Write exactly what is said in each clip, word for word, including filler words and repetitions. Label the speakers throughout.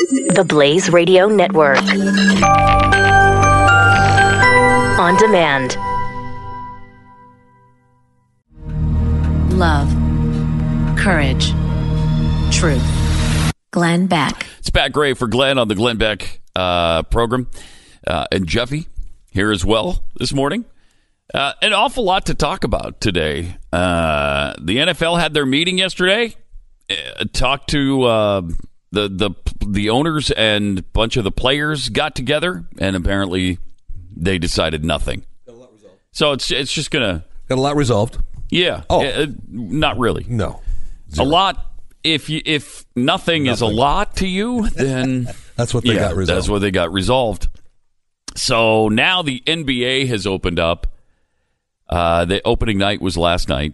Speaker 1: The Blaze Radio Network. On demand.
Speaker 2: Love. Courage. Truth. Glenn Beck.
Speaker 3: It's Pat Gray for Glenn on the Glenn Beck uh, program. Uh, and Jeffy here as well this morning. Uh, an awful lot to talk about today. Uh, the N F L had their meeting yesterday. Uh, talked to uh, the the the owners, and a bunch of the players got together, and apparently they decided nothing. Got a lot resolved. So it's it's just gonna
Speaker 4: got a lot resolved.
Speaker 3: Yeah.
Speaker 4: Oh,
Speaker 3: uh, not really.
Speaker 4: No.
Speaker 3: Zero. A lot. If you if nothing, nothing is a lot to you, then
Speaker 4: that's what they
Speaker 3: yeah,
Speaker 4: got resolved.
Speaker 3: That's what they got resolved. So now the N B A has opened up. Uh, the opening night was last night,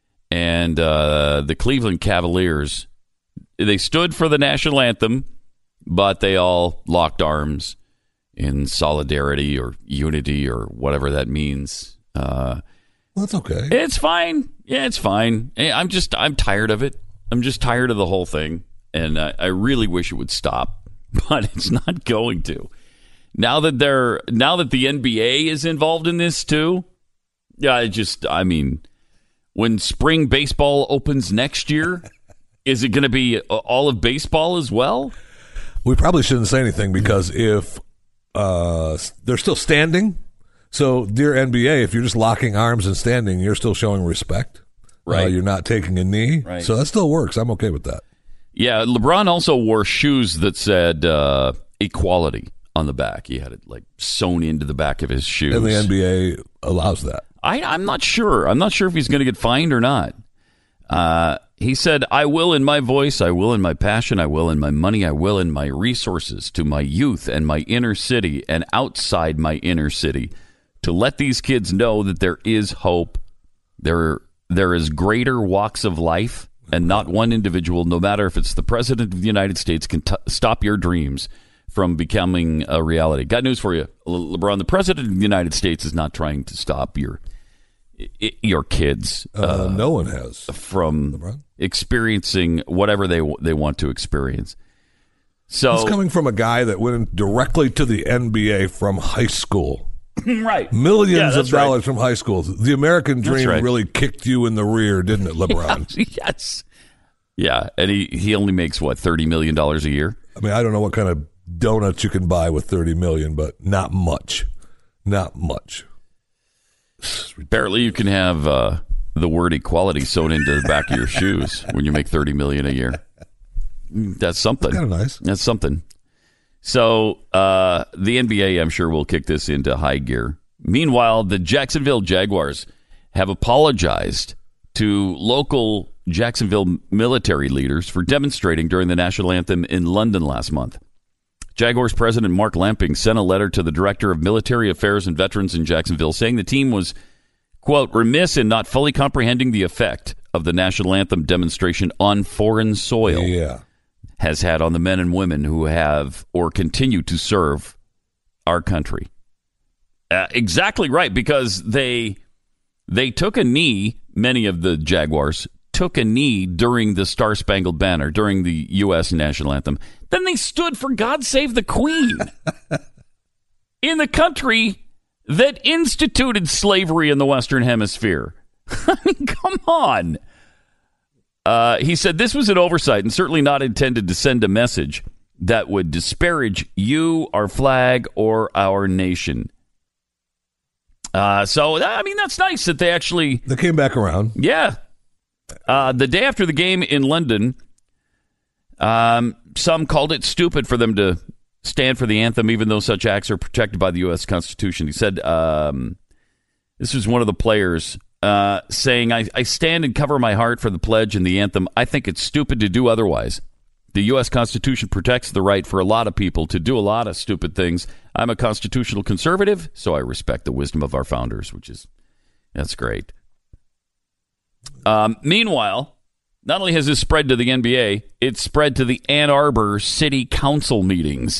Speaker 3: and uh, the Cleveland Cavaliers, they stood for the national anthem, but they all locked arms in solidarity or unity or whatever that means. Uh,
Speaker 4: well, that's okay.
Speaker 3: It's fine. Yeah, it's fine. I'm just I'm tired of it. I'm just tired of the whole thing, and I, I really wish it would stop, but it's not going to. Now that they're now that the N B A is involved in this too. Yeah, I just, I mean, when spring baseball opens next year, is it going to be all of baseball as well?
Speaker 4: We probably shouldn't say anything because if uh, they're still standing, so dear N B A, if you're just locking arms and standing, you're still showing respect. Right. Uh, you're not taking a knee.
Speaker 3: Right.
Speaker 4: So that still works. I'm okay with that.
Speaker 3: Yeah, LeBron also wore shoes that said uh, equality on the back. He had it like sewn into the back of his shoes.
Speaker 4: And the N B A allows that.
Speaker 3: I, I'm not sure. I'm not sure if he's going to get fined or not. Uh, he said, I will in my voice, I will in my passion, I will in my money, I will in my resources to my youth and my inner city and outside my inner city to let these kids know that there is hope. There, there is greater walks of life, and not one individual, no matter if it's the president of the United States, can t- stop your dreams from becoming a reality. Got news for you, Le- LeBron. The president of the United States is not trying to stop your your kids.
Speaker 4: Uh,
Speaker 3: uh,
Speaker 4: no one has
Speaker 3: from
Speaker 4: LeBron.
Speaker 3: experiencing whatever they they want to experience. So
Speaker 4: it's coming from a guy that went directly to the N B A from high school.
Speaker 3: Right,
Speaker 4: millions
Speaker 3: yeah,
Speaker 4: of dollars
Speaker 3: right.
Speaker 4: from high school. The American dream
Speaker 3: right.
Speaker 4: really kicked you in the rear, didn't it, LeBron?
Speaker 3: Yeah, yes, yeah, and he he only makes what thirty million dollars a year.
Speaker 4: I mean, I don't know what kind of donuts you can buy with thirty million, but not much, not much.
Speaker 3: Apparently, you can have uh, the word equality sewn into the back of your shoes when you make thirty million a year. That's something.
Speaker 4: Kind of nice.
Speaker 3: That's something. So uh, the N B A, I'm sure, will kick this into high gear. Meanwhile, the Jacksonville Jaguars have apologized to local Jacksonville military leaders for demonstrating during the national anthem in London last month. Jaguars president Mark Lamping sent a letter to the director of military affairs and veterans in Jacksonville saying the team was, quote, remiss in not fully comprehending the effect of the national anthem demonstration on foreign soil
Speaker 4: yeah.
Speaker 3: has had on the men and women who have or continue to serve our country. Uh, exactly right, because they they took a knee, many of the Jaguars took a knee during the Star Spangled Banner, during the U S national anthem. Then they stood for God Save the Queen in the country that instituted slavery in the Western Hemisphere. I mean, come on. Uh, he said this was an oversight and certainly not intended to send a message that would disparage you, our flag, or our nation. Uh, so, I mean, that's nice that they actually...
Speaker 4: They came back around.
Speaker 3: Yeah. Uh, the day after the game in London, um, some called it stupid for them to stand for the anthem, even though such acts are protected by the U S Constitution. He said, um, this was one of the players uh, saying, I, I stand and cover my heart for the pledge and the anthem. I think it's stupid to do otherwise. The U S Constitution protects the right for a lot of people to do a lot of stupid things. I'm a constitutional conservative, so I respect the wisdom of our founders, which is, that's great. Um, meanwhile, not only has this spread to the N B A, it's spread to the Ann Arbor City Council meetings.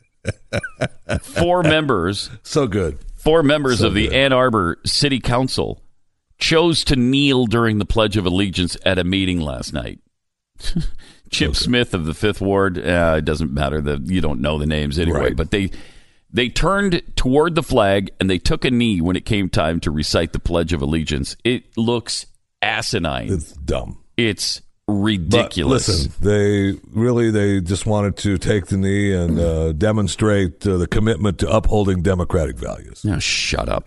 Speaker 3: Four members.
Speaker 4: So good.
Speaker 3: Four members
Speaker 4: so
Speaker 3: of the
Speaker 4: good.
Speaker 3: Ann Arbor City Council chose to kneel during the Pledge of Allegiance at a meeting last night. Chip
Speaker 4: okay.
Speaker 3: Smith of the Fifth Ward. Uh, it doesn't matter. The, you don't know the names anyway.
Speaker 4: Right.
Speaker 3: But they they turned toward the flag and they took a knee when it came time to recite the Pledge of Allegiance. It looks asinine.
Speaker 4: It's dumb.
Speaker 3: It's ridiculous.
Speaker 4: But listen, they really they just wanted to take the knee and uh, demonstrate uh, the commitment to upholding democratic values.
Speaker 3: Now, shut up.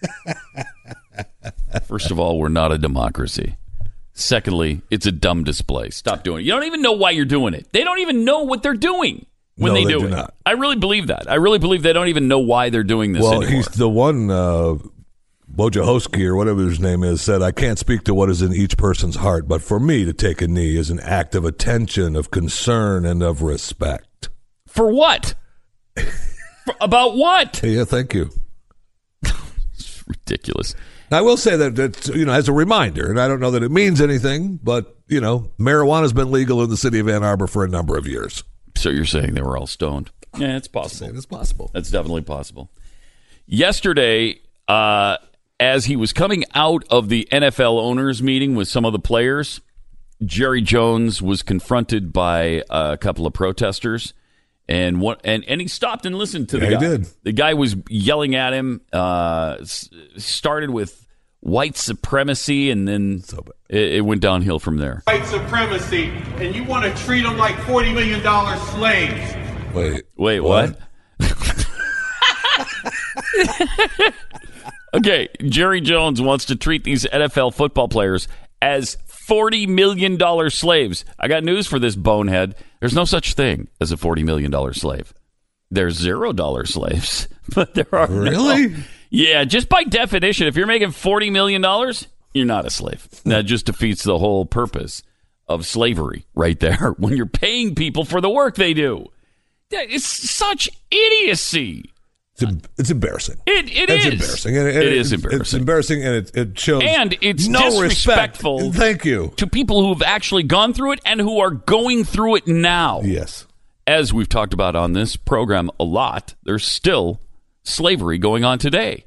Speaker 3: First of all, we're not a democracy. Secondly, it's a dumb display. Stop doing it. You don't even know why you're doing it. They don't even know what they're doing when
Speaker 4: no,
Speaker 3: they,
Speaker 4: they
Speaker 3: do,
Speaker 4: do
Speaker 3: it.
Speaker 4: Not.
Speaker 3: I really believe that. I really believe they don't even know why they're doing this
Speaker 4: well,
Speaker 3: anymore.
Speaker 4: he's the one, uh, Wojciechowski or whatever his name is, said, I can't speak to what is in each person's heart, but for me to take a knee is an act of attention, of concern, and of respect.
Speaker 3: For what? For, about what?
Speaker 4: Yeah, thank you.
Speaker 3: It's ridiculous.
Speaker 4: Now, I will say that, that, you know, as a reminder, and I don't know that it means anything, but, you know, marijuana's been legal in the city of Ann Arbor for a number of years.
Speaker 3: So you're saying they were all stoned? Yeah, it's possible.
Speaker 4: It's possible.
Speaker 3: That's definitely possible. Yesterday, uh, as he was coming out of the N F L owners meeting with some of the players, Jerry Jones was confronted by a couple of protesters. And what? And, and he stopped and listened to the
Speaker 4: yeah,
Speaker 3: guy.
Speaker 4: He did.
Speaker 3: The guy was yelling at him. Uh, started with white supremacy, and then
Speaker 4: so
Speaker 3: it, it went downhill from there.
Speaker 5: White supremacy, and you want to treat them like forty million dollars slaves.
Speaker 4: Wait.
Speaker 3: Wait, what? what? Okay, Jerry Jones wants to treat these N F L football players as forty million dollars slaves. I got news for this bonehead. There's no such thing as a forty million dollars slave. There's zero dollar slaves, but there are
Speaker 4: Really?
Speaker 3: No. Yeah, just by definition, if you're making forty million dollars, you're not a slave. That just defeats the whole purpose of slavery right there when you're paying people for the work they do. It's such idiocy.
Speaker 4: It's, it's embarrassing.
Speaker 3: It, it
Speaker 4: it's
Speaker 3: is.
Speaker 4: embarrassing. And, and
Speaker 3: it
Speaker 4: it
Speaker 3: is
Speaker 4: it's,
Speaker 3: embarrassing.
Speaker 4: It's embarrassing, and it, it shows
Speaker 3: and it's
Speaker 4: no
Speaker 3: disrespectful
Speaker 4: respect. Thank you.
Speaker 3: To people who have actually gone through it and who are going through it now.
Speaker 4: Yes.
Speaker 3: As we've talked about on this program a lot, there's still slavery going on today.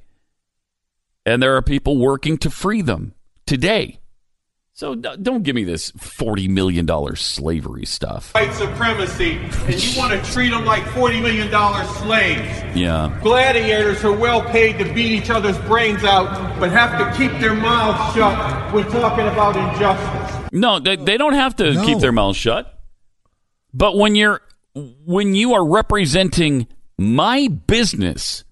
Speaker 3: And there are people working to free them today. So don't give me this forty million dollars slavery stuff.
Speaker 5: White supremacy, and you want to treat them like forty million dollars slaves.
Speaker 3: Yeah.
Speaker 5: Gladiators are well paid to beat each other's brains out, but have to keep their mouths shut when talking about injustice.
Speaker 3: No, they, they don't have to
Speaker 4: No.
Speaker 3: keep their mouths shut. But when you're when you are representing my business,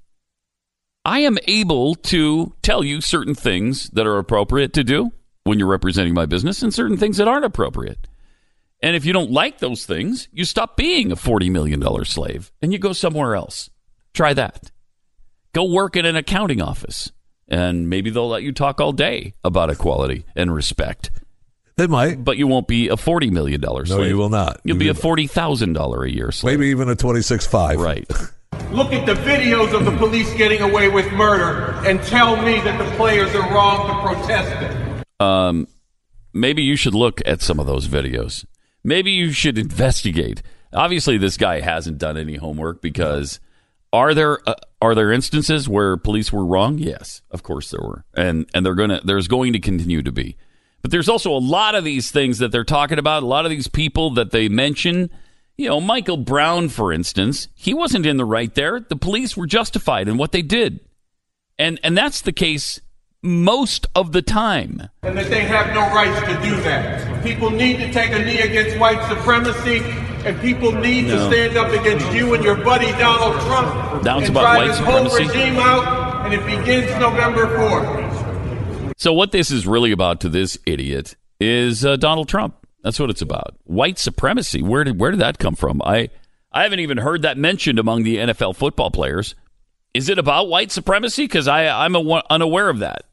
Speaker 3: I am able to tell you certain things that are appropriate to do when you're representing my business and certain things that aren't appropriate. And if you don't like those things, you stop being a forty million dollars slave and you go somewhere else. Try that. Go work in an accounting office and maybe they'll let you talk all day about equality and respect.
Speaker 4: They might.
Speaker 3: But you won't be a forty million dollars
Speaker 4: No,
Speaker 3: slave.
Speaker 4: you will not.
Speaker 3: You'll
Speaker 4: You
Speaker 3: be a
Speaker 4: will-
Speaker 3: forty thousand dollars a year slave.
Speaker 4: Maybe even a twenty-six five.
Speaker 3: Right.
Speaker 5: Look at the videos of the police getting away with murder and tell me that the players are wrong to protest it.
Speaker 3: Um, maybe you should look at some of those videos. Maybe you should investigate. Obviously, this guy hasn't done any homework because are there uh, are there instances where police were wrong? Yes, of course there were, and and they're gonna there's going to continue to be. But there's also a lot of these things that they're talking about. A lot of these people that they mention. You know, Michael Brown, for instance, he wasn't in the right there. The police were justified in what they did, and and that's the case most of the time.
Speaker 5: And that they have no rights to do that. People need to take a knee against white supremacy, and people need
Speaker 3: No.
Speaker 5: to stand up against you and your buddy Donald Trump.
Speaker 3: Now it's
Speaker 5: and
Speaker 3: about
Speaker 5: drive
Speaker 3: white
Speaker 5: this whole
Speaker 3: supremacy?
Speaker 5: regime out, and it begins November fourth.
Speaker 3: So what this is really about to this idiot is uh, Donald Trump. That's what it's about. White supremacy. Where did where did that come from? I I haven't even heard that mentioned among the N F L football players. Is it about white supremacy? Because I I'm a, unaware of that.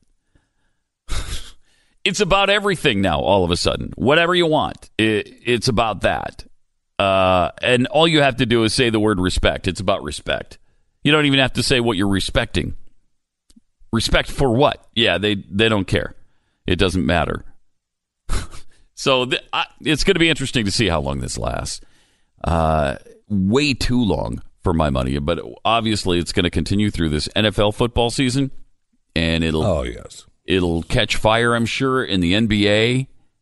Speaker 3: It's about everything now. All of a sudden, whatever you want, it, it's about that. Uh, and all you have to do is say the word respect. It's about respect. You don't even have to say what you're respecting. Respect for what? Yeah, they they don't care. It doesn't matter. So th- I, it's going to be interesting to see how long this lasts. Uh, way too long for my money, but obviously it's going to continue through this N F L football season, and it'll
Speaker 4: Oh, yes.
Speaker 3: it'll catch fire, I'm sure, in the N B A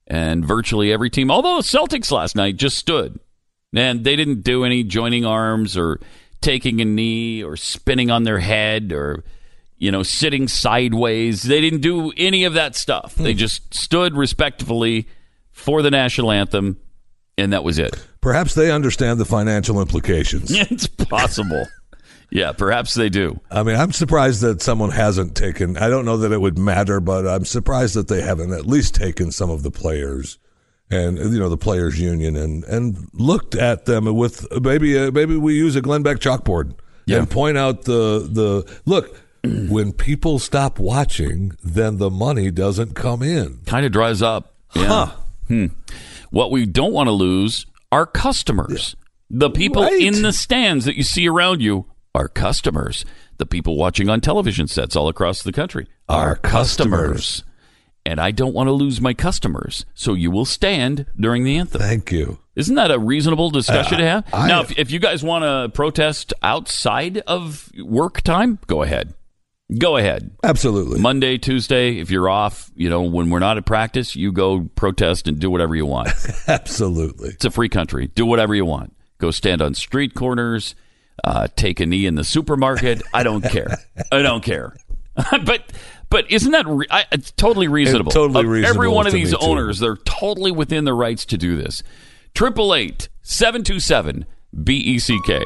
Speaker 3: and virtually every team, although the Celtics last night just stood, and they didn't do any joining arms or taking a knee or spinning on their head or, you know, sitting sideways. They didn't do any of that stuff. Hmm. They just stood respectfully for the national anthem, and that was it.
Speaker 4: Perhaps they understand the financial implications.
Speaker 3: It's possible. Yeah, perhaps they do.
Speaker 4: I mean, I'm surprised that someone hasn't taken, I don't know that it would matter, but I'm surprised that they haven't at least taken some of the players and, you know, the players union and, and looked at them with maybe, uh, maybe we use a Glenn Beck chalkboard yeah. and point out the, the, look, when people stop watching, then the money doesn't come in.
Speaker 3: Kind of dries up. Yeah.
Speaker 4: Huh.
Speaker 3: Hmm. What we don't want to lose are customers. Yeah. The people
Speaker 4: right.
Speaker 3: in the stands that you see around you are customers. The people watching on television sets all across the country are customers. customers. And I don't want to lose my customers, so you will stand during the anthem.
Speaker 4: Thank you.
Speaker 3: Isn't that a reasonable discussion
Speaker 4: uh,
Speaker 3: to have?
Speaker 4: I,
Speaker 3: now, if, if you guys want to protest outside of work time, go ahead. Go ahead.
Speaker 4: Absolutely.
Speaker 3: Monday, Tuesday, if you're off, you know, when we're not at practice, you go protest and do whatever you want.
Speaker 4: Absolutely.
Speaker 3: It's a free country. Do whatever you want. Go stand on street corners. Uh, take a knee in the supermarket. I don't care. I don't care. but but isn't that re- I, it's totally reasonable?
Speaker 4: It's totally
Speaker 3: of
Speaker 4: reasonable.
Speaker 3: Every one of these
Speaker 4: too.
Speaker 3: owners, they're totally within their rights to do this. Triple eight seven two seven B E C K.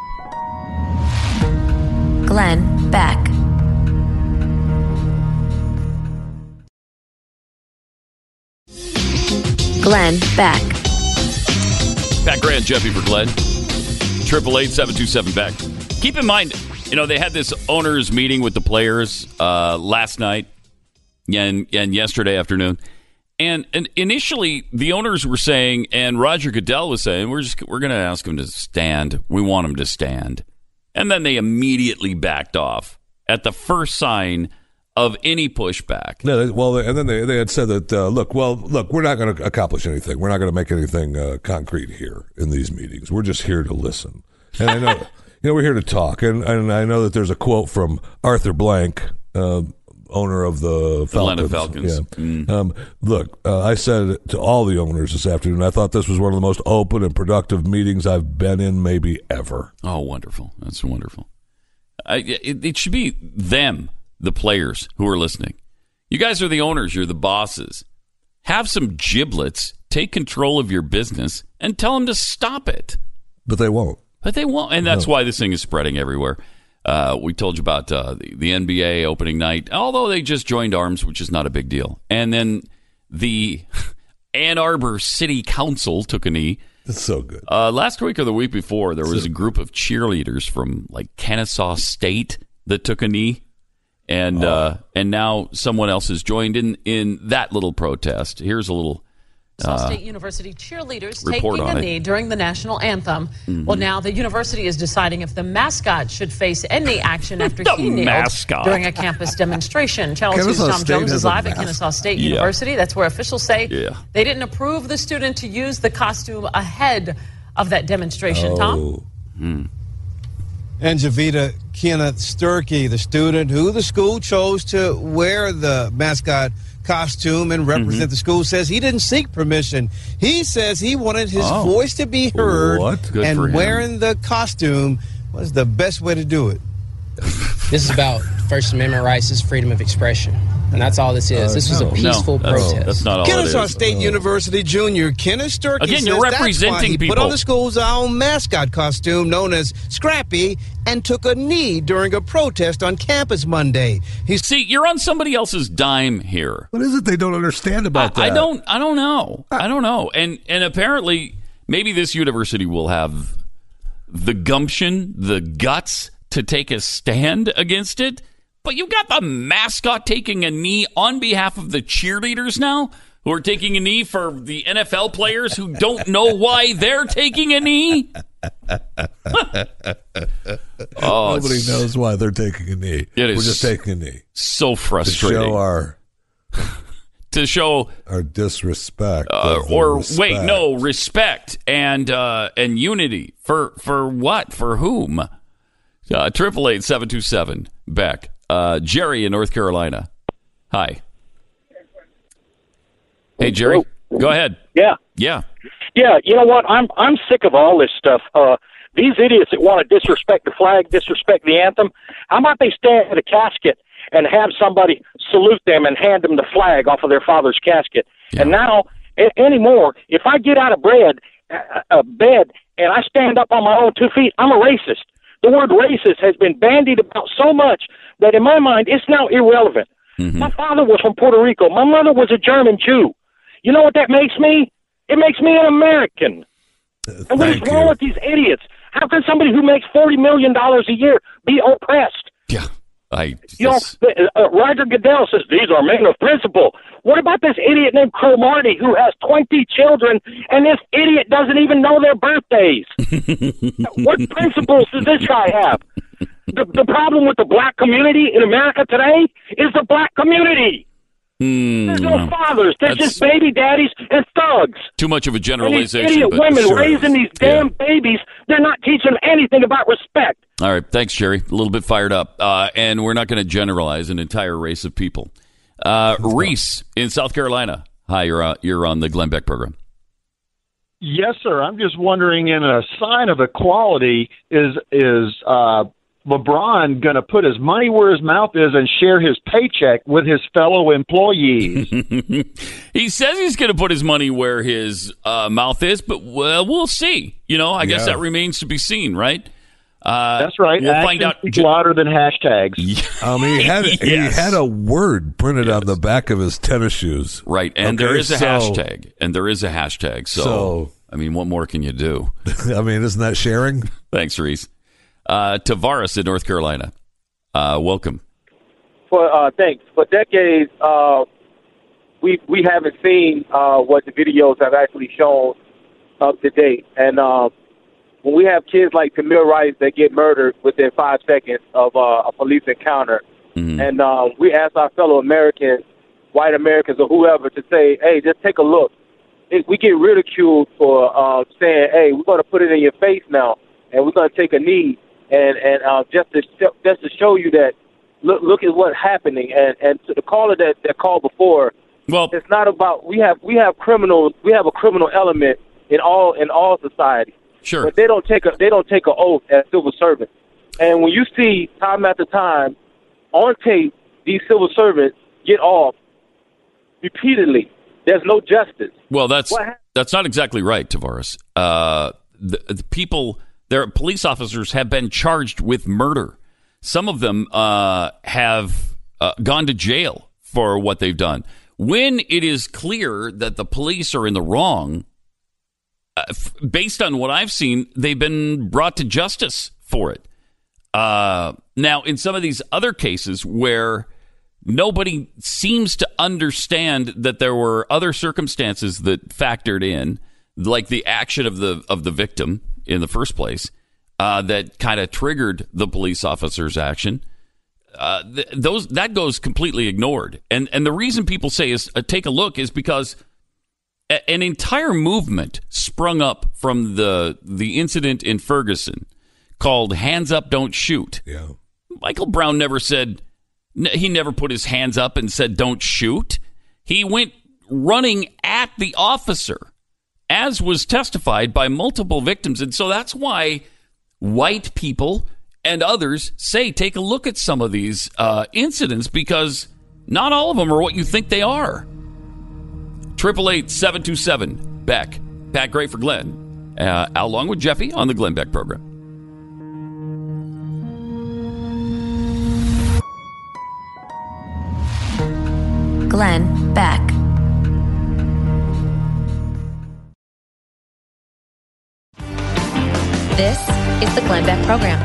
Speaker 2: Glenn Beck. Glenn Beck.
Speaker 3: Pat Grant, Jeffy for Glenn. Triple eight seven two seven Beck. Keep in mind, you know, they had this owners meeting with the players uh, last night and and yesterday afternoon, and and initially the owners were saying, and Roger Goodell was saying, we're just we're going to ask them to stand. We want them to stand, and then they immediately backed off at the first sign of any pushback.
Speaker 4: No, they, well, and then they they had said that uh, look, well, look, we're not going to accomplish anything. We're not going to make anything uh, concrete here in these meetings. We're just here to listen. And I know, you know, we're here to talk. And and I know that there's a quote from Arthur Blank, uh, owner of the Falcons.
Speaker 3: Atlanta Falcons.
Speaker 4: Yeah.
Speaker 3: Mm.
Speaker 4: Um, look, uh, I said it to all the owners this afternoon, I thought this was one of the most open and productive meetings I've been in maybe ever.
Speaker 3: Oh, wonderful! That's wonderful. I, it, it should be them. The players who are listening. You guys are the owners. You're the bosses. Have some giblets. Take control of your business and tell them to stop it.
Speaker 4: But they won't.
Speaker 3: But they won't. And that's
Speaker 4: no.
Speaker 3: why this thing is spreading everywhere. Uh, we told you about uh, the, the N B A opening night, although they just joined arms, which is not a big deal. And then the Ann Arbor City Council took a knee.
Speaker 4: It's so good.
Speaker 3: Uh, last week or the week before, there was
Speaker 4: so
Speaker 3: a group of cheerleaders from like Kennesaw State that took a knee. And
Speaker 4: oh.
Speaker 3: uh, and now someone else has joined in in that little protest. Here's a little uh,
Speaker 6: State University cheerleaders
Speaker 3: report
Speaker 6: taking a
Speaker 3: on it.
Speaker 6: knee during the national anthem.
Speaker 3: Mm-hmm.
Speaker 6: Well, now the university is deciding if the mascot should face any action after
Speaker 3: The
Speaker 6: he kneeled
Speaker 3: mascot.
Speaker 6: during a campus demonstration. Channel two's
Speaker 4: Kennesaw
Speaker 6: Tom
Speaker 4: State
Speaker 6: Jones
Speaker 4: has
Speaker 6: is
Speaker 4: a
Speaker 6: live at
Speaker 4: mas-
Speaker 6: Kennesaw State
Speaker 3: Yeah.
Speaker 6: University. That's where officials say
Speaker 3: Yeah.
Speaker 6: they didn't approve the student to use the costume ahead of that demonstration.
Speaker 4: Oh.
Speaker 6: Tom?
Speaker 3: Hmm.
Speaker 7: And Javita Kenneth Sturkey, the student who the school chose to wear the mascot costume and represent
Speaker 3: Mm-hmm.
Speaker 7: the school, says he didn't seek permission. He says he wanted his
Speaker 3: Oh.
Speaker 7: voice to be heard,
Speaker 4: What?
Speaker 3: Good for
Speaker 7: and
Speaker 3: him.
Speaker 7: wearing the costume was the best way to do it.
Speaker 8: This is about First Amendment rights. This is freedom of expression. And that's all this is.
Speaker 4: Uh,
Speaker 8: this was
Speaker 4: no.
Speaker 8: a peaceful
Speaker 3: no, that's,
Speaker 8: protest.
Speaker 3: that's not all
Speaker 7: Kennesaw
Speaker 3: it is.
Speaker 7: State University junior Kenneth Sturkey
Speaker 3: Again,
Speaker 7: says
Speaker 3: you're
Speaker 7: that's why
Speaker 3: representing
Speaker 7: he
Speaker 3: people.
Speaker 7: put on the school's own mascot costume known as Scrappy and took a knee during a protest on campus Monday. He's
Speaker 3: See, you're on somebody else's dime here.
Speaker 4: What is it they don't understand about
Speaker 3: I, I
Speaker 4: that?
Speaker 3: don't. I don't know. I don't know. And and apparently, maybe this university will have the gumption, the guts to take a stand against it. But you've got the mascot taking a knee on behalf of the cheerleaders now, who are taking a knee for the N F L players who don't know why they're taking a knee. Oh,
Speaker 4: Nobody
Speaker 3: it's
Speaker 4: knows why they're taking a knee.
Speaker 3: It is
Speaker 4: We're just taking a knee
Speaker 3: so
Speaker 4: to
Speaker 3: frustrating
Speaker 4: show our
Speaker 3: to show
Speaker 4: our disrespect,
Speaker 3: uh,
Speaker 4: of the
Speaker 3: or
Speaker 4: respect.
Speaker 3: wait, no respect and uh, and unity for for what? For whom? Triple eight seven two seven Beck. Uh, Jerry in North Carolina. Hi. Hey, Jerry. Go ahead.
Speaker 9: Yeah.
Speaker 3: Yeah.
Speaker 9: Yeah, you know what? I'm I'm sick of all this stuff. Uh, these idiots that want to disrespect the flag, disrespect the anthem, how about they stand at a casket and have somebody salute them and hand them the flag off of their father's casket? Yeah. And now, a- anymore, if I get out of bed, uh, bed and I stand up on my own two feet, I'm a racist. The word racist has been bandied about so much that in my mind, it's now irrelevant. Mm-hmm. My father was from Puerto Rico. My mother was a German Jew. You know what that makes me? It makes me an American. Uh, and what is wrong you. with these idiots? How can somebody who makes forty million dollars a year be oppressed?
Speaker 3: Yeah, I.
Speaker 9: You know, uh, Roger Goodell says these are men of principle. What about this idiot named Cromartie who has twenty children, and this idiot doesn't even know their birthdays? What principles does this guy have? The, the problem with the black community in America today is the black community.
Speaker 3: Mm,
Speaker 9: There's no fathers. They're
Speaker 3: That's
Speaker 9: just baby daddies and thugs.
Speaker 3: Too much of a generalization.
Speaker 9: And these idiot
Speaker 3: but
Speaker 9: women
Speaker 3: sure.
Speaker 9: raising these damn yeah. babies, they're not teaching them anything about respect.
Speaker 3: All right. Thanks, Jerry. A little bit fired up. Uh, and we're not going to generalize an entire race of people. Uh, Reese in South Carolina. Hi, you're, uh, you're on the Glenn Beck program.
Speaker 10: Yes, sir. I'm just wondering, in a sign of equality, is is uh, LeBron going to put his money where his mouth is and share his paycheck with his fellow employees?
Speaker 3: He says he's going to put his money where his uh, mouth is, but well, we'll see. You know, I yeah. guess that remains to be seen, right? Uh,
Speaker 10: That's right.
Speaker 3: We'll
Speaker 10: Actions
Speaker 3: find out
Speaker 10: speak louder than hashtags.
Speaker 4: Um, he had
Speaker 3: yes.
Speaker 4: he had a word printed yes. on the back of his tennis shoes.
Speaker 3: Right, and
Speaker 4: okay,
Speaker 3: there is a
Speaker 4: so,
Speaker 3: hashtag, and there is a hashtag. So,
Speaker 4: so,
Speaker 3: I mean, what more can you do?
Speaker 4: I mean, isn't that sharing?
Speaker 3: Thanks, Reese. Uh, Tavares in North Carolina. Uh, welcome.
Speaker 11: For uh, thanks. For decades, uh, we we haven't seen uh, what the videos have actually shown up to date. And uh, when we have kids like Tamir Rice that get murdered within five seconds of uh, a police encounter, mm-hmm. and uh, we ask our fellow Americans, white Americans or whoever, to say, "Hey, just take a look." It, we get ridiculed for uh, saying, "Hey, we're going to put it in your face now, and we're going to take a knee." And and uh, just to just to show you that look look at what's happening, and, and to the caller that, that called before,
Speaker 3: well,
Speaker 11: it's not about we have we have criminals we have a criminal element in all in all society.
Speaker 3: Sure,
Speaker 11: but they don't take a they don't take an oath as civil servants. And when you see time after time on tape these civil servants get off repeatedly, there's no justice.
Speaker 3: Well, that's that's not exactly right, Tavares. Uh, the, the people. Their police officers have been charged with murder. Some of them uh, have uh, gone to jail for what they've done. When it is clear that the police are in the wrong, uh, f- based on what I've seen, they've been brought to justice for it. Uh, now, in some of these other cases where nobody seems to understand that there were other circumstances that factored in, like the action of the of the victim in the first place, uh, that kind of triggered the police officer's action. Uh, th- those that goes completely ignored, and and the reason people say is uh, take a look is because a- an entire movement sprung up from the the incident in Ferguson called "Hands Up, Don't Shoot."
Speaker 4: Yeah,
Speaker 3: Michael Brown never said n- he never put his hands up and said "Don't shoot." He went running at the officer, as was testified by multiple victims. And so that's why white people and others say take a look at some of these uh, incidents, because not all of them are what you think they are. eight eight eight, seven two seven, B E C K. Pat Gray for Glenn, uh, along with Jeffy on the Glenn Beck program.
Speaker 2: Glenn Beck. This is the Glenn Beck program.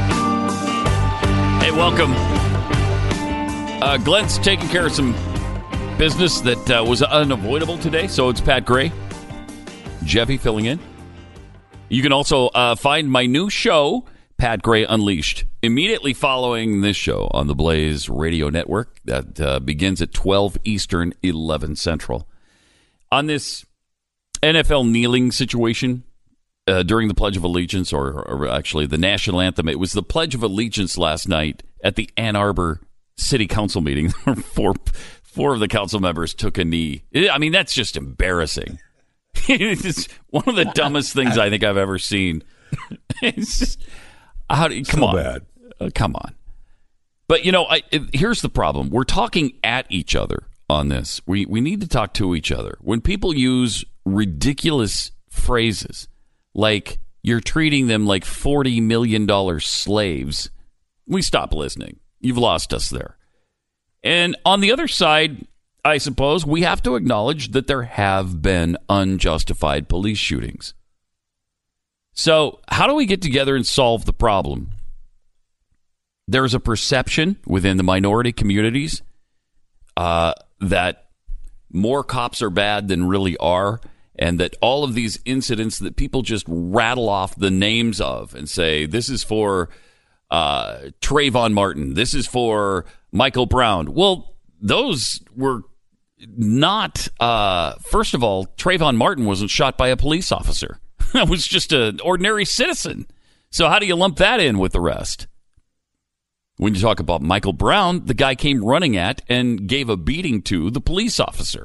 Speaker 3: Hey, welcome. Uh, Glenn's taking care of some business that uh, was unavoidable today, so it's Pat Gray. Jeffy filling in. You can also uh, find my new show, Pat Gray Unleashed, immediately following this show on the Blaze Radio Network. That uh, begins at twelve Eastern, eleven Central. On this N F L kneeling situation, Uh, during the Pledge of Allegiance, or, or actually the national anthem. It was the Pledge of Allegiance last night at the Ann Arbor City Council meeting. Four, Four of the council members took a knee. I mean, that's just embarrassing. It's one of the dumbest things I think I've ever seen. It's just, how do you, come
Speaker 4: so
Speaker 3: on.
Speaker 4: Bad.
Speaker 3: Uh, come on. But, you know, I, it, here's the problem. We're talking at each other on this. We, we need to talk to each other. When people use ridiculous phrases like you're treating them like forty million dollars slaves, we stop listening. You've lost us there. And on the other side, I suppose we have to acknowledge that there have been unjustified police shootings. So how do we get together and solve the problem? There's a perception within the minority communities uh, that more cops are bad than really are, and that all of these incidents that people just rattle off the names of and say, this is for uh, Trayvon Martin, this is for Michael Brown. Well, those were not, uh, first of all, Trayvon Martin wasn't shot by a police officer. That was just an ordinary citizen. So how do you lump that in with the rest? When you talk about Michael Brown, the guy came running at and gave a beating to the police officer.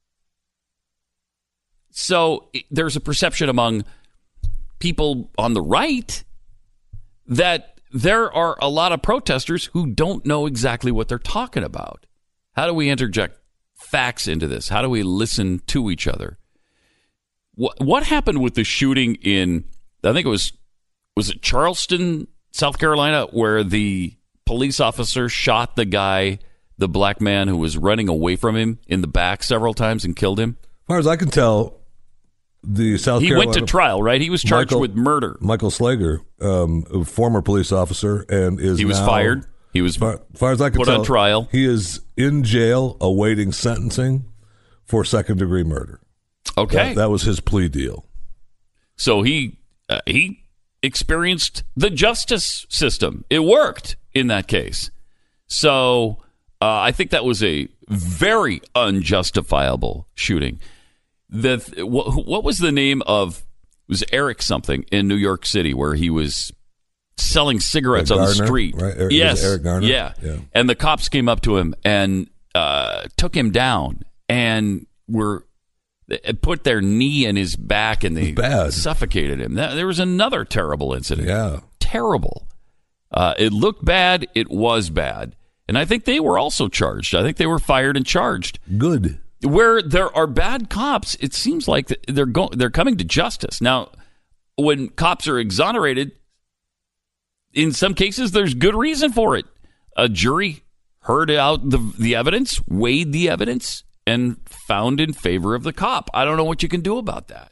Speaker 3: So there's a perception among people on the right that there are a lot of protesters who don't know exactly what they're talking about. How do we interject facts into this? How do we listen to each other? What, what happened with the shooting in, I think it was, was it Charleston, South Carolina, where the police officer shot the guy, the black man who was running away from him, in the back several times and killed him?
Speaker 4: As far as I can tell, the South
Speaker 3: he
Speaker 4: Carolina...
Speaker 3: went to trial, right? He was charged
Speaker 4: Michael,
Speaker 3: with murder.
Speaker 4: Michael Slager, um, a former police officer, and is
Speaker 3: He was
Speaker 4: now,
Speaker 3: fired. He was
Speaker 4: far, far as I can
Speaker 3: put
Speaker 4: tell,
Speaker 3: on trial.
Speaker 4: He is in jail awaiting sentencing for second-degree murder.
Speaker 3: Okay.
Speaker 4: That, that was his plea deal.
Speaker 3: So he uh, he experienced the justice system. It worked in that case. So uh, I think that was a very unjustifiable shooting. The what, what was the name of, it was Eric something in New York City where he was selling cigarettes
Speaker 4: Eric
Speaker 3: on
Speaker 4: Garner,
Speaker 3: the street.
Speaker 4: Right? Eric,
Speaker 3: yes.
Speaker 4: Eric Garner?
Speaker 3: Yeah.
Speaker 4: yeah.
Speaker 3: And the cops came up to him and uh, took him down and were put their knee in his back and they
Speaker 4: Bad.
Speaker 3: suffocated him. There was another terrible incident.
Speaker 4: Yeah.
Speaker 3: Terrible. Uh, it looked bad. It was bad. And I think they were also charged. I think they were fired and charged.
Speaker 4: Good.
Speaker 3: Where there are bad cops, it seems like they're go- they're coming to justice. Now, when cops are exonerated, in some cases, there's good reason for it. A jury heard out the the evidence, weighed the evidence, and found in favor of the cop. I don't know what you can do about that.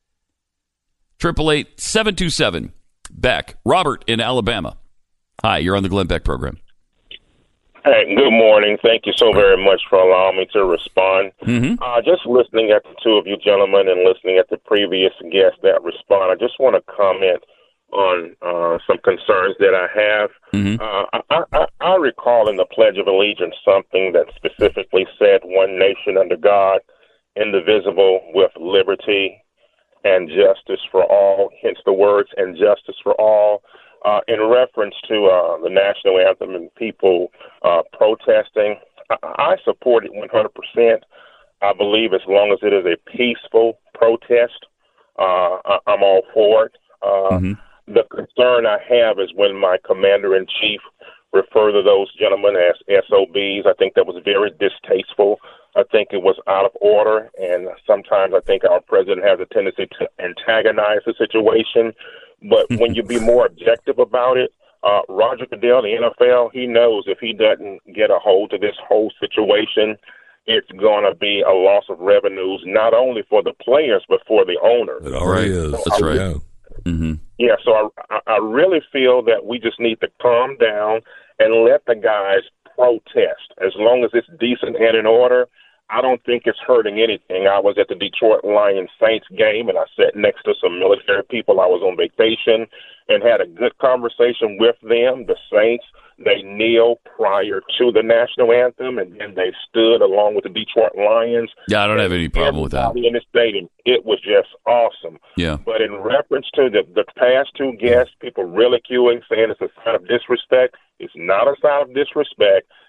Speaker 3: Triple eight seven two seven Beck. Robert in Alabama. Hi, you're on the Glenn Beck program.
Speaker 12: Hey, good morning. Thank you so very much for allowing me to respond.
Speaker 3: Mm-hmm.
Speaker 12: Uh, just listening at the two of you gentlemen and listening at the previous guests that respond, I just want to comment on uh, some concerns that I have.
Speaker 3: Mm-hmm.
Speaker 12: Uh, I, I, I recall in the Pledge of Allegiance something that specifically said one nation under God, indivisible, with liberty and justice for all, hence the words and justice for all. Uh, in reference to uh, the national anthem and people uh, protesting, I, I support it one hundred percent. I believe as long as it is a peaceful protest, uh, I, I'm all for it. Uh,
Speaker 3: mm-hmm.
Speaker 12: The concern I have is when my commander-in-chief refer to those gentlemen as S O Bs. I think that was very distasteful. I think it was out of order, and sometimes I think our president has a tendency to antagonize the situation. But when you be more objective about it, uh, Roger Goodell, the N F L, he knows if he doesn't get a hold of this whole situation, it's going to be a loss of revenues, not only for the players, but for the owner.
Speaker 4: It already
Speaker 3: right.
Speaker 4: is.
Speaker 3: So That's I, right. Yeah. Mm-hmm.
Speaker 12: yeah, so I, I really feel that we just need to calm down and let the guys protest. As long as it's decent and in order, I don't think it's hurting anything. I was at the Detroit Lions Saints game, and I sat next to some military people. I was on vacation and had a good conversation with them. The Saints, they kneel prior to the national anthem, and then they stood along with the Detroit Lions.
Speaker 3: Yeah, I don't have any problem with that.
Speaker 12: In the stadium, it was just awesome.
Speaker 3: Yeah.
Speaker 12: But in reference to the, the past two guests, people ridiculing, saying it's a sign of disrespect, it's not a sign of disrespect.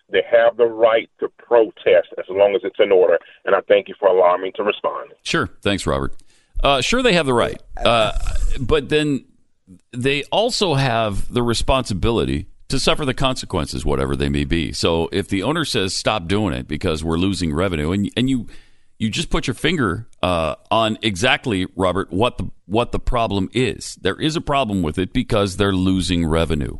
Speaker 12: They have the right to protest as long as it's in order. And I thank you for allowing me to respond.
Speaker 3: Sure. Thanks, Robert. Uh, sure, they have the right. Uh, but then they also have the responsibility to suffer the consequences, whatever they may be. So if the owner says, stop doing it because we're losing revenue, and and you you just put your finger uh, on exactly, Robert, what the what the problem is. There is a problem with it because they're losing revenue.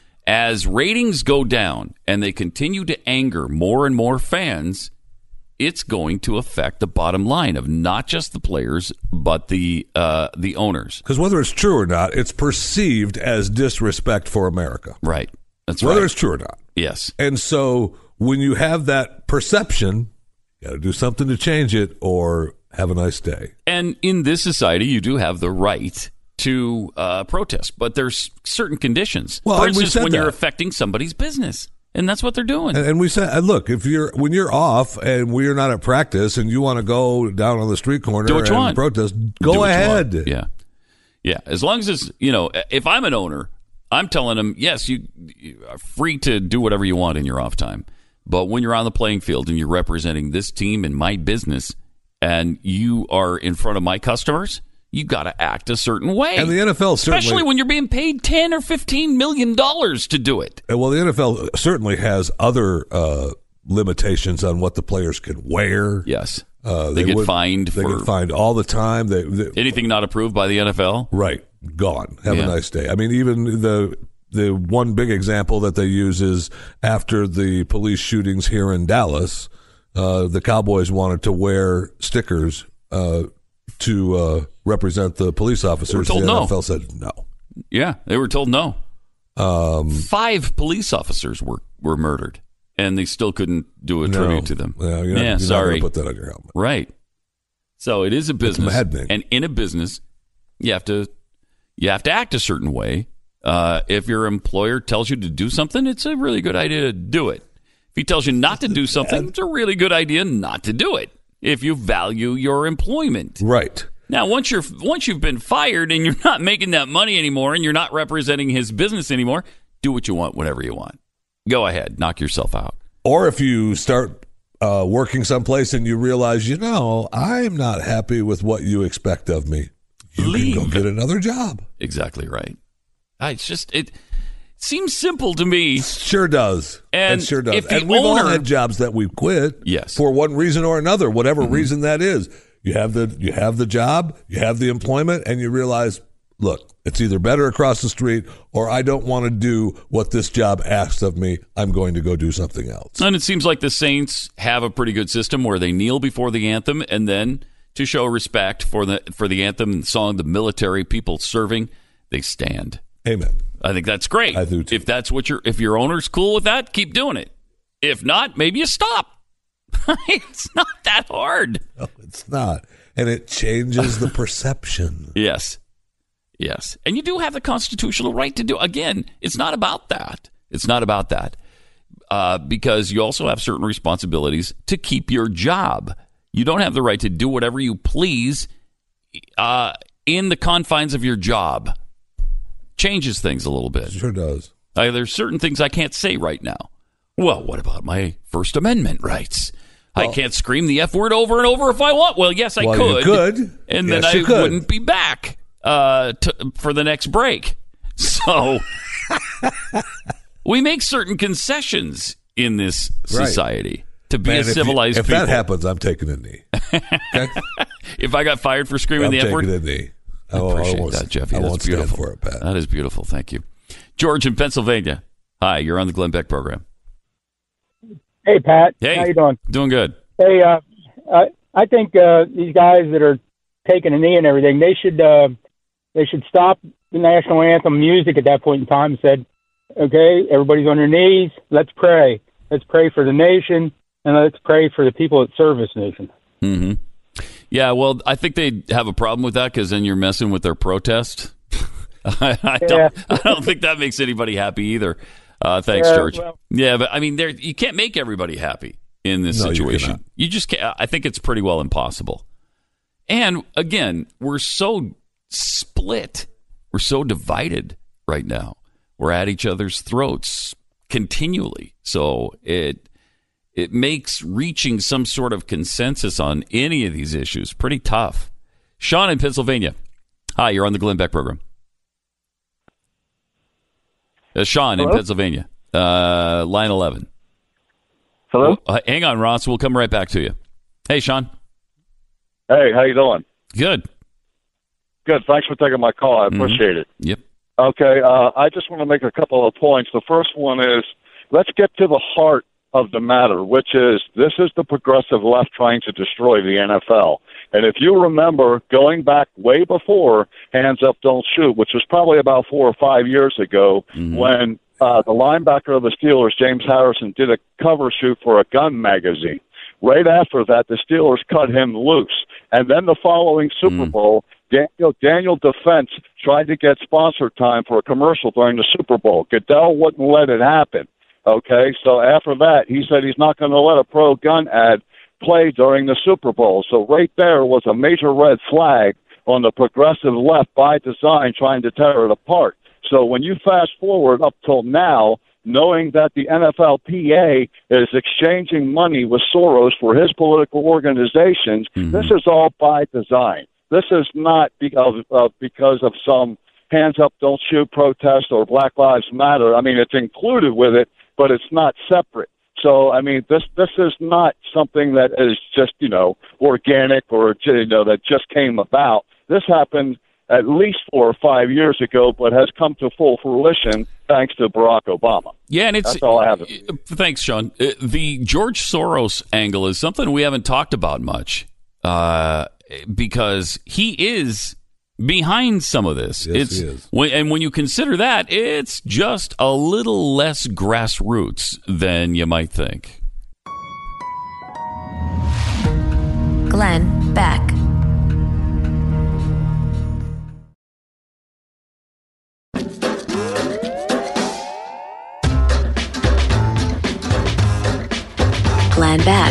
Speaker 3: As ratings go down and they continue to anger more and more fans, it's going to affect the bottom line of not just the players, but the uh, the owners.
Speaker 4: Because whether it's true or not, it's perceived as disrespect for America.
Speaker 3: Right. That's
Speaker 4: whether
Speaker 3: right.
Speaker 4: it's true or not.
Speaker 3: Yes.
Speaker 4: And so when you have that perception, you got to do something to change it or have a nice day.
Speaker 3: And in this society, you do have the right to uh, protest, but there's certain conditions.
Speaker 4: Well,
Speaker 3: For
Speaker 4: and we
Speaker 3: instance,
Speaker 4: said
Speaker 3: when
Speaker 4: that.
Speaker 3: you're affecting somebody's business. And that's what they're doing.
Speaker 4: And, and we said, and look, if you're when you're off and we're not at practice and you want to go down on the street corner
Speaker 3: Do what you
Speaker 4: and
Speaker 3: want.
Speaker 4: protest,
Speaker 3: Do
Speaker 4: go
Speaker 3: what you
Speaker 4: ahead.
Speaker 3: want. Yeah. Yeah. As long as it's, you know, if I'm an owner, I'm telling them, yes, you, you are free to do whatever you want in your off time. But when you're on the playing field and you're representing this team in my business and you are in front of my customers, you got to act a certain way.
Speaker 4: And the N F L certainly,
Speaker 3: especially when you're being paid ten or fifteen million dollars to do it.
Speaker 4: Well, the N F L certainly has other uh, limitations on what the players can wear.
Speaker 3: Yes,
Speaker 4: uh,
Speaker 3: they, they get
Speaker 4: would,
Speaker 3: fined.
Speaker 4: They
Speaker 3: for
Speaker 4: get fined all the time. They, they,
Speaker 3: anything not approved by the N F L,
Speaker 4: right? Gone. Have
Speaker 3: yeah.
Speaker 4: a nice day. I mean, even the the one big example that they use is after the police shootings here in Dallas, uh, the Cowboys wanted to wear stickers uh, to uh, represent the police officers.
Speaker 3: Told
Speaker 4: the
Speaker 3: no.
Speaker 4: N F L said no.
Speaker 3: Yeah, they were told no.
Speaker 4: Um,
Speaker 3: Five police officers were, were murdered, and they still couldn't do a
Speaker 4: no.
Speaker 3: tribute to them.
Speaker 4: Well, you're not,
Speaker 3: yeah,
Speaker 4: you're
Speaker 3: sorry.
Speaker 4: Not gonna put that on your helmet.
Speaker 3: Right. So it is a business,
Speaker 4: maddening.
Speaker 3: And in a business, you have to you have to act a certain way. Uh, if your employer tells you to do something, it's a really good idea to do it. If he tells you not to do something, it's a really good idea not to do it. If you value your employment,
Speaker 4: right.
Speaker 3: Now, once you're once you've been fired and you're not making that money anymore, and you're not representing his business anymore, do what you want, whatever you want. Go ahead, knock yourself out.
Speaker 4: Or if you start uh, working someplace and you realize, you know, I'm not happy with what you expect of me, you
Speaker 3: Leave.
Speaker 4: can go get another job.
Speaker 3: Exactly right. It's just it seems simple to me.
Speaker 4: Sure does.
Speaker 3: And
Speaker 4: it sure does.
Speaker 3: if the
Speaker 4: And we've
Speaker 3: owner,
Speaker 4: all had jobs that we've quit.
Speaker 3: Yes.
Speaker 4: For one reason or another, whatever
Speaker 3: Mm-hmm.
Speaker 4: reason that is. You have the you have the job, you have the employment, and you realize, look, it's either better across the street or I don't want to do what this job asks of me. I'm going to go do something else.
Speaker 3: And it seems like the Saints have a pretty good system where they kneel before the anthem, and then to show respect for the for the anthem and song, the military people serving, they stand.
Speaker 4: Amen.
Speaker 3: I think that's great.
Speaker 4: I do too.
Speaker 3: If that's what your if your owner's cool with that, keep doing it. If not, maybe you stop. It's not that hard.
Speaker 4: No, it's not. And it changes the perception.
Speaker 3: Yes. Yes. And you do have the constitutional right to do. Again, it's not about that. It's not about that. Uh, because you also have certain responsibilities to keep your job. You don't have the right to do whatever you please uh, in the confines of your job. Changes things a little bit.
Speaker 4: Sure does.
Speaker 3: Uh, there's certain things I can't say right now. Well, what about my First Amendment rights? Well, I can't scream the F word over and over if I want. Well, yes, I
Speaker 4: well,
Speaker 3: could.
Speaker 4: You could.
Speaker 3: And
Speaker 4: yes,
Speaker 3: then I
Speaker 4: you could.
Speaker 3: wouldn't be back uh, to, for the next break. So we make certain concessions in this society right. to be
Speaker 4: Man,
Speaker 3: a civilized
Speaker 4: if you, if
Speaker 3: people.
Speaker 4: If that happens, I'm taking a knee. Okay?
Speaker 3: If I got fired for screaming
Speaker 4: I'm
Speaker 3: the F word?
Speaker 4: I'm taking a knee.
Speaker 3: I appreciate I that, Jeffy.
Speaker 4: I
Speaker 3: That's
Speaker 4: won't
Speaker 3: beautiful.
Speaker 4: Stand for it, Pat.
Speaker 3: That is beautiful. Thank you. George in Pennsylvania. Hi, you're on the Glenn Beck program.
Speaker 13: Hey, Pat.
Speaker 3: Hey.
Speaker 13: How you doing?
Speaker 3: Doing good.
Speaker 13: Hey, uh, I, I think uh, these guys that are taking a knee and everything, they should uh, they should stop the national anthem music at that point in time and said, okay, everybody's on their knees. Let's pray. Let's pray for the nation, and let's pray for the people that serve this nation.
Speaker 3: Mm-hmm. Yeah, well, I think they'd have a problem with that because then you're messing with their protest. I, I,
Speaker 13: yeah.
Speaker 3: don't, I don't think that makes anybody happy either. Uh, thanks,
Speaker 13: yeah,
Speaker 3: George.
Speaker 13: Well,
Speaker 3: yeah, but I mean, there you can't make everybody happy in this
Speaker 4: no,
Speaker 3: situation. You, you just can't. I think it's pretty well impossible. And again, we're so split. We're so divided right now. We're at each other's throats continually. So it it makes reaching some sort of consensus on any of these issues pretty tough. Sean in Pennsylvania. Hi, you're on the Glenn Beck program. Uh, Sean Hello? in Pennsylvania. Uh, line eleven.
Speaker 14: Hello?
Speaker 3: Uh, hang on, Ross. We'll come right back to you. Hey, Sean.
Speaker 14: Hey, how you doing?
Speaker 3: Good.
Speaker 14: Good. Thanks for taking my call. I appreciate mm-hmm. it.
Speaker 3: Yep.
Speaker 14: Okay. Uh, I just want to make a couple of points. The first one is, let's get to the heart of the matter, which is this is the progressive left trying to destroy the N F L. And if you remember, going back way before Hands Up, Don't Shoot, which was probably about four or five years ago, mm-hmm. when uh, the linebacker of the Steelers, James Harrison, did a cover shoot for a gun magazine. Right after that, the Steelers cut him loose. And then the following Super mm. Bowl, Daniel, Daniel Defense tried to get sponsor time for a commercial during the Super Bowl. Goodell wouldn't let it happen. Okay, so after that, he said he's not going to let a pro gun ad play during the Super Bowl. So right there was a major red flag on the progressive left by design trying to tear it apart. So when you fast forward up till now, knowing that the N F L P A is exchanging money with Soros for his political organizations, mm-hmm. this is all by design. This is not because of, because of some Hands Up, Don't Shoot protest or Black Lives Matter. I mean, it's included with it, but it's not separate. So, I mean, this this is not something that is just, you know, organic or, you know, that just came about. This happened at least four or five years ago, but has come to full fruition thanks to Barack Obama.
Speaker 3: Yeah, and it's
Speaker 14: that's all I have to say.
Speaker 3: Thanks, Sean. The George Soros angle is something we haven't talked about much uh, because he is behind some of this.
Speaker 4: Yes,
Speaker 3: it's
Speaker 4: he is.
Speaker 3: When, and when you consider that, it's just a little less grassroots than you might think.
Speaker 2: Glenn Beck. Glenn Beck.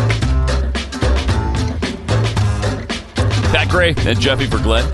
Speaker 3: Pat Gray and Jeffy for Glenn.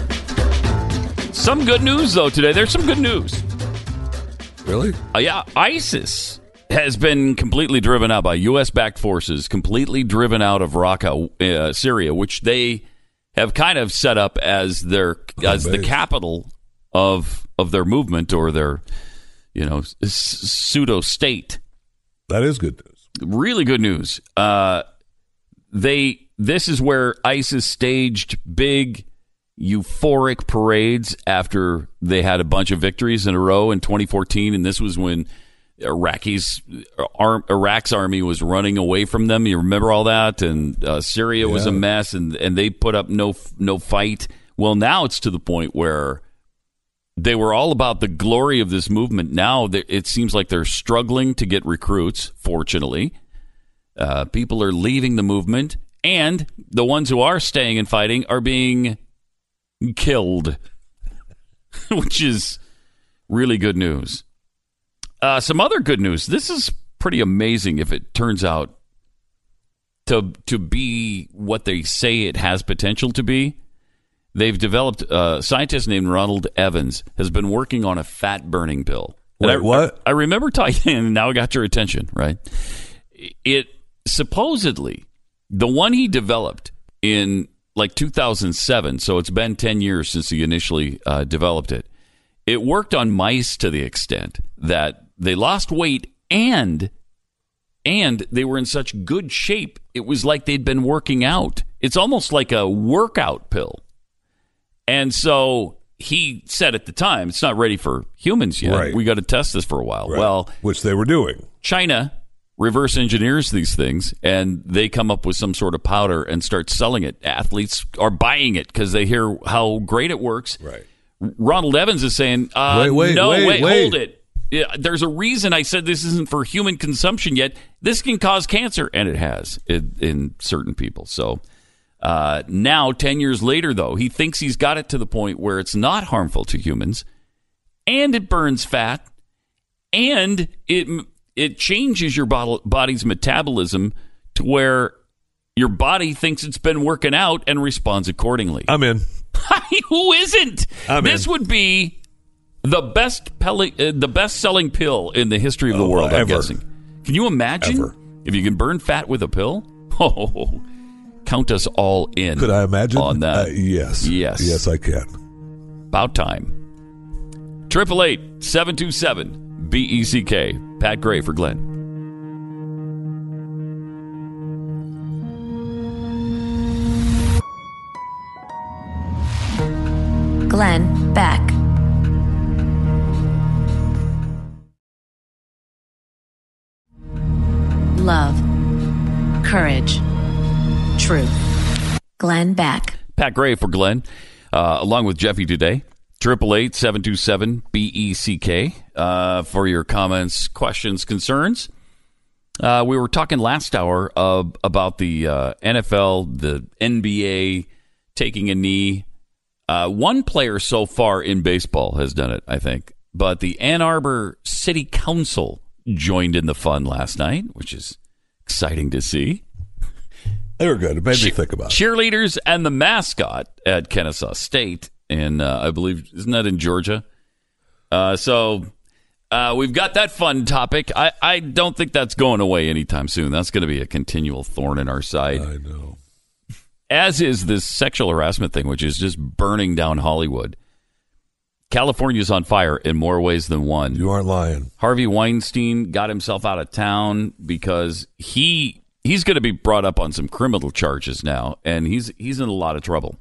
Speaker 3: Some good news, though, today. There's some good news.
Speaker 4: Really?
Speaker 3: Uh, yeah, ISIS has been completely driven out by U S-backed forces, completely driven out of Raqqa, uh, Syria, which they have kind of set up as their as the capital of of their movement or their, you know, s- pseudo state.
Speaker 4: That is good news.
Speaker 3: Really good news. Uh, they this is where ISIS staged big euphoric parades after they had a bunch of victories in a row in twenty fourteen, and this was when Iraqis, Ar- Iraq's army was running away from them. You remember all that, and uh, Syria yeah. was a mess, and and they put up no no fight. Well, now it's to the point where they were all about the glory of this movement. Now it seems like they're struggling to get recruits, fortunately. Uh, people are leaving the movement, and the ones who are staying and fighting are being killed, which is really good news. Uh, some other good news. This is pretty amazing if it turns out to to be what they say it has potential to be. They've developed, uh, a scientist named Ronald Evans has been working on a fat-burning pill.
Speaker 4: Wait,
Speaker 3: I,
Speaker 4: what?
Speaker 3: I, I remember talking, and now I got your attention, right? It supposedly, the one he developed in like two thousand seven, so it's been ten years since he initially uh, developed it. It worked on mice to the extent that they lost weight and and they were in such good shape, it was like they'd been working out. It's almost like a workout pill. And so he said at the time, it's not ready for humans yet.
Speaker 4: Right.
Speaker 3: We got to test this for a while.
Speaker 4: Right.
Speaker 3: Well,
Speaker 4: which they were doing.
Speaker 3: China reverse engineers these things, and they come up with some sort of powder and start selling it. Athletes are buying it because they hear how great it works.
Speaker 4: Right.
Speaker 3: Ronald Evans is saying, uh,
Speaker 4: wait, wait,
Speaker 3: no,
Speaker 4: wait,
Speaker 3: wait,
Speaker 4: wait,
Speaker 3: hold it. Yeah, there's a reason I said this isn't for human consumption yet. This can cause cancer, and it has in, in certain people. So uh, now, ten years later, though, he thinks he's got it to the point where it's not harmful to humans, and it burns fat, and it it changes your body's metabolism to where your body thinks it's been working out and responds accordingly.
Speaker 4: I'm in.
Speaker 3: Who isn't?
Speaker 4: I'm
Speaker 3: this
Speaker 4: in.
Speaker 3: would be The best pelli- uh, the best-selling pill in the history of the
Speaker 4: Oh,
Speaker 3: world, I'm
Speaker 4: ever.
Speaker 3: guessing. Can you imagine
Speaker 4: Ever.
Speaker 3: if you can burn fat with a pill? Oh, count us all in.
Speaker 4: Could I imagine?
Speaker 3: On that?
Speaker 4: Uh, yes.
Speaker 3: Yes.
Speaker 4: Yes, I can.
Speaker 3: About time. eight eight eight, seven two seven, B E C K. Pat Gray for Glenn.
Speaker 2: Glenn Beck. Love. Courage. Truth. Glenn Beck.
Speaker 3: Pat Gray for Glenn, uh, along with Jeffy today. eight eight eight, seven two seven, B E C K uh, for your comments, questions, concerns. Uh, we were talking last hour uh, about the uh, N F L, the N B A taking a knee. Uh, one player so far in baseball has done it, I think. But the Ann Arbor City Council joined in the fun last night, which is exciting to see.
Speaker 4: They were good. It made me think about it.
Speaker 3: Cheerleaders and the mascot at Kennesaw State, and uh, I believe, isn't that in Georgia? Uh, so uh, we've got that fun topic. I, I don't think that's going away anytime soon. That's going to be a continual thorn in our side.
Speaker 4: I know.
Speaker 3: As is this sexual harassment thing, which is just burning down Hollywood. California's on fire in more ways than one.
Speaker 4: You aren't lying.
Speaker 3: Harvey Weinstein got himself out of town because he he's going to be brought up on some criminal charges now, and he's he's in a lot of trouble.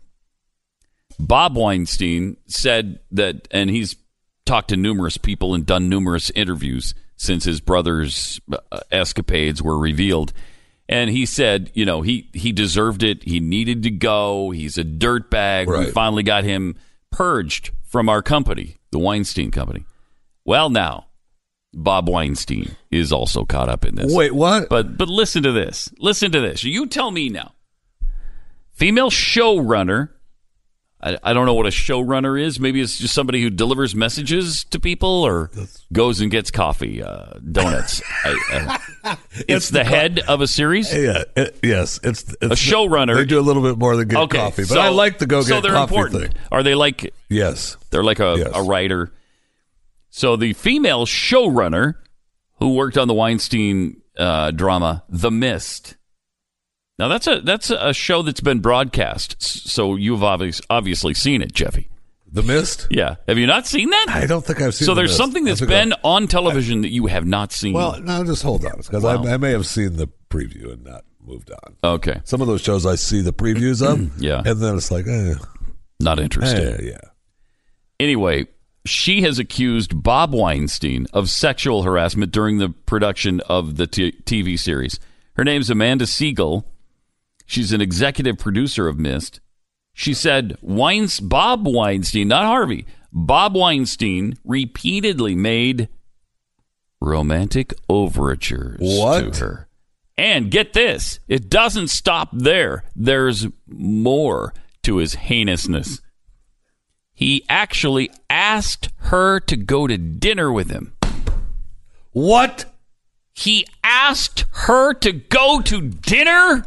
Speaker 3: Bob Weinstein said that, and he's talked to numerous people and done numerous interviews since his brother's uh, escapades were revealed. And he said, you know, he, he deserved it. He needed to go. He's a dirtbag.
Speaker 4: Right.
Speaker 3: We finally got him purged from our company, the Weinstein Company. Well, now, Bob Weinstein is also caught up in this.
Speaker 4: Wait, what?
Speaker 3: But but listen to this. Listen to this. You tell me now. Female showrunner. I, I don't know what a showrunner is. Maybe it's just somebody who delivers messages to people or goes and gets coffee, uh, donuts. I, uh, it's,
Speaker 4: It's
Speaker 3: the,
Speaker 4: the co-
Speaker 3: head of a series?
Speaker 4: Yeah, it, yes. It's, it's
Speaker 3: A showrunner.
Speaker 4: They do a little bit more than get
Speaker 3: Okay,
Speaker 4: coffee, but
Speaker 3: so-
Speaker 4: I like the go
Speaker 3: so
Speaker 4: get
Speaker 3: they're
Speaker 4: coffee
Speaker 3: important.
Speaker 4: thing.
Speaker 3: Are they like...
Speaker 4: Yes.
Speaker 3: They're like a,
Speaker 4: Yes.
Speaker 3: a writer. So the female showrunner who worked on the Weinstein uh, drama, The Mist. Now, that's a that's a show that's been broadcast, s- so you've obvious, obviously seen it, Jeffy.
Speaker 4: The Mist?
Speaker 3: Yeah. Have you not seen that?
Speaker 4: I don't think I've seen
Speaker 3: So
Speaker 4: The
Speaker 3: there's
Speaker 4: Mist.
Speaker 3: something
Speaker 4: I
Speaker 3: that's
Speaker 4: think
Speaker 3: been
Speaker 4: I-
Speaker 3: on television that you have not seen.
Speaker 4: Well, no, just hold on, because
Speaker 3: Wow.
Speaker 4: I, I may have seen the preview and not moved on.
Speaker 3: Okay.
Speaker 4: Some of those shows I see the previews of,
Speaker 3: Yeah.
Speaker 4: and then it's like, eh,
Speaker 3: Not interested.
Speaker 4: eh, yeah.
Speaker 3: Anyway, she has accused Bob Weinstein of sexual harassment during the production of the t- T V series. Her name's Amanda Siegel. She's an executive producer of Mist. She said Weins- Bob Weinstein, not Harvey, Bob Weinstein repeatedly made romantic overtures
Speaker 4: What?
Speaker 3: to her. And get this, it doesn't stop there. There's more to his heinousness. He actually asked her to go to dinner with him.
Speaker 4: What?
Speaker 3: He asked her to go to dinner?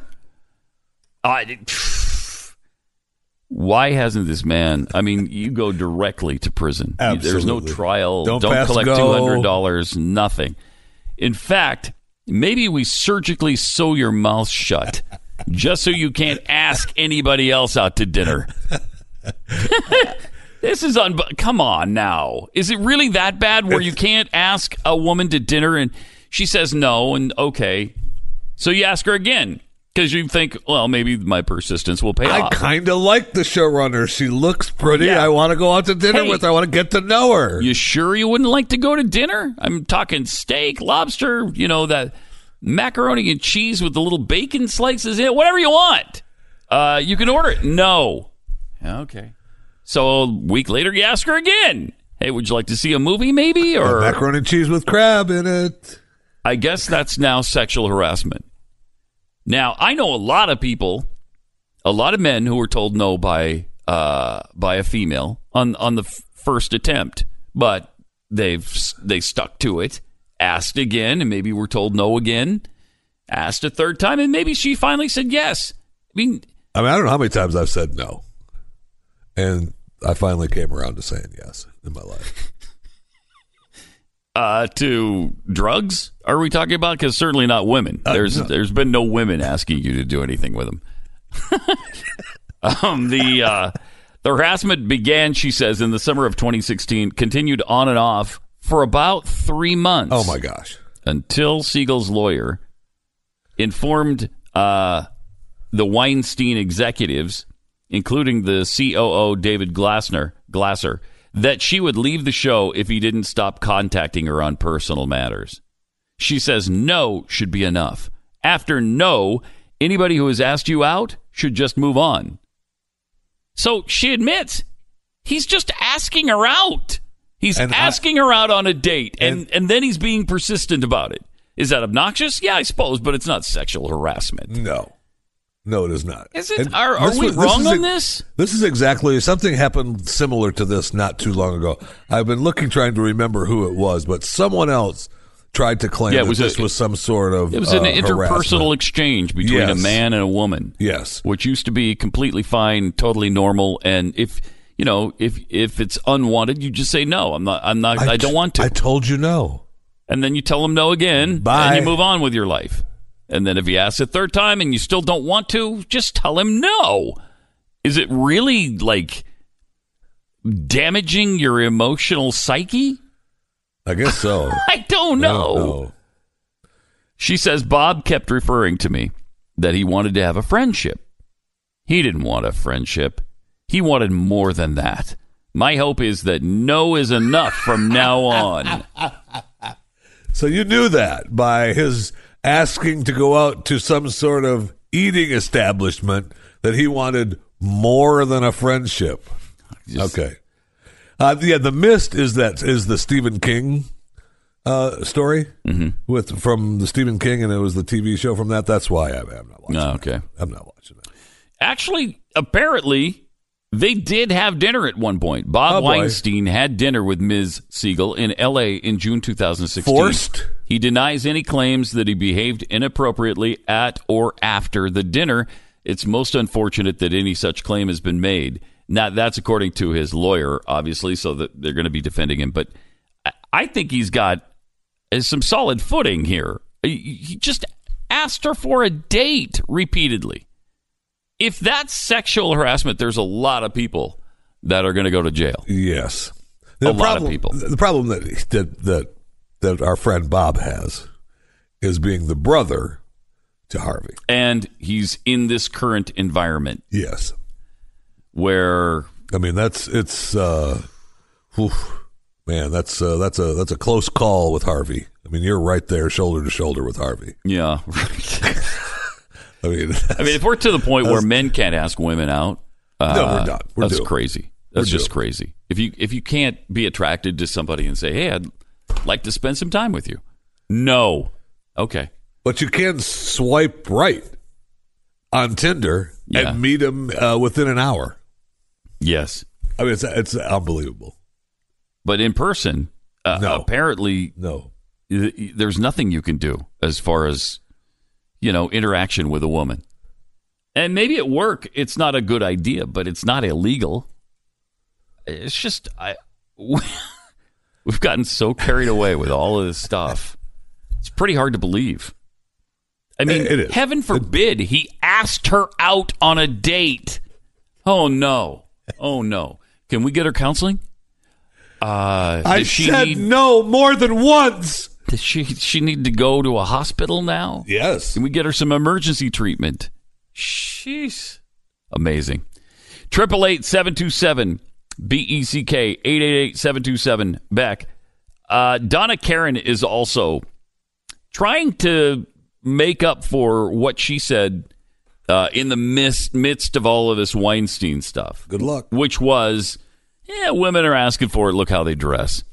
Speaker 3: I, why hasn't this man? I mean, you go directly to prison. There's no
Speaker 4: Absolutely.
Speaker 3: trial.
Speaker 4: Don't
Speaker 3: Don't,
Speaker 4: pass
Speaker 3: collect
Speaker 4: go.
Speaker 3: two hundred dollars. Nothing. In fact, maybe we surgically sew your mouth shut just so you can't ask anybody else out to dinner. This is un. Come on now. Is it really that bad where you can't ask a woman to dinner and she says no and okay, so you ask her again because you think, well, maybe my persistence will pay
Speaker 4: I
Speaker 3: off.
Speaker 4: kind of like the showrunner. She looks pretty.
Speaker 3: Yeah.
Speaker 4: I want to go out to dinner
Speaker 3: Hey.
Speaker 4: with her. I want to get to know her.
Speaker 3: You sure you wouldn't like to go to dinner? I'm talking steak, lobster, you know, that macaroni and cheese with the little bacon slices in it, whatever you want. Uh, you can order it. No. Okay. So a week later, you ask her again. Hey, would you like to see a movie maybe? Or
Speaker 4: macaroni and cheese with crab in it.
Speaker 3: I guess that's now sexual harassment. Now, I know a lot of people, a lot of men who were told no by uh, by a female on on the f- first attempt, but they've they stuck to it, asked again, and maybe were told no again, asked a third time, and maybe she finally said yes. I mean,
Speaker 4: I mean, I don't know how many times I've said no, and I finally came around to saying yes in my life.
Speaker 3: Uh, to drugs? Are we talking about? Because certainly not women.
Speaker 4: Uh,
Speaker 3: there's
Speaker 4: no.
Speaker 3: there's been no women asking you to do anything with them. um, the uh, the harassment began, she says, in the summer of twenty sixteen, continued on and off for about three months.
Speaker 4: Oh my gosh!
Speaker 3: Until Siegel's lawyer informed uh, the Weinstein executives, including the C O O David Glasser, Glasser, that she would leave the show if he didn't stop contacting her on personal matters. She says no should be enough. After no, anybody who has asked you out should just move on. So she admits he's just asking her out. He's
Speaker 4: and
Speaker 3: asking
Speaker 4: I,
Speaker 3: her out on a date, and,
Speaker 4: and,
Speaker 3: and then he's being persistent about it. Is that obnoxious? Yeah, I suppose, but it's not sexual harassment.
Speaker 4: No. No, it is not.
Speaker 3: Is it? And are are we was, wrong this on this?
Speaker 4: This is exactly, something happened similar to this not too long ago. I've been looking, trying to remember who it was, but someone else tried to claim
Speaker 3: yeah,
Speaker 4: that
Speaker 3: was
Speaker 4: this
Speaker 3: a,
Speaker 4: was some sort of
Speaker 3: It was
Speaker 4: uh,
Speaker 3: an interpersonal
Speaker 4: harassment.
Speaker 3: exchange between
Speaker 4: yes.
Speaker 3: a man and a woman.
Speaker 4: Yes.
Speaker 3: Which used to be completely fine, totally normal, and if you know, if if it's unwanted, you just say no. I'm not I'm not I, I don't want to.
Speaker 4: I told you no.
Speaker 3: And then you tell them no again,
Speaker 4: Bye.
Speaker 3: and you move on with your life. And then if he asks a third time and you still don't want to, just tell him no. Is it really, like, damaging your emotional psyche?
Speaker 4: I guess so.
Speaker 3: I don't know.
Speaker 4: I don't know.
Speaker 3: She says Bob kept referring to me that he wanted to have a friendship. He didn't want a friendship. He wanted more than that. My hope is that no is enough from now on.
Speaker 4: So you knew that by his asking to go out to some sort of eating establishment that he wanted more than a friendship. Just, okay. Uh, yeah, The Mist is that is the Stephen King uh, story
Speaker 3: mm-hmm.
Speaker 4: with from the Stephen King, and it was the T V show from that. That's why I'm, I'm not watching.
Speaker 3: Oh, okay.
Speaker 4: That. I'm not watching it.
Speaker 3: Actually, apparently, they did have dinner at one point. Bob
Speaker 4: oh,
Speaker 3: Weinstein had dinner with Miz Siegel in L A in June two thousand sixteen.
Speaker 4: Forced?
Speaker 3: He denies any claims that he behaved inappropriately at or after the dinner. It's most unfortunate that any such claim has been made. Now, that's according to his lawyer, obviously, so that they're going to be defending him. But I think he's got some solid footing here. He just asked her for a date repeatedly. If that's sexual harassment, there's a lot of people that are going to go to jail.
Speaker 4: Yes.
Speaker 3: The a problem, lot of people.
Speaker 4: The problem that, that that that our friend Bob has is being the brother to Harvey.
Speaker 3: And he's in this current environment.
Speaker 4: Yes.
Speaker 3: Where
Speaker 4: I mean that's it's uh whew, man, that's uh, that's a that's a close call with Harvey. I mean, you're right there shoulder to shoulder with Harvey.
Speaker 3: Yeah. Right.
Speaker 4: I mean,
Speaker 3: I mean, if we're to the point where men can't ask women out, uh,
Speaker 4: no, we're not. We're
Speaker 3: that's
Speaker 4: due.
Speaker 3: crazy. That's
Speaker 4: we're
Speaker 3: just
Speaker 4: due.
Speaker 3: crazy. If you if you can't be attracted to somebody and say, "Hey, I'd like to spend some time with you," no, okay,
Speaker 4: but you can swipe right on Tinder
Speaker 3: yeah.
Speaker 4: and meet him uh, within an hour.
Speaker 3: Yes,
Speaker 4: I mean it's it's unbelievable.
Speaker 3: But in person, uh,
Speaker 4: no.
Speaker 3: apparently,
Speaker 4: no,
Speaker 3: there's nothing you can do as far as, you know, interaction with a woman. And maybe at work it's not a good idea, but it's not illegal. It's just I we've gotten so carried away with all of this stuff. It's pretty hard to believe. I mean,
Speaker 4: it is.
Speaker 3: Heaven forbid he asked her out on a date. Oh no. Oh no. Can we get her counseling? Uh,
Speaker 4: I
Speaker 3: she
Speaker 4: said
Speaker 3: need,
Speaker 4: no more than once.
Speaker 3: Does she she need to go to a hospital now?
Speaker 4: Yes.
Speaker 3: Can we get her some emergency treatment? Sheesh. Amazing. Triple eight seven two seven B E C K eight eight eight seven two seven Beck. Uh, Donna Karen is also trying to make up for what she said uh, in the midst, midst of all of this Weinstein stuff.
Speaker 4: Good luck.
Speaker 3: Which was, yeah, women are asking for it. Look how they dress.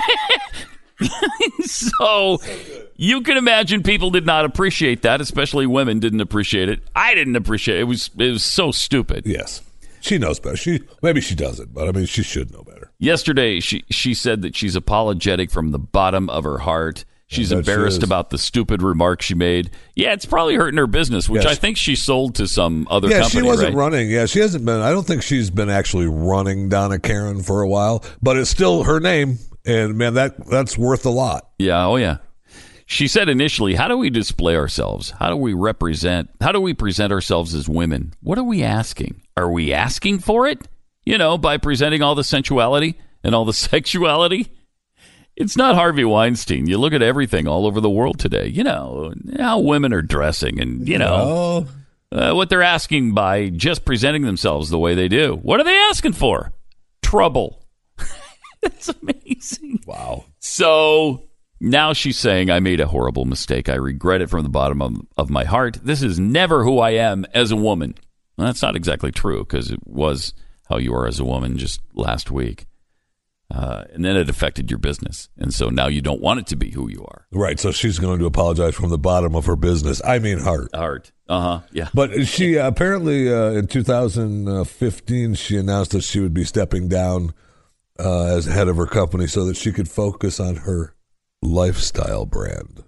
Speaker 3: So you can imagine people did not appreciate that, especially women didn't appreciate it. I didn't appreciate it. It was it was so stupid.
Speaker 4: Yes. She knows better. She maybe she doesn't, but I mean she should know better.
Speaker 3: Yesterday she she said that she's apologetic from the bottom of her heart. She's
Speaker 4: yeah,
Speaker 3: embarrassed
Speaker 4: she
Speaker 3: about the stupid remarks she made. Yeah, it's probably hurting her business, which
Speaker 4: yes.
Speaker 3: I think she sold to some other
Speaker 4: yeah,
Speaker 3: company.
Speaker 4: she wasn't
Speaker 3: right?
Speaker 4: running. Yeah, she hasn't been. I don't think she's been actually running Donna Karen for a while, but it's still her name. And, man, that that's worth a lot.
Speaker 3: Yeah, oh, yeah. She said initially, how do we display ourselves? How do we represent? How do we present ourselves as women? What are we asking? Are we asking for it? You know, by presenting all the sensuality and all the sexuality? It's not Harvey Weinstein. You look at everything all over the world today. You know, how women are dressing and, you know, uh, what they're asking by just presenting themselves the way they do. What are they asking for? Trouble. That's amazing.
Speaker 4: Wow.
Speaker 3: So now she's saying, I made a horrible mistake. I regret it from the bottom of, of my heart. This is never who I am as a woman. Well, that's not exactly true, because it was how you are as a woman just last week. Uh, and then it affected your business. And so now you don't want it to be who you are.
Speaker 4: Right. So she's going to apologize from the bottom of her business. I mean, heart.
Speaker 3: Heart. Uh-huh. Yeah.
Speaker 4: But she uh, apparently uh, in two thousand fifteen, she announced that she would be stepping down uh, as head of her company so that she could focus on her lifestyle brand,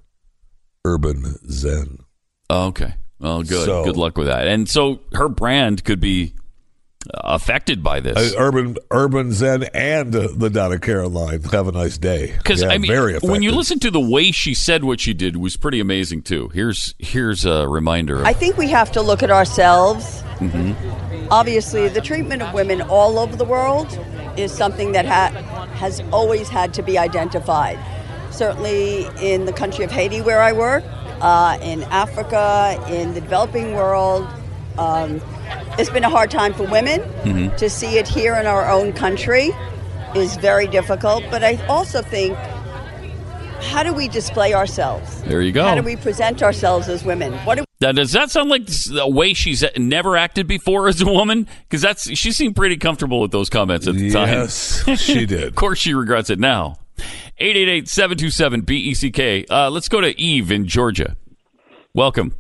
Speaker 4: Urban Zen.
Speaker 3: Oh, okay. Well, good.
Speaker 4: So,
Speaker 3: good luck with that. And so her brand could be affected by this.
Speaker 4: Uh, Urban Urban Zen and uh, the Donna Caroline. Have a nice day.
Speaker 3: Because
Speaker 4: yeah,
Speaker 3: I mean,
Speaker 4: very
Speaker 3: when you listen to the way she said what she did, was pretty amazing too. Here's here's a reminder. Of,
Speaker 15: I think we have to look at ourselves.
Speaker 3: Mm-hmm.
Speaker 15: Obviously, the treatment of women all over the world is something that ha- has always had to be identified. Certainly in the country of Haiti, where I work, uh, in Africa, in the developing world. Um, It's been a hard time for women. Mm-hmm. To see it here in our own country is very difficult. But I also think, how do we display ourselves?
Speaker 3: There you go.
Speaker 15: How do we present ourselves as women? What do
Speaker 3: now, does that sound like the way she's never acted before as a woman? Because that's she seemed pretty comfortable with those comments at the
Speaker 4: yes,
Speaker 3: time.
Speaker 4: Yes, she did.
Speaker 3: Of course, she regrets it now. eight eight eight, seven two seven, B E C K. Uh, let's go to Eve in Georgia. Welcome.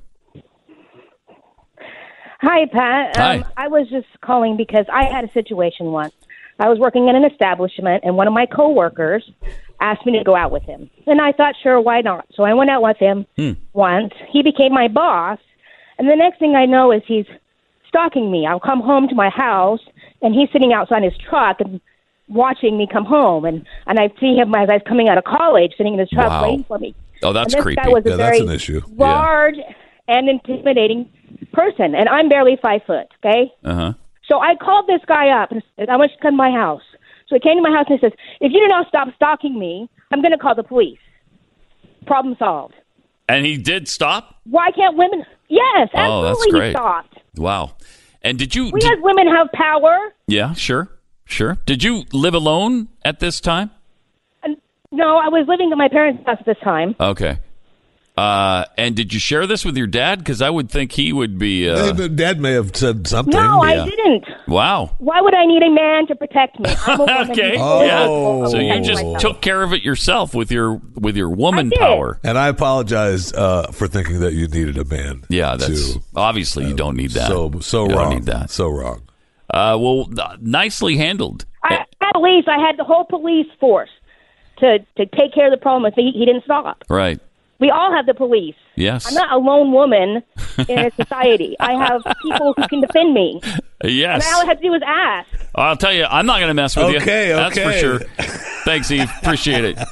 Speaker 16: Hi, Pat.
Speaker 3: Hi.
Speaker 16: Um, I was just calling because I had a situation once. I was working in an establishment, and one of my coworkers asked me to go out with him. And I thought, sure, why not? So I went out with him hmm. once. He became my boss, and the next thing I know is he's stalking me. I'll come home to my house, and he's sitting outside his truck and watching me come home. And, and I see him as I was coming out of college, sitting in his truck
Speaker 3: wow.
Speaker 16: waiting for me.
Speaker 3: Oh, that's
Speaker 16: and this
Speaker 3: creepy.
Speaker 16: Guy was
Speaker 4: yeah,
Speaker 16: a
Speaker 4: that's
Speaker 16: very
Speaker 4: an issue.
Speaker 16: large
Speaker 3: yeah.
Speaker 16: and intimidating person, and I'm barely five foot, okay?
Speaker 3: Uh-huh.
Speaker 16: So I called this guy up and said, I want you to come to my house. So he came to my house and he says, if you do not stop stalking me, I'm going to call the police. Problem solved.
Speaker 3: And he did stop?
Speaker 16: Why can't women? Yes,
Speaker 3: oh,
Speaker 16: absolutely
Speaker 3: that's great.
Speaker 16: He stopped.
Speaker 3: Wow. And did you...
Speaker 16: We
Speaker 3: did,
Speaker 16: as women have power.
Speaker 3: Yeah, sure, sure. Did you live alone at this time?
Speaker 16: Uh, no, I was living at my parents' house at this time.
Speaker 3: Okay. Uh, and did you share this with your dad? Because I would think he would be... Uh...
Speaker 4: Hey, Dad may have said something.
Speaker 16: No,
Speaker 3: yeah.
Speaker 16: I didn't.
Speaker 3: Wow.
Speaker 16: Why would I need a man to protect me? I'm a woman.
Speaker 3: Okay.
Speaker 4: Oh.
Speaker 3: Yeah. So you just myself. took care of it yourself with your with your woman power.
Speaker 4: And I apologize uh, for thinking that you needed a man.
Speaker 3: Yeah, that's
Speaker 4: to,
Speaker 3: obviously you don't need that.
Speaker 4: So so
Speaker 3: you
Speaker 4: wrong.
Speaker 3: Don't need that.
Speaker 4: So wrong.
Speaker 3: Uh, well, uh, nicely handled.
Speaker 16: I, at least I had the whole police force to to take care of the problem if he, he didn't stop.
Speaker 3: Right.
Speaker 16: We all have the police.
Speaker 3: Yes.
Speaker 16: I'm not a lone woman in a society. I have people who can defend me.
Speaker 3: Yes.
Speaker 16: And all I have to do is ask.
Speaker 3: I'll tell you, I'm not going to mess with
Speaker 4: okay,
Speaker 3: you.
Speaker 4: Okay,
Speaker 3: That's for sure. Thanks, Eve. Appreciate it.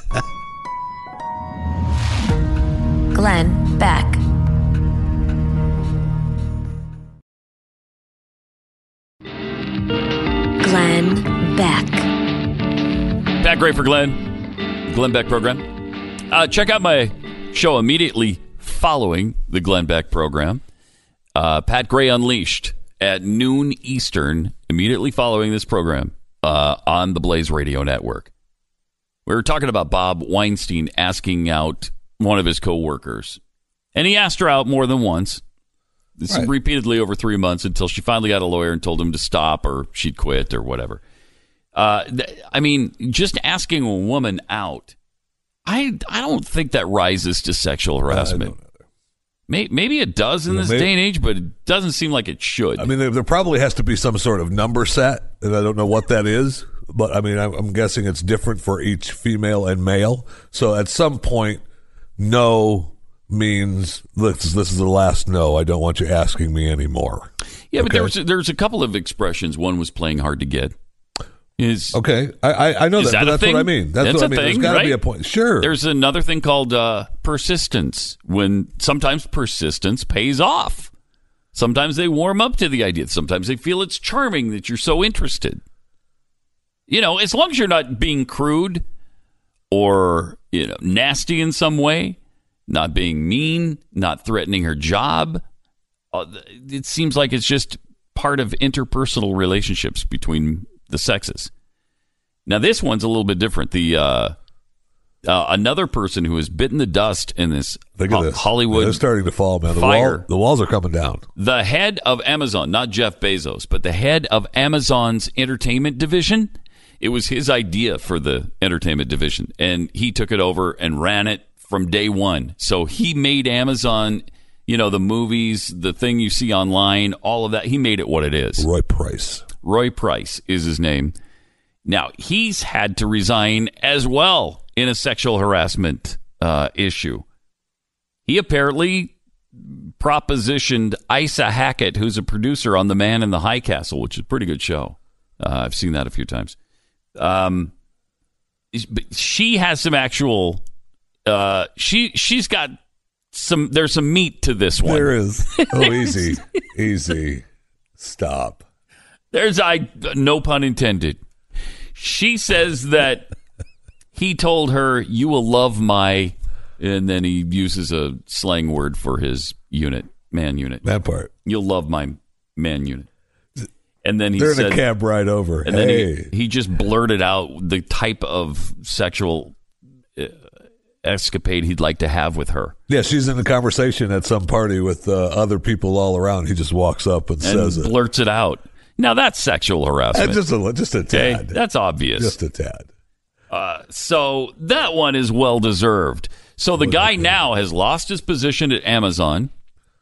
Speaker 2: Glenn Beck. Glenn Beck.
Speaker 3: Pat Gray for Glenn. Glenn Beck program. Uh, check out my show immediately following the Glenn Beck program. Uh, Pat Gray Unleashed at noon Eastern, immediately following this program uh, on the Blaze Radio Network. We were talking about Bob Weinstein asking out one of his coworkers. And he asked her out more than once. This right. repeatedly over three months until she finally got a lawyer and told him to stop or she'd quit or whatever. Uh, th- I mean, just asking a woman out, I I don't think that rises to sexual harassment. Maybe, maybe it does in this maybe, day and age, but it doesn't seem like it should.
Speaker 4: I mean, there, there probably has to be some sort of number set, and I don't know what that is. But, I mean, I'm, I'm guessing it's different for each female and male. So at some point, no means this, this is the last no. I don't want you asking me anymore.
Speaker 3: Yeah,
Speaker 4: okay?
Speaker 3: but there was, there's a couple of expressions. One was playing hard to get. Is
Speaker 4: okay. I I, I know that,
Speaker 3: that
Speaker 4: but that's
Speaker 3: thing?
Speaker 4: what I mean. That's,
Speaker 3: That's
Speaker 4: what I
Speaker 3: a
Speaker 4: mean.
Speaker 3: thing,
Speaker 4: There's got to
Speaker 3: right?
Speaker 4: be a point. Sure.
Speaker 3: There's another thing called uh, persistence. When sometimes persistence pays off. Sometimes they warm up to the idea. Sometimes they feel it's charming that you're so interested. You know, as long as you're not being crude or, you know, nasty in some way, not being mean, not threatening her job, uh, it seems like it's just part of interpersonal relationships between the sexes. Now, this one's a little bit different. The uh, uh, another person who has bitten the dust in this,
Speaker 4: Look at
Speaker 3: ho-
Speaker 4: this.
Speaker 3: Hollywood
Speaker 4: They're starting to fall, man. The,
Speaker 3: fire.
Speaker 4: wall, the walls are coming down.
Speaker 3: The head of Amazon, not Jeff Bezos, but the head of Amazon's entertainment division. It was his idea for the entertainment division, and he took it over and ran it from day one. So he made Amazon, you know, the movies, the thing you see online, all of that. He made it what it is.
Speaker 4: Roy Price.
Speaker 3: Roy Price is his name. Now, he's had to resign as well in a sexual harassment uh, issue. He apparently propositioned Isa Hackett, who's a producer on The Man in the High Castle, which is a pretty good show. Uh, I've seen that a few times. Um, she has some actual. Uh, she she's got some. There's some meat to this one.
Speaker 4: There is. Oh, easy, easy. Stop.
Speaker 3: There's I no pun intended. She says that he told her, "You will love my," and then he uses a slang word for his unit, man unit.
Speaker 4: That part.
Speaker 3: You'll love my man unit. And then he
Speaker 4: They're
Speaker 3: said,
Speaker 4: in a cab ride over.
Speaker 3: And
Speaker 4: hey.
Speaker 3: then he, he just blurted out the type of sexual uh, escapade he'd like to have with her.
Speaker 4: Yeah, she's in a conversation at some party with uh, other people all around. He just walks up and,
Speaker 3: and
Speaker 4: says it.
Speaker 3: blurts it out. Now, that's sexual harassment.
Speaker 4: Uh, just, a, just a tad.
Speaker 3: Okay? That's obvious.
Speaker 4: Just a tad.
Speaker 3: Uh, so that one is well-deserved. So the guy now has lost his position at Amazon,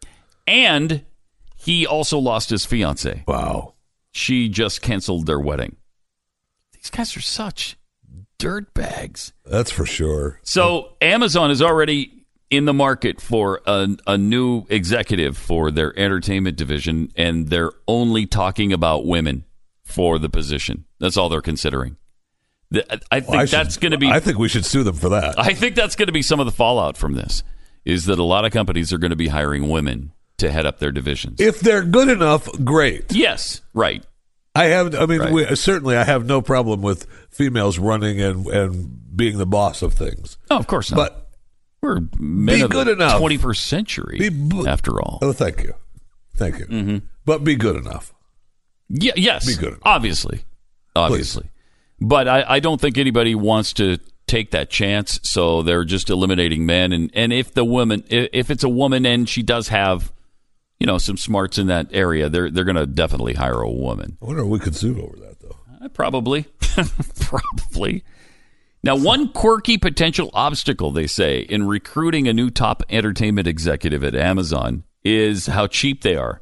Speaker 3: and he also lost his fiancée.
Speaker 4: Wow.
Speaker 3: She just canceled their wedding. These guys are such dirtbags.
Speaker 4: That's for sure.
Speaker 3: So Amazon is already in the market for a, a new executive for their entertainment division, and they're only talking about women for the position. That's all they're considering. The, I think
Speaker 4: well, I
Speaker 3: that's
Speaker 4: should,
Speaker 3: going to be...
Speaker 4: I think we should sue them for that.
Speaker 3: I think that's going to be some of the fallout from this, is that a lot of companies are going to be hiring women to head up their divisions.
Speaker 4: If they're good enough, great.
Speaker 3: Yes, right.
Speaker 4: I have. I mean,
Speaker 3: Right.
Speaker 4: we, certainly, I have no problem with females running and and being the boss of things.
Speaker 3: Oh, of course not.
Speaker 4: But
Speaker 3: we're men
Speaker 4: be
Speaker 3: of
Speaker 4: good
Speaker 3: the
Speaker 4: enough.
Speaker 3: twenty-first century,
Speaker 4: Be,
Speaker 3: after all.
Speaker 4: Oh, thank you, thank you.
Speaker 3: Mm-hmm.
Speaker 4: But be good enough.
Speaker 3: Yeah, yes,
Speaker 4: Be good enough.
Speaker 3: obviously, obviously. Please. But I, I don't think anybody wants to take that chance, so they're just eliminating men. And, and if the woman, if, if it's a woman and she does have, you know, some smarts in that area, they're they're going to definitely hire a woman.
Speaker 4: I wonder if we could sue over that, though.
Speaker 3: Uh, probably, probably. Now, one quirky potential obstacle, they say, in recruiting a new top entertainment executive at Amazon is how cheap they are.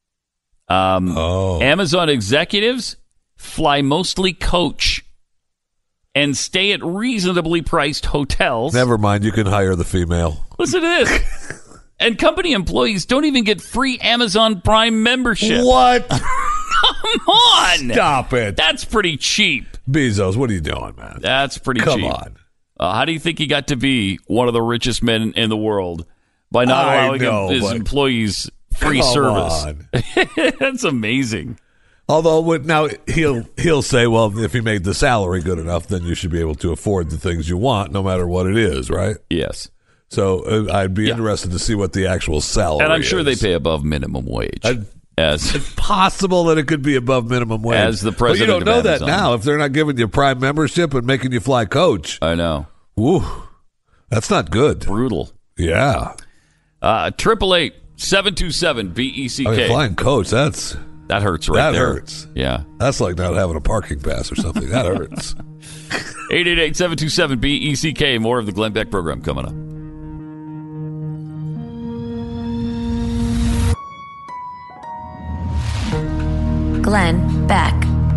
Speaker 3: Um,
Speaker 4: oh.
Speaker 3: Amazon executives fly mostly coach and stay at reasonably priced hotels.
Speaker 4: Never mind, you can hire the female.
Speaker 3: Listen to this. And company employees don't even get free Amazon Prime membership.
Speaker 4: What?
Speaker 3: Come on.
Speaker 4: Stop it.
Speaker 3: That's pretty cheap.
Speaker 4: Bezos, what are you doing, man?
Speaker 3: That's pretty
Speaker 4: Come
Speaker 3: cheap.
Speaker 4: on.
Speaker 3: Uh, how do you think he got to be one of the richest men in the world by not
Speaker 4: I
Speaker 3: allowing
Speaker 4: know,
Speaker 3: his
Speaker 4: but-
Speaker 3: employees free
Speaker 4: Come
Speaker 3: service?
Speaker 4: on.
Speaker 3: That's amazing.
Speaker 4: Although what- now he'll he'll say, well, if he made the salary good enough, then you should be able to afford the things you want, no matter what it is, right?
Speaker 3: Yes.
Speaker 4: So uh, I'd be
Speaker 3: Yeah.
Speaker 4: interested to see what the actual salary.
Speaker 3: And I'm sure
Speaker 4: is.
Speaker 3: they pay above minimum wage.
Speaker 4: I'd-
Speaker 3: as
Speaker 4: It's possible that it could be above minimum wage.
Speaker 3: As the
Speaker 4: But you
Speaker 3: president
Speaker 4: don't
Speaker 3: of
Speaker 4: know that
Speaker 3: Amazon.
Speaker 4: now if they're not giving you Prime membership and making you fly coach.
Speaker 3: I know.
Speaker 4: Woo, that's not good.
Speaker 3: Brutal.
Speaker 4: Yeah.
Speaker 3: Uh, Triple eight seven two seven B E C
Speaker 4: I mean,
Speaker 3: K.
Speaker 4: flying coach, that's
Speaker 3: That hurts right
Speaker 4: that
Speaker 3: there.
Speaker 4: hurts.
Speaker 3: Yeah.
Speaker 4: That's like not having a parking pass or something. That hurts.
Speaker 3: eight eight eight seven two seven B E C K. More of the Glenn Beck program coming up.
Speaker 2: Glenn Beck.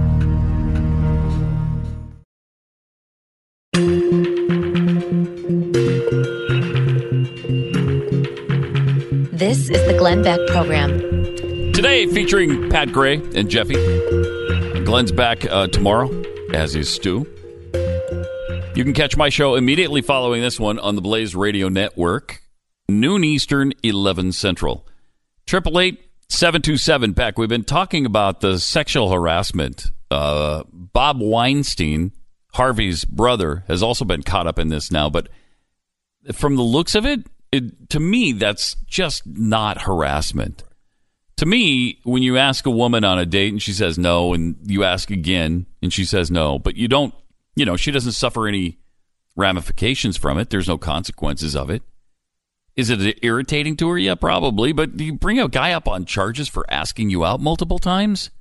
Speaker 2: This is the Glenn Beck program.
Speaker 3: Today, featuring Pat Gray and Jeffy. Glenn's back uh, tomorrow. as is Stu. You can catch my show immediately following this one on the Blaze Radio Network, noon Eastern, eleven Central. Triple eight seven two seven Beck. We've been talking about the sexual harassment. Uh, Bob Weinstein, Harvey's brother, has also been caught up in this now. But from the looks of it, it to me, that's just not harassment. To me, when you ask a woman on a date and she says no, and you ask again and she says no, but you don't, you know, she doesn't suffer any ramifications from it. There's no consequences of it. Is it irritating to her? Yeah, probably. But do you bring a guy up on charges for asking you out multiple times?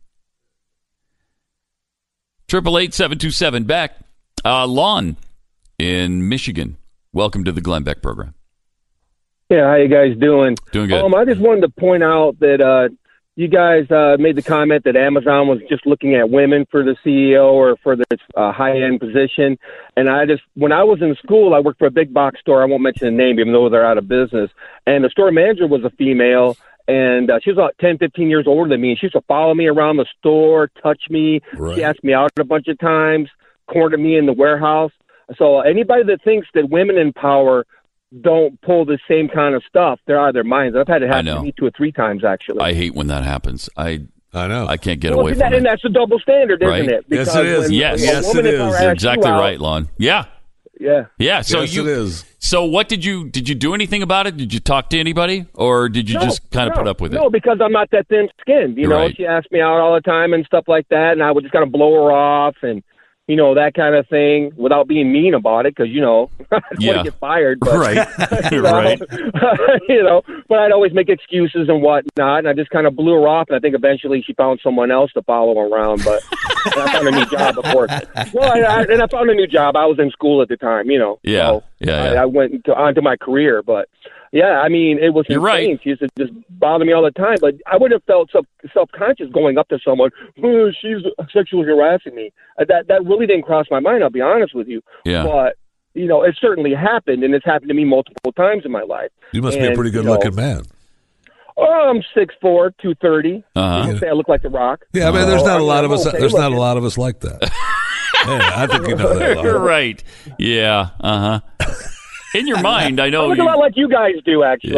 Speaker 3: Triple eight seven two seven Beck. Uh, Lon in Michigan. Welcome to the Glenn Beck program.
Speaker 11: Yeah, how you guys doing?
Speaker 3: Doing good.
Speaker 11: Um, I just wanted to point out that uh, you guys uh, made the comment that Amazon was just looking at women for the C E O or for this uh, high-end position. And I just, when I was in school, I worked for a big box store. I won't mention the name, even though they're out of business. And the store manager was a female, and uh, she was about ten, fifteen years older than me. And she used to follow me around the store, touch me. Right. She asked me out a bunch of times, cornered me in the warehouse. So anybody that thinks that women in power don't pull the same kind of stuff, they're out of their minds. I've had it happen to me two or three times, actually.
Speaker 3: I hate when that happens. I
Speaker 4: I know.
Speaker 3: I can't get
Speaker 11: well,
Speaker 3: away
Speaker 11: that,
Speaker 3: from it.
Speaker 11: And that's a double standard, isn't
Speaker 3: right?
Speaker 11: it?
Speaker 3: Because yes, it is.
Speaker 11: When,
Speaker 3: yes,
Speaker 11: when
Speaker 3: yes, it is. You're exactly right, Lon. Yeah.
Speaker 11: Yeah.
Speaker 3: Yeah. So
Speaker 4: yes,
Speaker 3: you,
Speaker 4: it is.
Speaker 3: So what did you did you do anything about it? Did you talk to anybody, or did you
Speaker 11: no,
Speaker 3: just kind of
Speaker 11: no,
Speaker 3: put up with it?
Speaker 11: No, because I'm not that thin-skinned. You
Speaker 3: You're
Speaker 11: know,
Speaker 3: right.
Speaker 11: she asked me out all the time and stuff like that, and I would just kind of blow her off and, you know, that kind of thing without being mean about it, because, you know, I don't
Speaker 3: Yeah.
Speaker 11: want to get fired. But,
Speaker 3: Right.
Speaker 11: you know,
Speaker 3: Right.
Speaker 11: you know, but I'd always make excuses and whatnot, and I just kind of blew her off, and I think eventually she found someone else to follow around, but and I found a new job, of course. Well, I, I, and I found a new job. I was in school at the time, you know.
Speaker 3: Yeah.
Speaker 11: So
Speaker 3: Yeah,
Speaker 11: I,
Speaker 3: yeah.
Speaker 11: I went into, onto my career, but, yeah, I mean, it was
Speaker 3: You're
Speaker 11: insane.
Speaker 3: right.
Speaker 11: She used to just bother me all the time, but I would have felt self, self-conscious going up to someone, oh, she's sexually harassing me. Uh, That that really didn't cross my mind, I'll be honest with you.
Speaker 3: Yeah.
Speaker 11: But, you know, it certainly happened, and it's happened to me multiple times in my life.
Speaker 4: You must
Speaker 11: and,
Speaker 4: be a pretty good-looking
Speaker 11: you know,
Speaker 4: man.
Speaker 11: Oh, I'm six foot four, two thirty.
Speaker 3: Uh-huh.
Speaker 11: You can say I look like The Rock.
Speaker 4: Yeah, I mean, there's
Speaker 11: So,
Speaker 4: not a
Speaker 11: mean,
Speaker 4: lot
Speaker 11: I'm
Speaker 4: of us.
Speaker 11: okay
Speaker 4: There's not a
Speaker 11: looking.
Speaker 4: lot of us like that. Yeah, I think you know that. Lon.
Speaker 3: You're right. Yeah. Uh huh. In your mind, I know.
Speaker 11: I look
Speaker 3: you,
Speaker 11: a lot like you guys do, actually.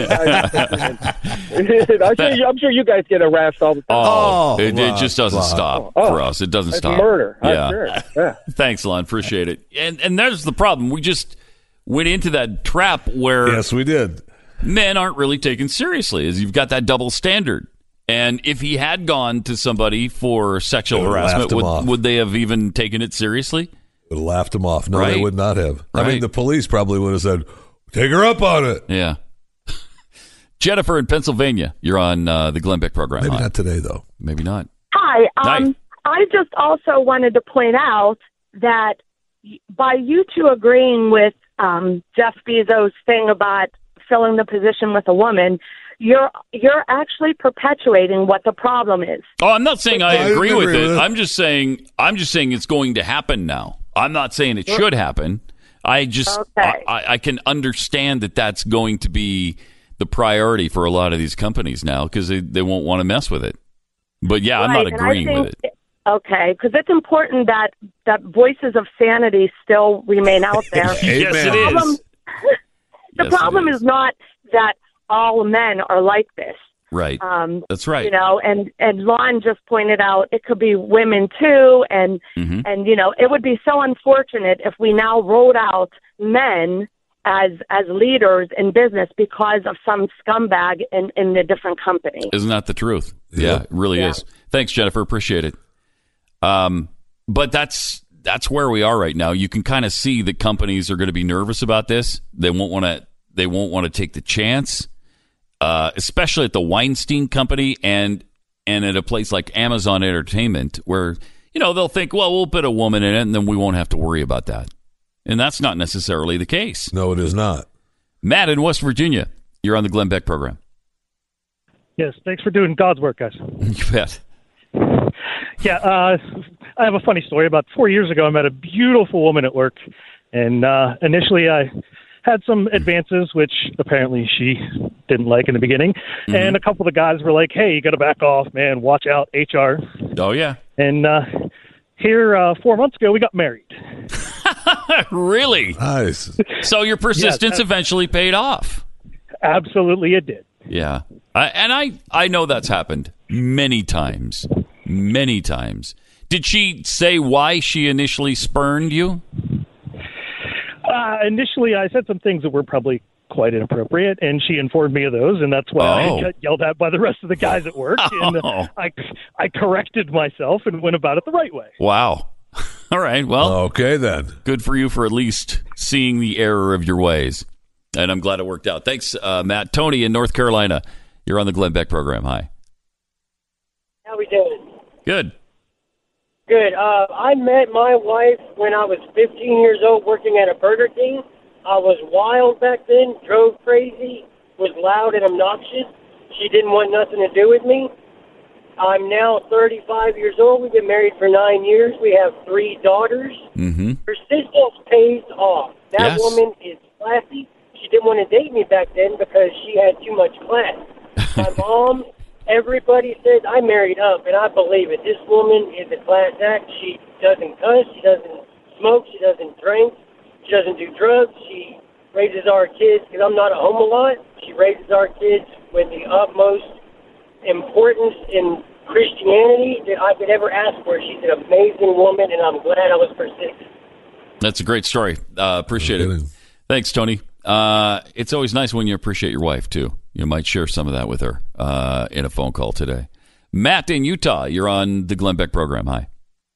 Speaker 11: I'm, sure you, I'm sure you guys get harassed all the time.
Speaker 3: Oh, it, it
Speaker 4: Lon,
Speaker 3: just doesn't
Speaker 4: Lon.
Speaker 3: stop
Speaker 11: Oh,
Speaker 3: for us. It doesn't
Speaker 11: It's
Speaker 3: stop.
Speaker 11: murder. I'm
Speaker 3: Yeah.
Speaker 11: sure. Yeah.
Speaker 3: Thanks, Lon. Appreciate it. And and there's the problem. We just went into that trap where
Speaker 4: Yes, we did.
Speaker 3: men aren't really taken seriously, as you've got that double standard. And if he had gone to somebody for sexual
Speaker 4: They would've
Speaker 3: harassment,
Speaker 4: laughed him
Speaker 3: would,
Speaker 4: off.
Speaker 3: would they have even taken it seriously?
Speaker 4: Would have laughed him off. No,
Speaker 3: Right.
Speaker 4: they would not have. I
Speaker 3: Right.
Speaker 4: mean, the police probably would have said, "Take her up on it."
Speaker 3: Yeah. Jennifer in Pennsylvania, you're on uh, the Glenn Beck program.
Speaker 4: Maybe
Speaker 3: Hi.
Speaker 4: not today, though.
Speaker 3: Maybe not.
Speaker 17: Hi. Um,
Speaker 3: Hi.
Speaker 17: I just also wanted to point out that by you two agreeing with um, Jeff Bezos' thing about filling the position with a woman, you're you're actually perpetuating what the problem is.
Speaker 3: Oh, I'm not saying I,
Speaker 4: I
Speaker 3: agree,
Speaker 4: agree
Speaker 3: with,
Speaker 4: with
Speaker 3: it.
Speaker 4: it.
Speaker 3: I'm just saying I'm just saying it's going to happen now. I'm not saying it should happen. I just
Speaker 17: Okay.
Speaker 3: I, I can understand that that's going to be the priority for a lot of these companies now because they, they won't want to mess with it. But yeah, I'm not
Speaker 17: Right, and I
Speaker 3: agreeing
Speaker 17: think-
Speaker 3: with it.
Speaker 17: Okay, because it's important that, that voices of sanity still remain out there.
Speaker 3: Yes,
Speaker 4: Amen.
Speaker 3: it is.
Speaker 17: problem- the
Speaker 3: Yes, it
Speaker 17: problem
Speaker 3: is.
Speaker 17: is not that all men are like this.
Speaker 3: Right.
Speaker 17: Um,
Speaker 3: That's right.
Speaker 17: You know, and and Lon just pointed out it could be women too, and
Speaker 3: Mhm.
Speaker 17: and you know it would be so unfortunate if we now wrote out men as as leaders in business because of some scumbag in in the different company.
Speaker 3: Isn't that the truth? Yeah,
Speaker 4: Yeah.
Speaker 3: it really
Speaker 17: Yeah.
Speaker 3: is. Thanks, Jennifer. Appreciate it. Um, but that's that's where we are right now. You can kind of see that companies are going to be nervous about this. They won't want to. They won't want to take the chance, uh, especially at the Weinstein Company and and at a place like Amazon Entertainment, where you know they'll think, well, we'll put a woman in it, and then we won't have to worry about that. And that's not necessarily the case.
Speaker 4: No, it is not.
Speaker 3: Matt in West Virginia, you're on the Glenn Beck program.
Speaker 18: Yes, thanks for doing God's work, guys.
Speaker 3: You bet.
Speaker 18: Yeah, uh, I have a funny story. About four years ago, I met a beautiful woman at work, and uh, initially I had some advances, which apparently she didn't like in the beginning.
Speaker 3: Mm-hmm.
Speaker 18: And a couple of the guys were like, hey, you got to back off, man. Watch out, H R.
Speaker 3: Oh, yeah.
Speaker 18: And uh, here uh, four months ago, we got married.
Speaker 3: Really?
Speaker 4: Nice.
Speaker 3: So your persistence
Speaker 18: Yeah,
Speaker 3: eventually paid off.
Speaker 18: Absolutely, it did.
Speaker 3: Yeah. I, and I, I know that's happened many times. Many times. Did she say why she initially spurned you?
Speaker 18: Uh, initially, I said some things that were probably quite inappropriate, and she informed me of those, and that's why
Speaker 3: Oh.
Speaker 18: I got yelled at by the rest of the guys at work. And
Speaker 3: Oh.
Speaker 18: uh, I, I corrected myself and went about it the right way.
Speaker 3: Wow. All right. Well,
Speaker 4: okay then.
Speaker 3: Good for you for at least seeing the error of your ways. And I'm glad it worked out. Thanks, uh, Matt. Tony in North Carolina. You're on the Glenn Beck program. Hi.
Speaker 19: How we doing?
Speaker 3: Good.
Speaker 19: Good. Uh, I met my wife when I was fifteen years old working at a Burger King. I was wild back then, drove crazy, was loud and obnoxious. She didn't want nothing to do with me. I'm now thirty-five years old. We've been married for nine years. We have three daughters.
Speaker 3: Mm-hmm.
Speaker 19: Persistence pays off. That
Speaker 3: Yes.
Speaker 19: woman is classy. She didn't want to date me back then because she had too much class. My mom, everybody says I married up, and I believe it. This woman is a class act. She doesn't cuss. She doesn't smoke. She doesn't drink. She doesn't do drugs. She raises our kids, because I'm not at home a lot, she raises our kids with the utmost importance in Christianity that I could ever ask for. She's an amazing woman, and I'm glad I was persistent.
Speaker 3: That's a great story. Uh, appreciate it. Thanks, Tony. Uh, it's always nice when you appreciate your wife, too. You might share some of that with her uh, in a phone call today. Matt in Utah, you're on the Glenn Beck program. Hi.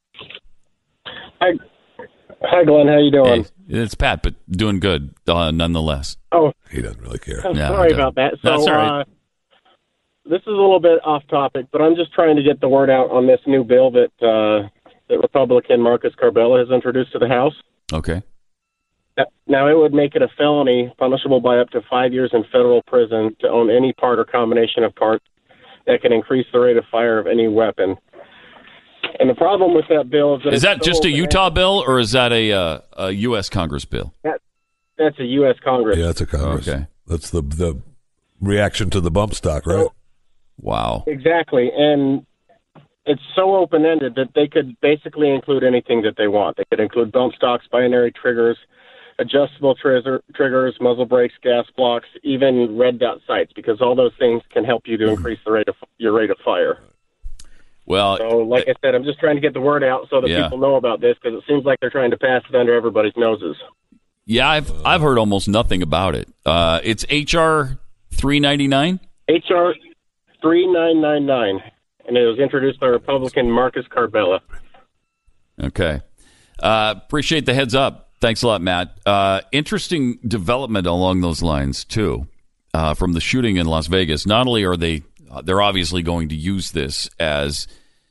Speaker 20: Hi, Hi Glenn. How you doing?
Speaker 3: Hey, it's Pat, but doing good uh, nonetheless.
Speaker 20: Oh,
Speaker 4: he doesn't really care.
Speaker 20: I'm
Speaker 3: Yeah,
Speaker 20: sorry
Speaker 3: I don't.
Speaker 20: about that. So,
Speaker 3: That's all right.
Speaker 20: uh, this is a little bit off topic, but I'm just trying to get the word out on this new bill that uh, that Republican Marcus Carbella has introduced to the House.
Speaker 3: Okay.
Speaker 20: Now, it would make it a felony, punishable by up to five years in federal prison, to own any part or combination of parts that can increase the rate of fire of any weapon. And the problem with that bill is that
Speaker 3: Is
Speaker 20: it's
Speaker 3: that
Speaker 20: so
Speaker 3: just a
Speaker 20: open-
Speaker 3: Utah bill, or is that a, uh, a U S Congress bill?
Speaker 20: That, that's a U S Congress.
Speaker 4: Yeah, it's a Congress.
Speaker 3: Okay.
Speaker 4: That's the the reaction to the bump stock, right?
Speaker 3: Wow.
Speaker 20: Exactly. And it's so open-ended that they could basically include anything that they want. They could include bump stocks, binary triggers, adjustable trigger, triggers, muzzle brakes, gas blocks, even red dot sights, because all those things can help you to increase the rate of your rate of fire.
Speaker 3: Well,
Speaker 20: so like I said, I'm just trying to get the word out so that
Speaker 3: Yeah.
Speaker 20: people know about this, because it seems like they're trying to pass it under everybody's noses.
Speaker 3: Yeah, I've I've heard almost nothing about it. Uh, it's H R three ninety-nine?
Speaker 20: H R three nine nine nine, and it was introduced by Republican Marcus Carbella.
Speaker 3: Okay. Uh, appreciate the heads up. Thanks a lot, Matt. Uh, interesting development along those lines, too, uh, from the shooting in Las Vegas. Not only are they, uh, they're obviously going to use this as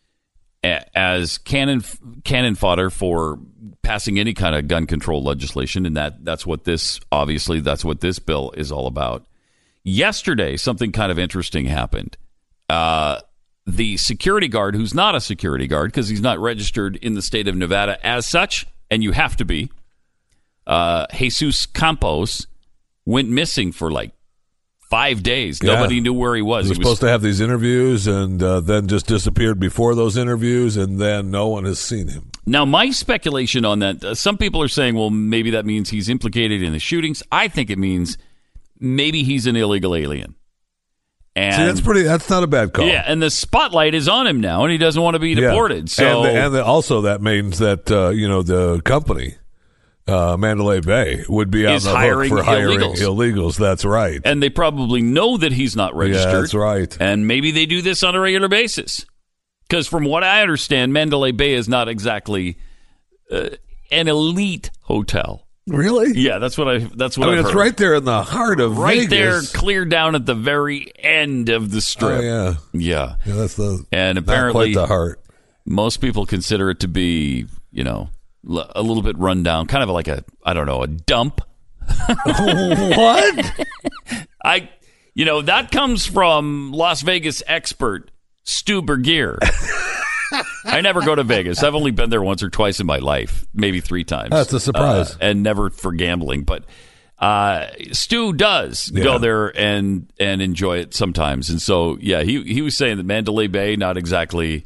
Speaker 3: as cannon cannon fodder for passing any kind of gun control legislation, and that that's what this, obviously, that's what this bill is all about. Yesterday, something kind of interesting happened. Uh, the security guard, who's not a security guard because he's not registered in the state of Nevada as such, and you have to be, uh, Jesus Campos, went missing for like five days.
Speaker 4: Yeah.
Speaker 3: Nobody knew where he was.
Speaker 4: He was
Speaker 3: He was
Speaker 4: supposed to have these interviews and uh, then just disappeared before those interviews, and then no one has seen him.
Speaker 3: Now, my speculation on that, uh, some people are saying, well, maybe that means he's implicated in the shootings. I think it means maybe he's an illegal alien. And
Speaker 4: See, that's pretty. That's not a bad call.
Speaker 3: Yeah, and the spotlight is on him now, and he doesn't want to be
Speaker 4: Yeah.
Speaker 3: deported. So,
Speaker 4: and, the, and the, also that means that uh, you know the company, uh, Mandalay Bay, would be on
Speaker 3: Is
Speaker 4: the hook
Speaker 3: hiring
Speaker 4: for hiring
Speaker 3: illegals.
Speaker 4: illegals. That's right.
Speaker 3: and they probably know that he's not registered.
Speaker 4: Yeah, that's right.
Speaker 3: And maybe they do this on a regular basis. Because from what I understand, Mandalay Bay is not exactly uh, an elite hotel.
Speaker 4: Really?
Speaker 3: Yeah, that's what I. That's what
Speaker 4: I mean,
Speaker 3: I've
Speaker 4: it's
Speaker 3: heard.
Speaker 4: right there in the heart of
Speaker 3: right
Speaker 4: Vegas.
Speaker 3: there, clear down at the very end of the strip.
Speaker 4: Oh, yeah.
Speaker 3: yeah,
Speaker 4: Yeah, that's the
Speaker 3: And
Speaker 4: not
Speaker 3: apparently,
Speaker 4: quite the heart.
Speaker 3: most people consider it to be, you know, l- a little bit run down, kind of like a, I don't know, a dump.
Speaker 4: What?
Speaker 3: I, you know, that comes from Las Vegas expert Stu Bergier. I never go to Vegas. I've only been there once or twice in my life, maybe three times.
Speaker 4: That's a surprise.
Speaker 3: Uh, and never for gambling. But uh, Stu does
Speaker 4: Yeah.
Speaker 3: go there and and enjoy it sometimes. And so, yeah, he he was saying that Mandalay Bay, not exactly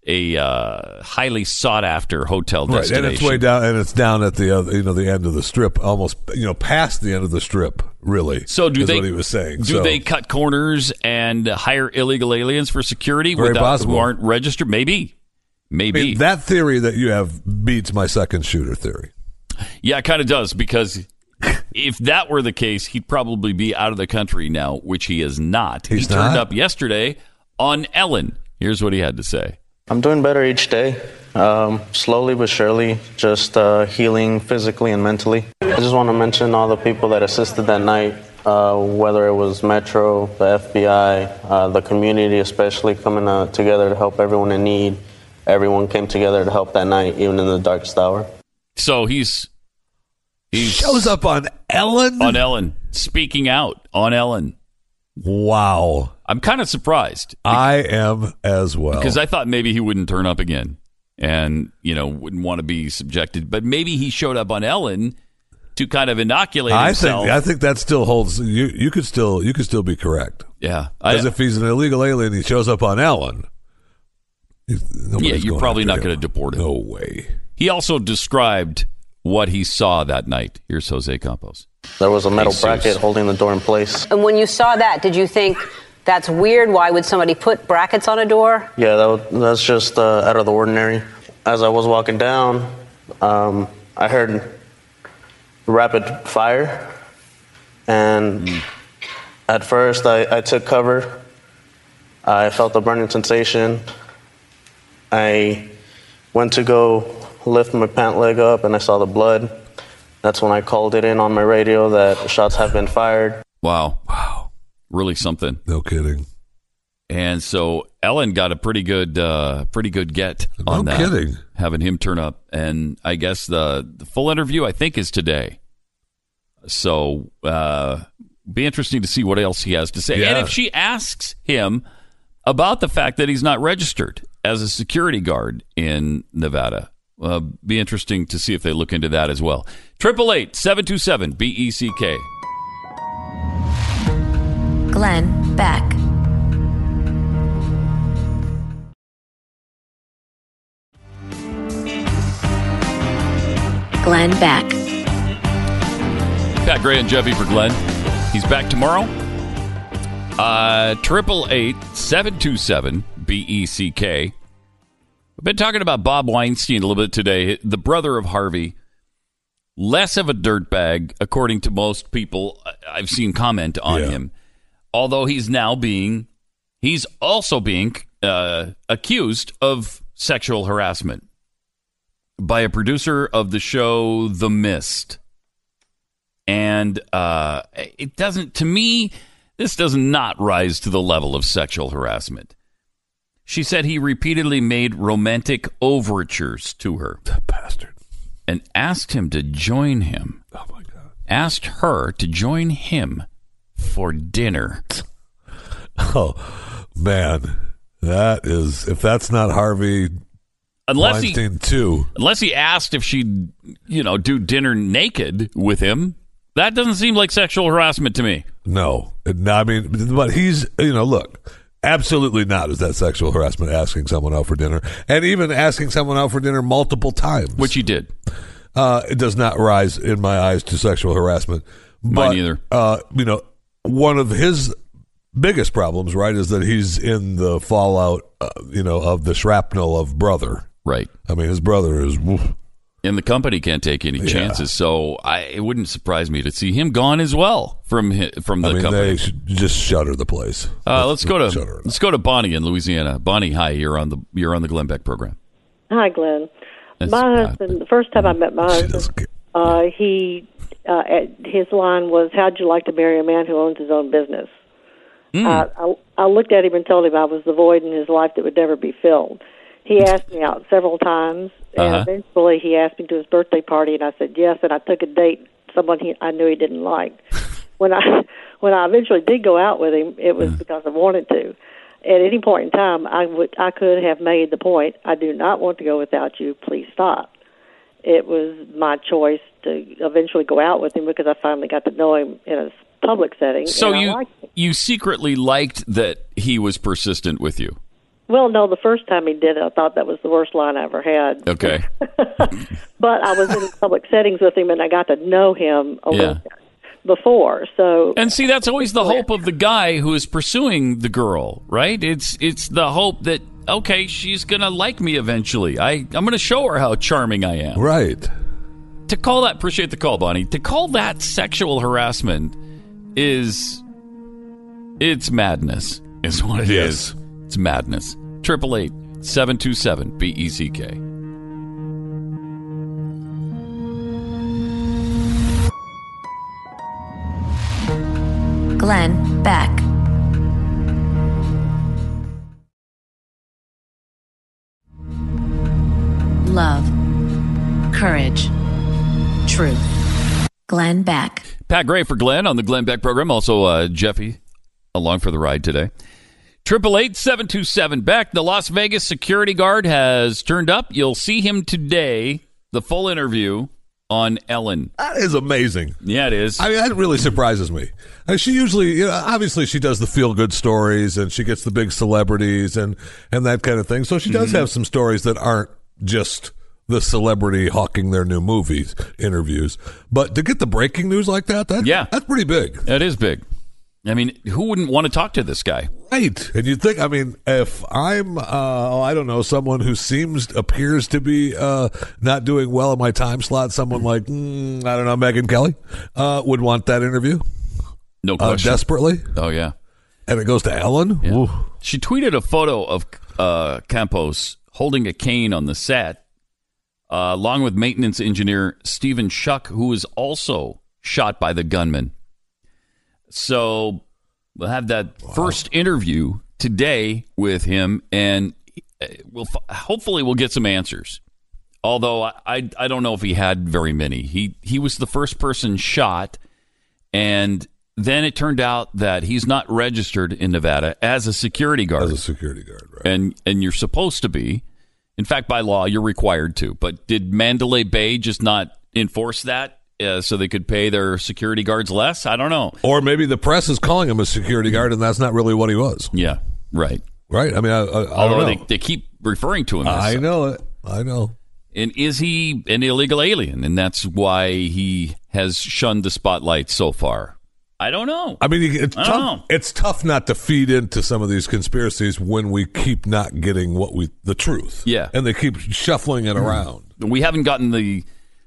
Speaker 3: a uh, highly sought after hotel
Speaker 4: Right,
Speaker 3: destination.
Speaker 4: and it's way down, and it's down at the other, you know, the end of the strip, almost, you know, past the end of the strip. Really.
Speaker 3: So do
Speaker 4: is
Speaker 3: they?
Speaker 4: What he was saying.
Speaker 3: Do
Speaker 4: so,
Speaker 3: they cut corners and hire illegal aliens for security
Speaker 4: Very
Speaker 3: without,
Speaker 4: possible.
Speaker 3: who aren't registered? Maybe. Maybe.
Speaker 4: I mean, that theory that you have beats my second shooter theory.
Speaker 3: Yeah, it kind of does, because if that were the case, he'd probably be out of the country now, which he is not.
Speaker 4: He's
Speaker 3: he turned
Speaker 4: not?
Speaker 3: up yesterday on Ellen. Here's what he had to say.
Speaker 21: I'm doing better each day, um, slowly but surely, just uh, healing physically and mentally. I just want to mention all the people that assisted that night, uh, whether it was Metro, the F B I, uh, the community especially, coming uh, together to help everyone in need. Everyone came together to help that night, even in the darkest hour.
Speaker 3: So he's... He
Speaker 4: shows up on Ellen?
Speaker 3: On Ellen. Speaking out on Ellen.
Speaker 4: Wow.
Speaker 3: I'm kind of surprised.
Speaker 4: I am as well.
Speaker 3: Because I thought maybe he wouldn't turn up again and, you know, wouldn't want to be subjected. But maybe he showed up on Ellen to kind of inoculate
Speaker 4: I
Speaker 3: himself.
Speaker 4: think I think that still holds. You you could still you could still be correct.
Speaker 3: Yeah.
Speaker 4: Because if he's an illegal alien, he shows up on Ellen.
Speaker 3: Yeah, you're probably not going to deport him.
Speaker 4: No way.
Speaker 3: He also described what he saw that night. Here's Jose Campos.
Speaker 21: There was a metal
Speaker 3: Jesus.
Speaker 21: bracket holding the door in place.
Speaker 22: And when you saw that, did you think that's weird? Why would somebody put brackets on a door?
Speaker 21: Yeah, that was, that's just uh, out of the ordinary. As I was walking down, um, I heard rapid fire. And mm. at first, I, I took cover. I felt a burning sensation. I went to go lift my pant leg up, and I saw the blood. That's when I called it in on my radio that shots have been fired.
Speaker 3: Wow. Wow. Really something.
Speaker 4: No kidding.
Speaker 3: And so Ellen got a pretty good uh, pretty good get on
Speaker 4: no
Speaker 3: that.
Speaker 4: kidding.
Speaker 3: Having him turn up. And I guess the, the full interview, I think, is today. So uh, be interesting to see what else he has to say.
Speaker 4: Yeah.
Speaker 3: And if she asks him about the fact that he's not registered as a security guard in Nevada, Uh, be interesting to see if they look into that as well. Triple eight seven two seven B E C K.
Speaker 2: Glenn Beck. Glenn Beck.
Speaker 3: Pat Gray and Jeffy for Glenn. He's back tomorrow. Uh, triple eight seven two seven B E C K. We've been talking about Bob Weinstein a little bit today, the brother of Harvey. Less of a dirtbag, according to most people I've seen comment on
Speaker 4: Yeah.
Speaker 3: him. Although he's now being, he's also being uh, accused of sexual harassment by a producer of the show The Mist. And uh, it doesn't, to me, this does not rise to the level of sexual harassment. She said he repeatedly made romantic overtures to her.
Speaker 4: That bastard.
Speaker 3: And asked him to join him.
Speaker 4: Oh, my God.
Speaker 3: Asked her to join him for dinner.
Speaker 4: Oh, man. That is, if that's not Harvey
Speaker 3: Unless
Speaker 4: Weinstein
Speaker 3: he,
Speaker 4: too.
Speaker 3: Unless he asked if she'd, you know, do dinner naked with him. That doesn't seem like sexual harassment to me.
Speaker 4: No. No, I mean, but he's, you know, look. Absolutely not is that sexual harassment, asking someone out for dinner. And even asking someone out for dinner multiple times.
Speaker 3: Which he did.
Speaker 4: Uh, it does not rise, in my eyes, to sexual harassment.
Speaker 3: Mine
Speaker 4: but,
Speaker 3: either.
Speaker 4: Uh, you know, one of his biggest problems, right, is that he's in the fallout, uh, you know, of the shrapnel of Brother.
Speaker 3: Right.
Speaker 4: I mean, his brother is... Woof.
Speaker 3: And the company can't take any
Speaker 4: Yeah.
Speaker 3: chances, so I, it wouldn't surprise me to see him gone as well from hi- from the
Speaker 4: I mean,
Speaker 3: company.
Speaker 4: they should just shutter the place.
Speaker 3: Uh, let's go to
Speaker 4: shutter it.
Speaker 3: let's go to Bonnie in Louisiana. Bonnie, hi, you're on the you're on the Glenn Beck program.
Speaker 23: Hi, Glenn.
Speaker 3: That's
Speaker 23: my
Speaker 3: bad.
Speaker 23: husband, the first time I met my husband, uh, he, uh, his line was, "How'd you like to marry a man who owns his own business?"
Speaker 3: Mm.
Speaker 23: Uh, I, I looked at him and told him I was the void in his life that would never be filled. He asked me out several times, and
Speaker 3: Uh-huh.
Speaker 23: eventually he asked me to his birthday party, and I said yes, and I took a date, someone he, I knew he didn't like. When I when I eventually did go out with him, it was because I wanted to. At any point in time, I would I could have made the point, I do not want to go without you, please stop. It was my choice to eventually go out with him because I finally got to know him in a public setting.
Speaker 3: So
Speaker 23: and I
Speaker 3: you
Speaker 23: liked him.
Speaker 3: you secretly liked that he was persistent with you.
Speaker 23: Well, no, the first time he did it, I thought that was the worst line I ever had.
Speaker 3: Okay.
Speaker 23: But I was in public settings with him, and I got to know him a
Speaker 3: Yeah.
Speaker 23: little bit before. So,
Speaker 3: And see, that's always the hope of the guy who is pursuing the girl, right? It's it's the hope that, okay, she's going to like me eventually. I, I'm going to show her how charming I am.
Speaker 4: Right.
Speaker 3: To call that, appreciate the call, Bonnie. To call that sexual harassment is, it's madness, is what it
Speaker 4: Yes.
Speaker 3: is. It's madness. eight eight eight, seven two seven, B E C K.
Speaker 2: Glenn Beck. Love. Courage. Truth. Glenn Beck.
Speaker 3: Pat Gray for Glenn on the Glenn Beck program. Also, uh, Jeffy along for the ride today. eight eight eight, seven two seven, Beck. The Las Vegas security guard has turned up. You'll see him today. The full interview on Ellen.
Speaker 4: That is amazing.
Speaker 3: Yeah, it is.
Speaker 4: I mean, that really surprises me. I mean, she usually, you know, obviously she does the feel-good stories and she gets the big celebrities and, and that kind of thing. So she does
Speaker 3: Mm-hmm.
Speaker 4: have some stories that aren't just the celebrity hawking their new movies interviews. But to get the breaking news like that, that
Speaker 3: Yeah.
Speaker 4: that's pretty big.
Speaker 3: That is big. I mean, who wouldn't want to talk to this guy?
Speaker 4: Right. And you'd think, I mean, if I'm, uh, oh, I don't know, someone who seems, appears to be uh, not doing well in my time slot, someone like, mm, I don't know, Megyn Kelly, uh, would want that interview.
Speaker 3: No
Speaker 4: Uh,
Speaker 3: question.
Speaker 4: desperately.
Speaker 3: Oh, yeah.
Speaker 4: And it goes to Ellen.
Speaker 3: Yeah.
Speaker 4: Ooh.
Speaker 3: She tweeted a photo of uh, Campos holding a cane on the set, uh, along with maintenance engineer Stephen Schuck, who was also shot by the gunman. So we'll have that first interview today with him, and we'll hopefully we'll get some answers. Although I, I I don't know if he had very many. He he was the first person shot, and then it turned out that he's not registered in Nevada as a security guard.
Speaker 4: As a security guard, right.
Speaker 3: And and you're supposed to be. In fact, by law, you're required to. But did Mandalay Bay just not enforce that uh, so they could pay their security guards less? I don't know.
Speaker 4: Or maybe the press is calling him a security guard, and that's not really what he was.
Speaker 3: Yeah, right.
Speaker 4: Right? I mean, I, I, I
Speaker 3: Although
Speaker 4: don't
Speaker 3: they,
Speaker 4: know.
Speaker 3: they keep referring to him as
Speaker 4: I
Speaker 3: such.
Speaker 4: know it. I know.
Speaker 3: And is he an illegal alien? And that's why he has shunned the spotlight so far. I don't know.
Speaker 4: I mean, it's
Speaker 3: I don't
Speaker 4: tough.
Speaker 3: know.
Speaker 4: It's tough not to feed into some of these conspiracies when we keep not getting what we the truth.
Speaker 3: Yeah.
Speaker 4: And they keep shuffling it around.
Speaker 3: We haven't gotten the.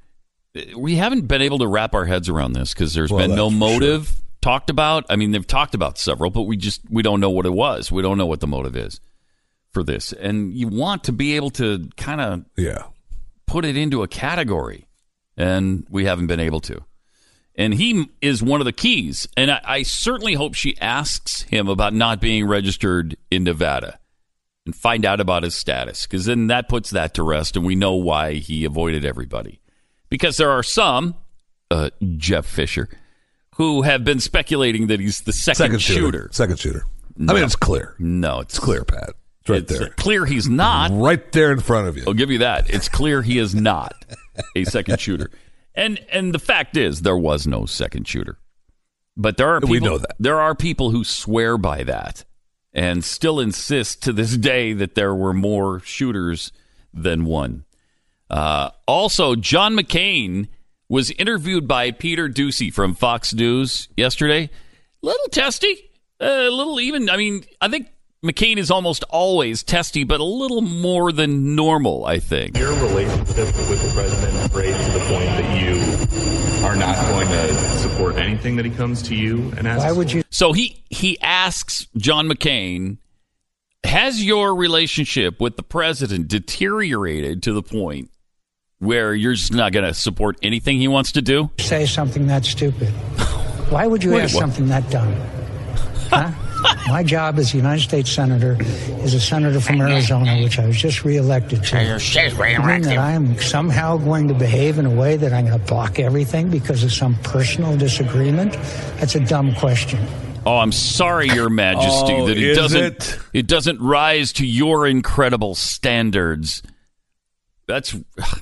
Speaker 3: We haven't been able to wrap our heads around this because there's
Speaker 4: Well,
Speaker 3: been no
Speaker 4: that's for
Speaker 3: motive talked about. I mean, they've talked about several, but we just we don't know what it was. We don't know what the motive is for this, and you want to be able to kind of
Speaker 4: Yeah.
Speaker 3: put it into a category, and we haven't been able to. And he is one of the keys, and I, I certainly hope she asks him about not being registered in Nevada and find out about his status, because then that puts that to rest, and we know why he avoided everybody. Because there are some, uh, Jeff Fisher, who have been speculating that he's the second,
Speaker 4: Second shooter.
Speaker 3: shooter.
Speaker 4: Second shooter.
Speaker 3: No.
Speaker 4: I mean, it's clear.
Speaker 3: No, it's,
Speaker 4: It's clear, Pat. It's right
Speaker 3: it's
Speaker 4: there.
Speaker 3: clear he's not.
Speaker 4: Right there in front of you.
Speaker 3: I'll give you that. It's clear he is not a second shooter. And and the fact is, there was no second shooter. But there are people,
Speaker 4: We know that.
Speaker 3: There are people who swear by that and still insist to this day that there were more shooters than one. Uh, also, John McCain was interviewed by Peter Doocy from Fox News yesterday. Little testy, a little even. I mean, I think McCain is almost always testy, but a little more than normal, I think.
Speaker 1: Your relationship with the president raised to the point that you are not going to support anything that he comes to you and asks.
Speaker 5: Why would you?
Speaker 3: So he, he asks John McCain, has your relationship with the president deteriorated to the point where you're just not going to support anything he wants to do?
Speaker 5: Say something that stupid. Why would you
Speaker 3: Wait,
Speaker 5: ask
Speaker 3: what?
Speaker 5: something that dumb? Huh? My job as a United States Senator is a senator from Arizona, which I was just reelected to. You mean that I am somehow going to behave in a way that I'm going to block everything because of some personal disagreement? That's a dumb question.
Speaker 3: Oh, I'm sorry, Your Majesty,
Speaker 4: Oh,
Speaker 3: that it
Speaker 4: is
Speaker 3: doesn't
Speaker 4: it?
Speaker 3: it doesn't rise to your incredible standards. That's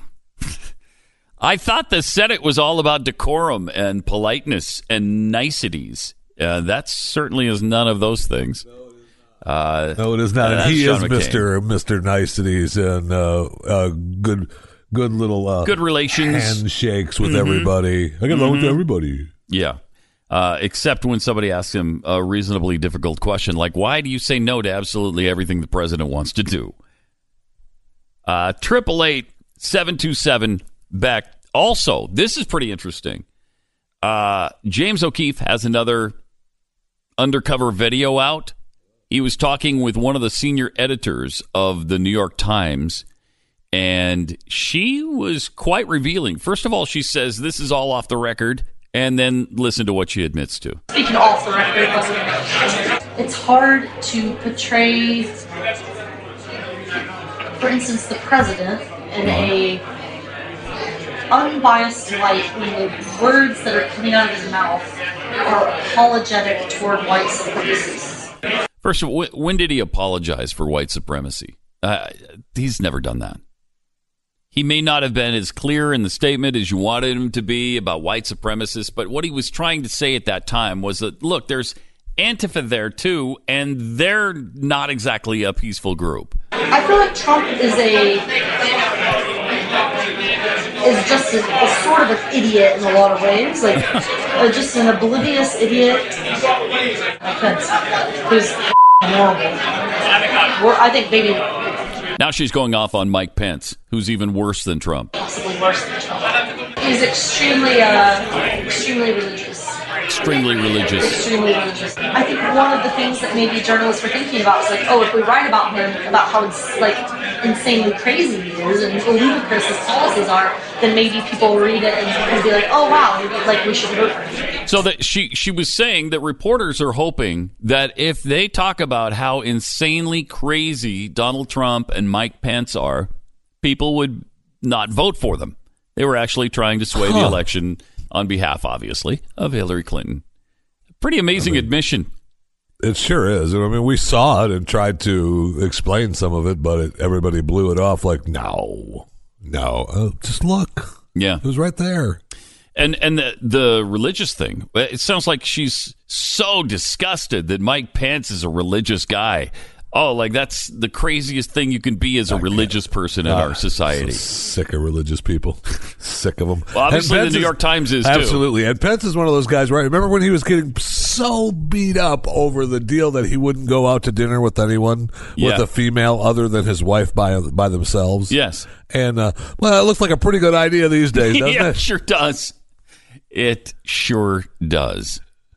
Speaker 3: I thought the Senate was all about decorum and politeness and niceties. Uh, that certainly is none of those things. Uh,
Speaker 4: no, it is not.
Speaker 3: uh,
Speaker 4: And he
Speaker 3: Sean
Speaker 4: is
Speaker 3: McCain.
Speaker 4: Mister Mister Niceties and uh, uh, good, good little uh,
Speaker 3: Good relations.
Speaker 4: handshakes with
Speaker 3: Mhm.
Speaker 4: everybody. I get along with
Speaker 3: Mhm.
Speaker 4: everybody.
Speaker 3: Yeah. Uh, except when somebody asks him a reasonably difficult question, like, why do you say no to absolutely everything the president wants to do? Uh, triple eight seven two seven Beck. Also, this is pretty interesting. Uh, James O'Keefe has another undercover video out. He was talking with one of the senior editors of the New York Times, and she was quite revealing. First of all, she says this is all off the record, and then listen to what she admits to.
Speaker 6: Speaking off the record, it's hard to portray, for instance, the president in a unbiased light when the words that are coming out of his mouth are apologetic toward white supremacists.
Speaker 3: First of all, when did he apologize for white supremacy? Uh, he's never done that. He may not have been as clear in the statement as you wanted him to be about white supremacists, but what he was trying to say at that time was that, look, there's Antifa there too, and they're not exactly a peaceful group.
Speaker 6: I feel like Trump is a is just a, a sort of an idiot in a lot of ways, like uh, just an oblivious idiot. Offense, who's horrible. We're, I think maybe
Speaker 3: Now she's going off on Mike Pence, who's even worse than Trump.
Speaker 6: possibly worse than Trump. He's extremely, uh, extremely religious.
Speaker 3: Extremely religious.
Speaker 6: Extremely religious. I think one of the things that maybe journalists were thinking about is like, oh, if we write about him, about how it's like insanely crazy he is and ludicrous his policies are, then maybe people will read it and, and be like, oh wow, maybe like we should vote for him.
Speaker 3: So that she she was saying that reporters are hoping that if they talk about how insanely crazy Donald Trump and Mike Pence are, people would not vote for them. They were actually trying to sway
Speaker 4: Huh.
Speaker 3: the election on behalf, obviously, of Hillary Clinton. Pretty amazing
Speaker 4: I mean,
Speaker 3: admission.
Speaker 4: It sure is. I mean, we saw it and tried to explain some of it, but it, everybody blew it off like, no, no, uh, just look.
Speaker 3: Yeah.
Speaker 4: It was right there.
Speaker 3: And and the, the religious thing, it sounds like she's so disgusted that Mike Pence is a religious guy. Oh, like that's the craziest thing you can be as a religious person in
Speaker 4: Ah,
Speaker 3: our society.
Speaker 4: So sick of religious people. Sick of them.
Speaker 3: Well, obviously
Speaker 4: And
Speaker 3: the
Speaker 4: Pence
Speaker 3: New York Times is, too.
Speaker 4: Absolutely. And Pence is one of those guys, right? Remember when he was getting so beat up over the deal that he wouldn't go out to dinner with anyone,
Speaker 3: Yeah.
Speaker 4: with a female other than his wife by by themselves?
Speaker 3: Yes.
Speaker 4: And, uh, well, it looks like a pretty good idea these days, doesn't
Speaker 3: yeah,
Speaker 4: it?
Speaker 3: it sure does. It sure does.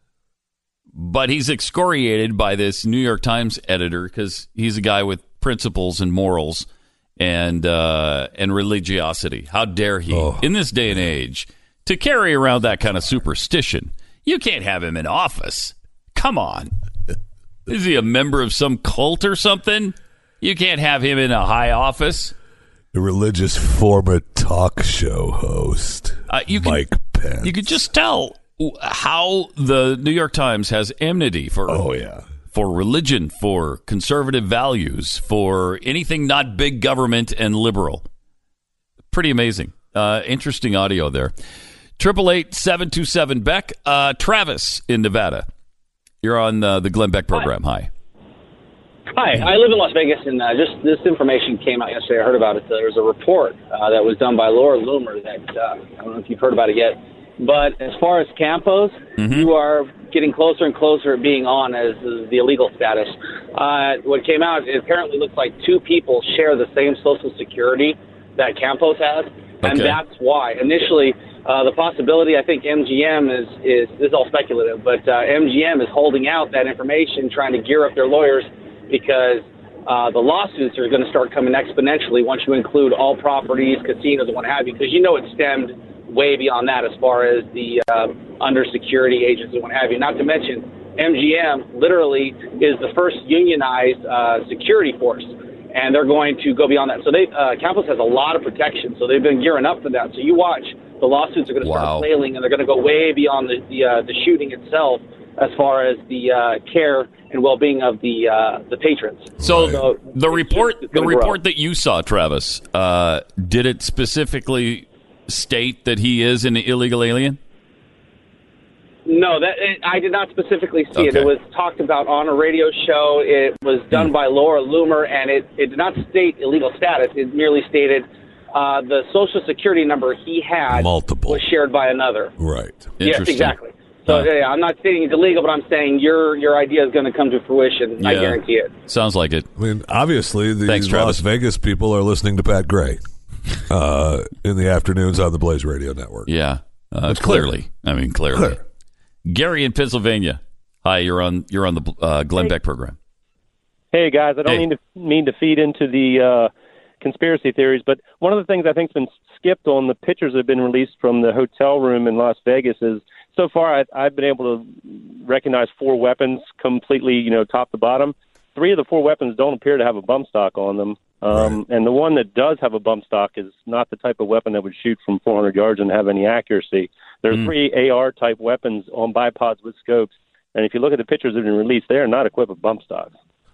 Speaker 3: But he's excoriated by this New York Times editor because he's a guy with principles and morals and uh, and religiosity. How dare he,
Speaker 4: Oh.
Speaker 3: in this day and age, to carry around that kind of superstition? You can't have him in office. Come on. Is he a member of some cult or something? You can't have him in a high office.
Speaker 4: The religious former talk show host,
Speaker 3: Uh, you can,
Speaker 4: Mike Pence.
Speaker 3: You could just tell how the New York Times has enmity for
Speaker 4: oh yeah
Speaker 3: for religion, for conservative values, for anything not big government and liberal. Pretty amazing. Uh, interesting audio there. Triple eight seven two seven Beck. Uh, Travis in Nevada. You're on uh, the Glenn Beck program. Hi.
Speaker 7: Hi, I live in Las Vegas, and uh, just this information came out yesterday. I heard about it. Uh, there was a report uh, that was done by Laura Loomer that uh, I don't know if you've heard about it yet. But as far as Campos,
Speaker 3: Mm-hmm.
Speaker 7: you are getting closer and closer at being on as the illegal status. Uh, what came out, it apparently looks like two people share the same Social Security that Campos has, and
Speaker 3: Okay.
Speaker 7: that's why. Initially, uh, the possibility, I think M G M is, is, this is all speculative, but uh, M G M is holding out that information, trying to gear up their lawyers, because uh, the lawsuits are going to start coming exponentially once you include all properties, casinos, and what have you, because you know it stemmed way beyond that as far as the uh, under-security agents and what have you. Not to mention, M G M literally is the first unionized uh, security force, and they're going to go beyond that. So they, uh, Campos has a lot of protection, so they've been gearing up for that. So you watch, the lawsuits are going to
Speaker 3: Wow.
Speaker 7: start flailing, and they're going to go way beyond the the, uh, the shooting itself as far as the uh, care and well-being of the uh, the patrons.
Speaker 3: So the report, the
Speaker 7: gonna grow.
Speaker 3: report that you saw, Travis, uh, did it specifically state that he is an illegal alien?
Speaker 7: No, that it, I did not specifically see it.
Speaker 3: Okay.
Speaker 7: It was talked about on a radio show. It was done by Laura Loomer, and it, it did not state illegal status. It merely stated uh, the Social Security number he had
Speaker 4: Multiple.
Speaker 7: was shared by another.
Speaker 4: Right.
Speaker 7: Yes, exactly. So yeah, I'm not saying it's illegal, but I'm saying your your idea is going to come to fruition. I
Speaker 3: Yeah.
Speaker 7: guarantee it.
Speaker 3: Sounds like it.
Speaker 4: I mean, obviously, the
Speaker 3: Thanks, Travis.
Speaker 4: Las Vegas people are listening to Pat Gray uh, in the afternoons on the Blaze Radio Network.
Speaker 3: Yeah, uh,
Speaker 4: It's clear.
Speaker 3: clearly. I mean, clearly.
Speaker 4: Clear.
Speaker 3: Gary in Pennsylvania. Hi, you're on. You're on the uh, Glenn Beck program.
Speaker 8: Hey guys, I don't
Speaker 3: Hey.
Speaker 8: mean to mean to feed into the uh, conspiracy theories, but one of the things I think's been skipped on the pictures that have been released from the hotel room in Las Vegas is so far I, I've been able to recognize four weapons completely, you know, top to bottom. Three of the four weapons don't appear to have a bump stock on them, um, right. and the one that does have a bump stock is not the type of weapon that would shoot from four hundred yards and have any accuracy. There are
Speaker 3: Mm.
Speaker 8: three A R type weapons on bipods with scopes, and if you look at the pictures that have been released, they are not equipped with bump stocks.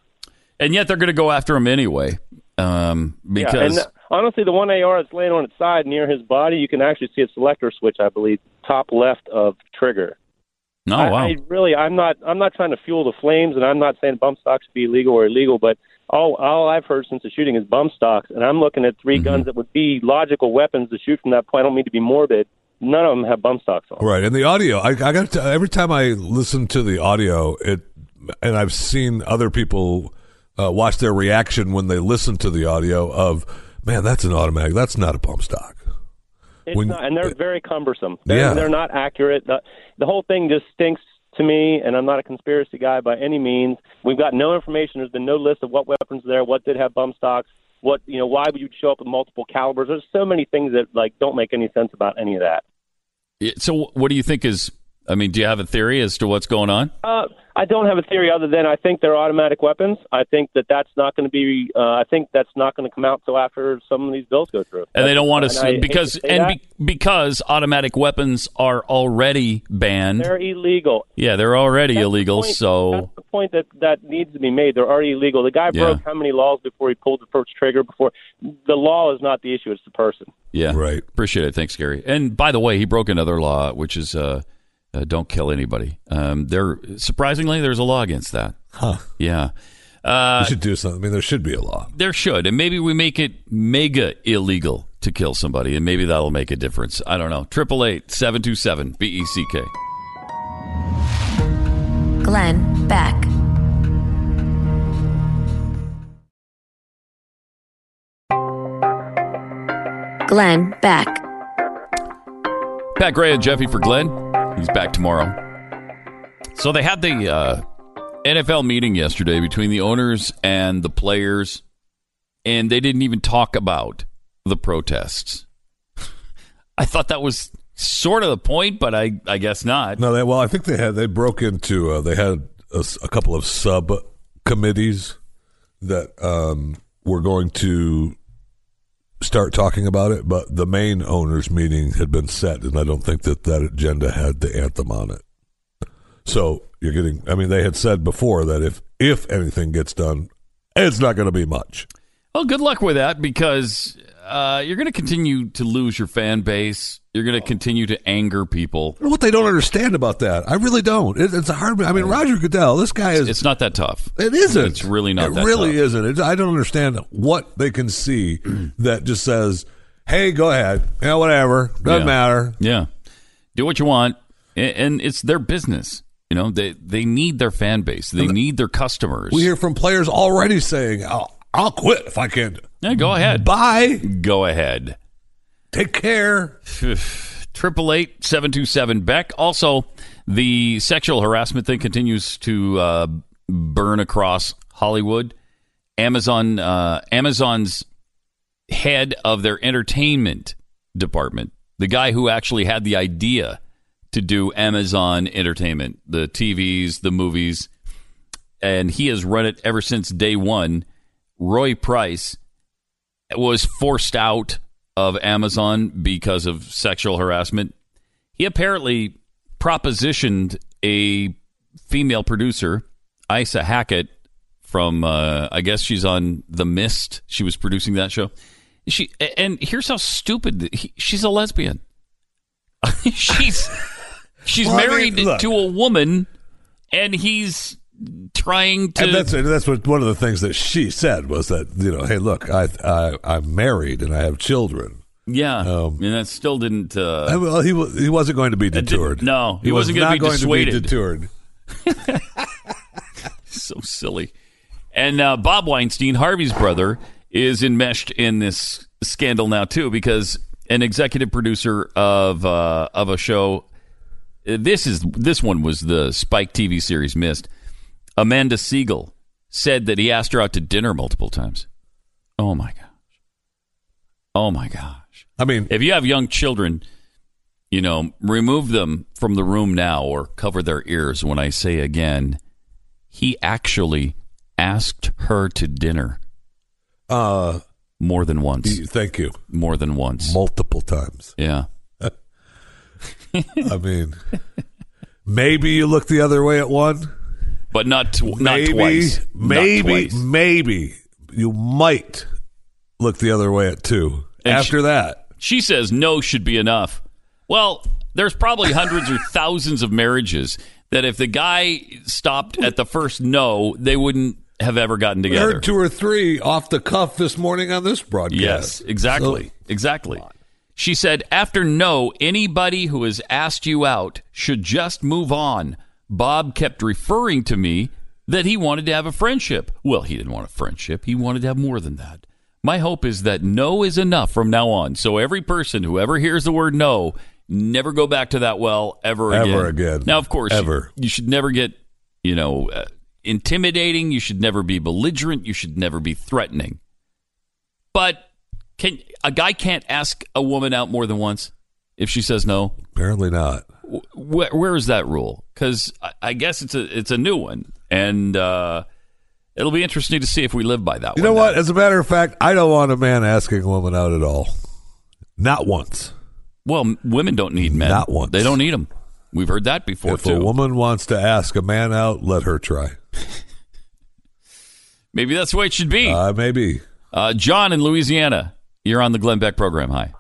Speaker 3: And yet they're going to go after him anyway, um, because
Speaker 8: Yeah, and uh, honestly, the one A R that's laying on its side near his body, you can actually see a selector switch, I believe, top left of trigger.
Speaker 3: oh
Speaker 8: I,
Speaker 3: wow,
Speaker 8: I really, I'm not, I'm not trying to fuel the flames, and I'm not saying bump stocks should be illegal or illegal, but all, all I've heard since the shooting is bump stocks, and I'm looking at three
Speaker 3: Mm-hmm.
Speaker 8: guns that would be logical weapons to shoot from that point. I don't mean to be morbid. None of them have bump stocks on.
Speaker 4: Right, and the audio. I, I got to, every time I listen to the audio, it, and I've seen other people uh, watch their reaction when they listen to the audio of, man, that's an automatic. That's not a pump stock.
Speaker 8: It's
Speaker 4: When-
Speaker 8: not, and they're very cumbersome. They're,
Speaker 4: Yeah.
Speaker 8: they're not accurate. The, the whole thing just stinks to me, and I'm not a conspiracy guy by any means. We've got no information. There's been no list of what weapons are there, what did have bump stocks, what, you know, why would you show up with multiple calibers. There's so many things that like don't make any sense about any of that.
Speaker 3: Yeah, so what do you think is? I mean, do you have a theory as to what's going on?
Speaker 8: Uh, I don't have a theory other than I think they're automatic weapons. I think that that's not going to be. Uh, I think that's not going to come out till after some of these bills go through.
Speaker 3: And they don't want
Speaker 8: And
Speaker 3: to
Speaker 8: I hate
Speaker 3: because
Speaker 8: to say
Speaker 3: and
Speaker 8: that.
Speaker 3: be, because automatic weapons are already banned.
Speaker 8: They're illegal.
Speaker 3: Yeah, they're already
Speaker 8: That's the
Speaker 3: illegal.
Speaker 8: point-
Speaker 3: So
Speaker 8: that's the point that that needs to be made. They're already illegal. The guy
Speaker 3: Yeah.
Speaker 8: broke how many laws before he pulled the first trigger? Before the law is not the issue; it's the person.
Speaker 3: yeah,
Speaker 4: right.
Speaker 3: Appreciate it. Thanks, Gary. And by the way, he broke another law, which is uh, uh, don't kill anybody. Um, there, surprisingly, there's a law against that.
Speaker 4: Huh.
Speaker 3: Yeah. Uh,
Speaker 4: We should do something. I mean, there should be a law.
Speaker 3: There should, and maybe we make it mega illegal to kill somebody, and maybe that'll make a difference. I don't know. Triple eight seven two seven B E C K.
Speaker 2: Glenn Beck. Glenn Beck.
Speaker 3: Pat Gray and Jeffy for Glenn. He's back tomorrow. So they had the uh, N F L meeting yesterday between the owners and the players, and they didn't even talk about the protests. I thought that was sort of the point, but I, I guess not.
Speaker 4: No, they, well, I think they had they broke into uh, they had a, s- a couple of sub committees that um, were going to start talking about it, but the main owners meeting had been set, and I don't think that that agenda had the anthem on it. So you're getting, I mean, they had said before that if if anything gets done, it's not going to be much.
Speaker 3: Well, good luck with that, because uh, you're going to continue to lose your fan base. You're going to continue to anger people.
Speaker 4: I don't know what they don't understand about that. I really don't. It, it's a hard. I mean, Roger Goodell, this guy is.
Speaker 3: It's not that tough.
Speaker 4: It isn't.
Speaker 3: It's really not
Speaker 4: It
Speaker 3: that
Speaker 4: really
Speaker 3: tough.
Speaker 4: isn't. It, I don't understand what they can see that just says, "Hey, go ahead. Yeah, whatever. Doesn't
Speaker 3: Yeah.
Speaker 4: matter."
Speaker 3: Yeah, do what you want, a- and it's their business. You know, they they need their fan base. They need their customers.
Speaker 4: We hear from players already saying, "I'll, I'll quit if I can't."
Speaker 3: Yeah, go ahead.
Speaker 4: Bye.
Speaker 3: Go ahead.
Speaker 4: Take care.
Speaker 3: Triple eight seven two seven Beck. Also, the sexual harassment thing continues to uh, burn across Hollywood. Amazon, uh, Amazon's head of their entertainment department, the guy who actually had the idea to do Amazon Entertainment, the T Vs, the movies, and he has run it ever since day one. Roy Price was forced out of Amazon because of sexual harassment. He apparently propositioned a female producer, Isa Hackett, from, uh, I guess she's on The Mist. She was producing that show. She And here's how stupid, he, she's a lesbian. she's She's
Speaker 4: Well, I
Speaker 3: married
Speaker 4: mean, look.
Speaker 3: to a woman, and he's trying to.
Speaker 4: And that's that's what one of the things that she said was that, you know, hey, look, I, I I'm married and I have children.
Speaker 3: Yeah,
Speaker 4: Um,
Speaker 3: and that still didn't. Uh,
Speaker 4: I- well, he wa- he wasn't going to be detoured.
Speaker 3: no, he,
Speaker 4: he
Speaker 3: wasn't
Speaker 4: was
Speaker 3: going
Speaker 4: not
Speaker 3: to be dissuaded.
Speaker 4: To be detoured.
Speaker 3: So silly. And uh, Bob Weinstein, Harvey's brother, is enmeshed in this scandal now too, because an executive producer of uh, of a show. This is this one was the Spike T V series Mist. Amanda Siegel said that he asked her out to dinner multiple times. Oh my gosh! Oh my gosh!
Speaker 4: I mean,
Speaker 3: if you have young children, you know, remove them from the room now or cover their ears when I say again. He actually asked her to dinner.
Speaker 4: Uh,
Speaker 3: more than once.
Speaker 4: Thank you.
Speaker 3: More than once.
Speaker 4: Multiple times.
Speaker 3: Yeah.
Speaker 4: I mean, maybe you look the other way at one,
Speaker 3: but not tw- not
Speaker 4: maybe,
Speaker 3: twice.
Speaker 4: Maybe,
Speaker 3: not twice.
Speaker 4: maybe you might look the other way at two.
Speaker 3: And
Speaker 4: After
Speaker 3: she,
Speaker 4: that,
Speaker 3: she says no should be enough. Well, there's probably hundreds or thousands of marriages that if the guy stopped at the first no, they wouldn't have ever gotten
Speaker 4: we
Speaker 3: together.
Speaker 4: heard two or three off the cuff this morning on this broadcast.
Speaker 3: Yes, exactly.
Speaker 4: So,
Speaker 3: exactly. She said, after no, anybody who has asked you out should just move on. Bob kept referring to me that he wanted to have a friendship. Well, he didn't want a friendship. He wanted to have more than that. My hope is that no is enough from now on. So every person who ever hears the word no, never go back to that well ever again.
Speaker 4: Ever again.
Speaker 3: Now, of course,
Speaker 4: Ever.
Speaker 3: You, you should never get, you know, uh, intimidating. You should never be belligerent. You should never be threatening. But can a guy can't ask a woman out more than once if she says no?
Speaker 4: Apparently not.
Speaker 3: Where, where is that rule? Because I, I guess it's a it's a new one, and uh, it'll be interesting to see if we live by that.
Speaker 4: You
Speaker 3: one
Speaker 4: know
Speaker 3: now.
Speaker 4: what? As a matter of fact, I don't want a man asking a woman out at all. Not once.
Speaker 3: Well, m- women don't need men.
Speaker 4: Not once.
Speaker 3: They don't need them. We've heard that before
Speaker 4: If
Speaker 3: too.
Speaker 4: a woman wants to ask a man out, let her try.
Speaker 3: Maybe that's the way it should be.
Speaker 4: Uh, maybe.
Speaker 3: Uh, John in Louisiana, you're on the Glenn Beck program. Hi.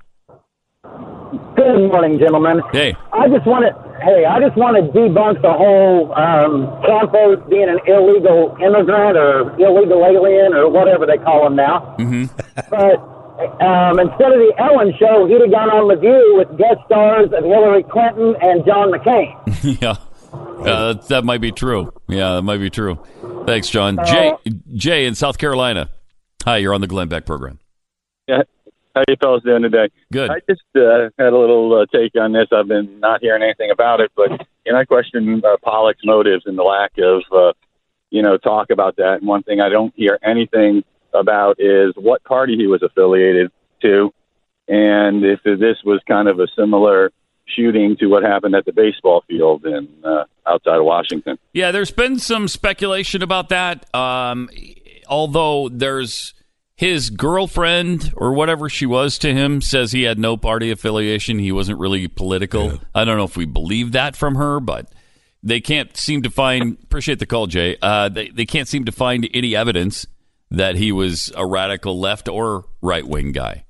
Speaker 9: Good morning, gentlemen.
Speaker 3: Hey.
Speaker 9: I just want to, hey, I just want to debunk the whole um, Campos being an illegal immigrant or illegal alien or whatever they call him now.
Speaker 3: Mm-hmm.
Speaker 9: But um, instead of the Ellen Show, he'd have gone on The View with guest stars of Hillary Clinton and John McCain.
Speaker 3: yeah. Uh, that, that might be true. Yeah, that might be true. Thanks, John. Jay, Jay in South Carolina. Hi, you're on the Glenn Beck program.
Speaker 10: Yeah. How you fellas doing today?
Speaker 3: Good.
Speaker 10: I just uh, had a little uh, take on this. I've been not hearing anything about it, but you know, I question uh, Pollock's motives and the lack of, uh, you know, talk about that. And one thing I don't hear anything about is what party he was affiliated to, and if this was kind of a similar shooting to what happened at the baseball field in uh, outside of Washington.
Speaker 3: Yeah, there's been some speculation about that. Um, although there's his girlfriend or whatever she was to him says he had no party affiliation. He wasn't really political. Yeah. I don't know if we believe that from her, but they can't seem to find. Appreciate the call, Jay. Uh, they they can't seem to find any evidence that he was a radical left or right wing guy.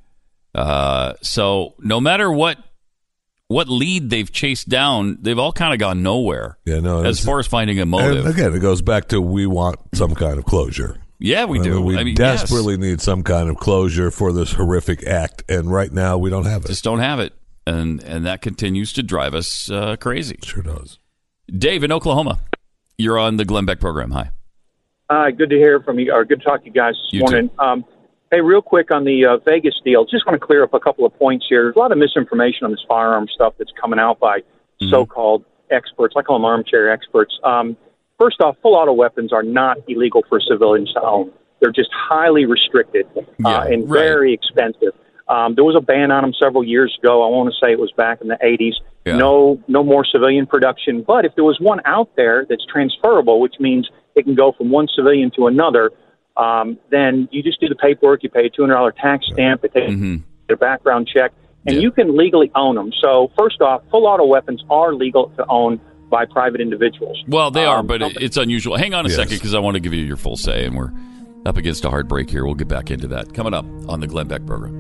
Speaker 3: Uh, so no matter what. What lead they've chased down, they've all kind of gone nowhere.
Speaker 4: Yeah, no.
Speaker 3: As far as finding a motive.
Speaker 4: And again, it goes back to we want some kind of closure.
Speaker 3: Yeah, we
Speaker 4: I
Speaker 3: do.
Speaker 4: mean, we
Speaker 3: I mean,
Speaker 4: desperately
Speaker 3: yes.
Speaker 4: need some kind of closure for this horrific act, and right now we don't have it.
Speaker 3: Just don't have it, and and that continues to drive us uh, crazy.
Speaker 4: Sure does.
Speaker 3: Dave in Oklahoma, you're on the Glenn Beck program. Hi.
Speaker 12: Uh, good to hear from you, or good to talk to you guys this
Speaker 3: You
Speaker 12: morning. Um, hey, real quick on the uh, Vegas deal, just want to clear up a couple of points here. There's a lot of misinformation on this firearm stuff that's coming out by mm-hmm. so-called experts. I call them armchair experts. Um, first off, full auto weapons are not illegal for civilians to own. They're just highly restricted uh,
Speaker 3: yeah,
Speaker 12: and
Speaker 3: right.
Speaker 12: very expensive. Um, there was a ban on them several years ago. I want to say it was back in the eighties.
Speaker 3: Yeah.
Speaker 12: No, no more civilian production. But if there was one out there that's transferable, which means it can go from one civilian to another, um, then you just do the paperwork. You pay a two hundred dollars tax stamp. It takes
Speaker 3: mm-hmm.
Speaker 12: a background check, and
Speaker 3: yeah.
Speaker 12: you can legally own them. So first off, full auto weapons are legal to own by private individuals.
Speaker 3: Well, they are,
Speaker 12: um,
Speaker 3: but it, it's unusual. Hang on a
Speaker 4: yes.
Speaker 3: second, because I want to give you your full say, and we're up against a hard break here. We'll get back into that coming up on the Glenn Beck program.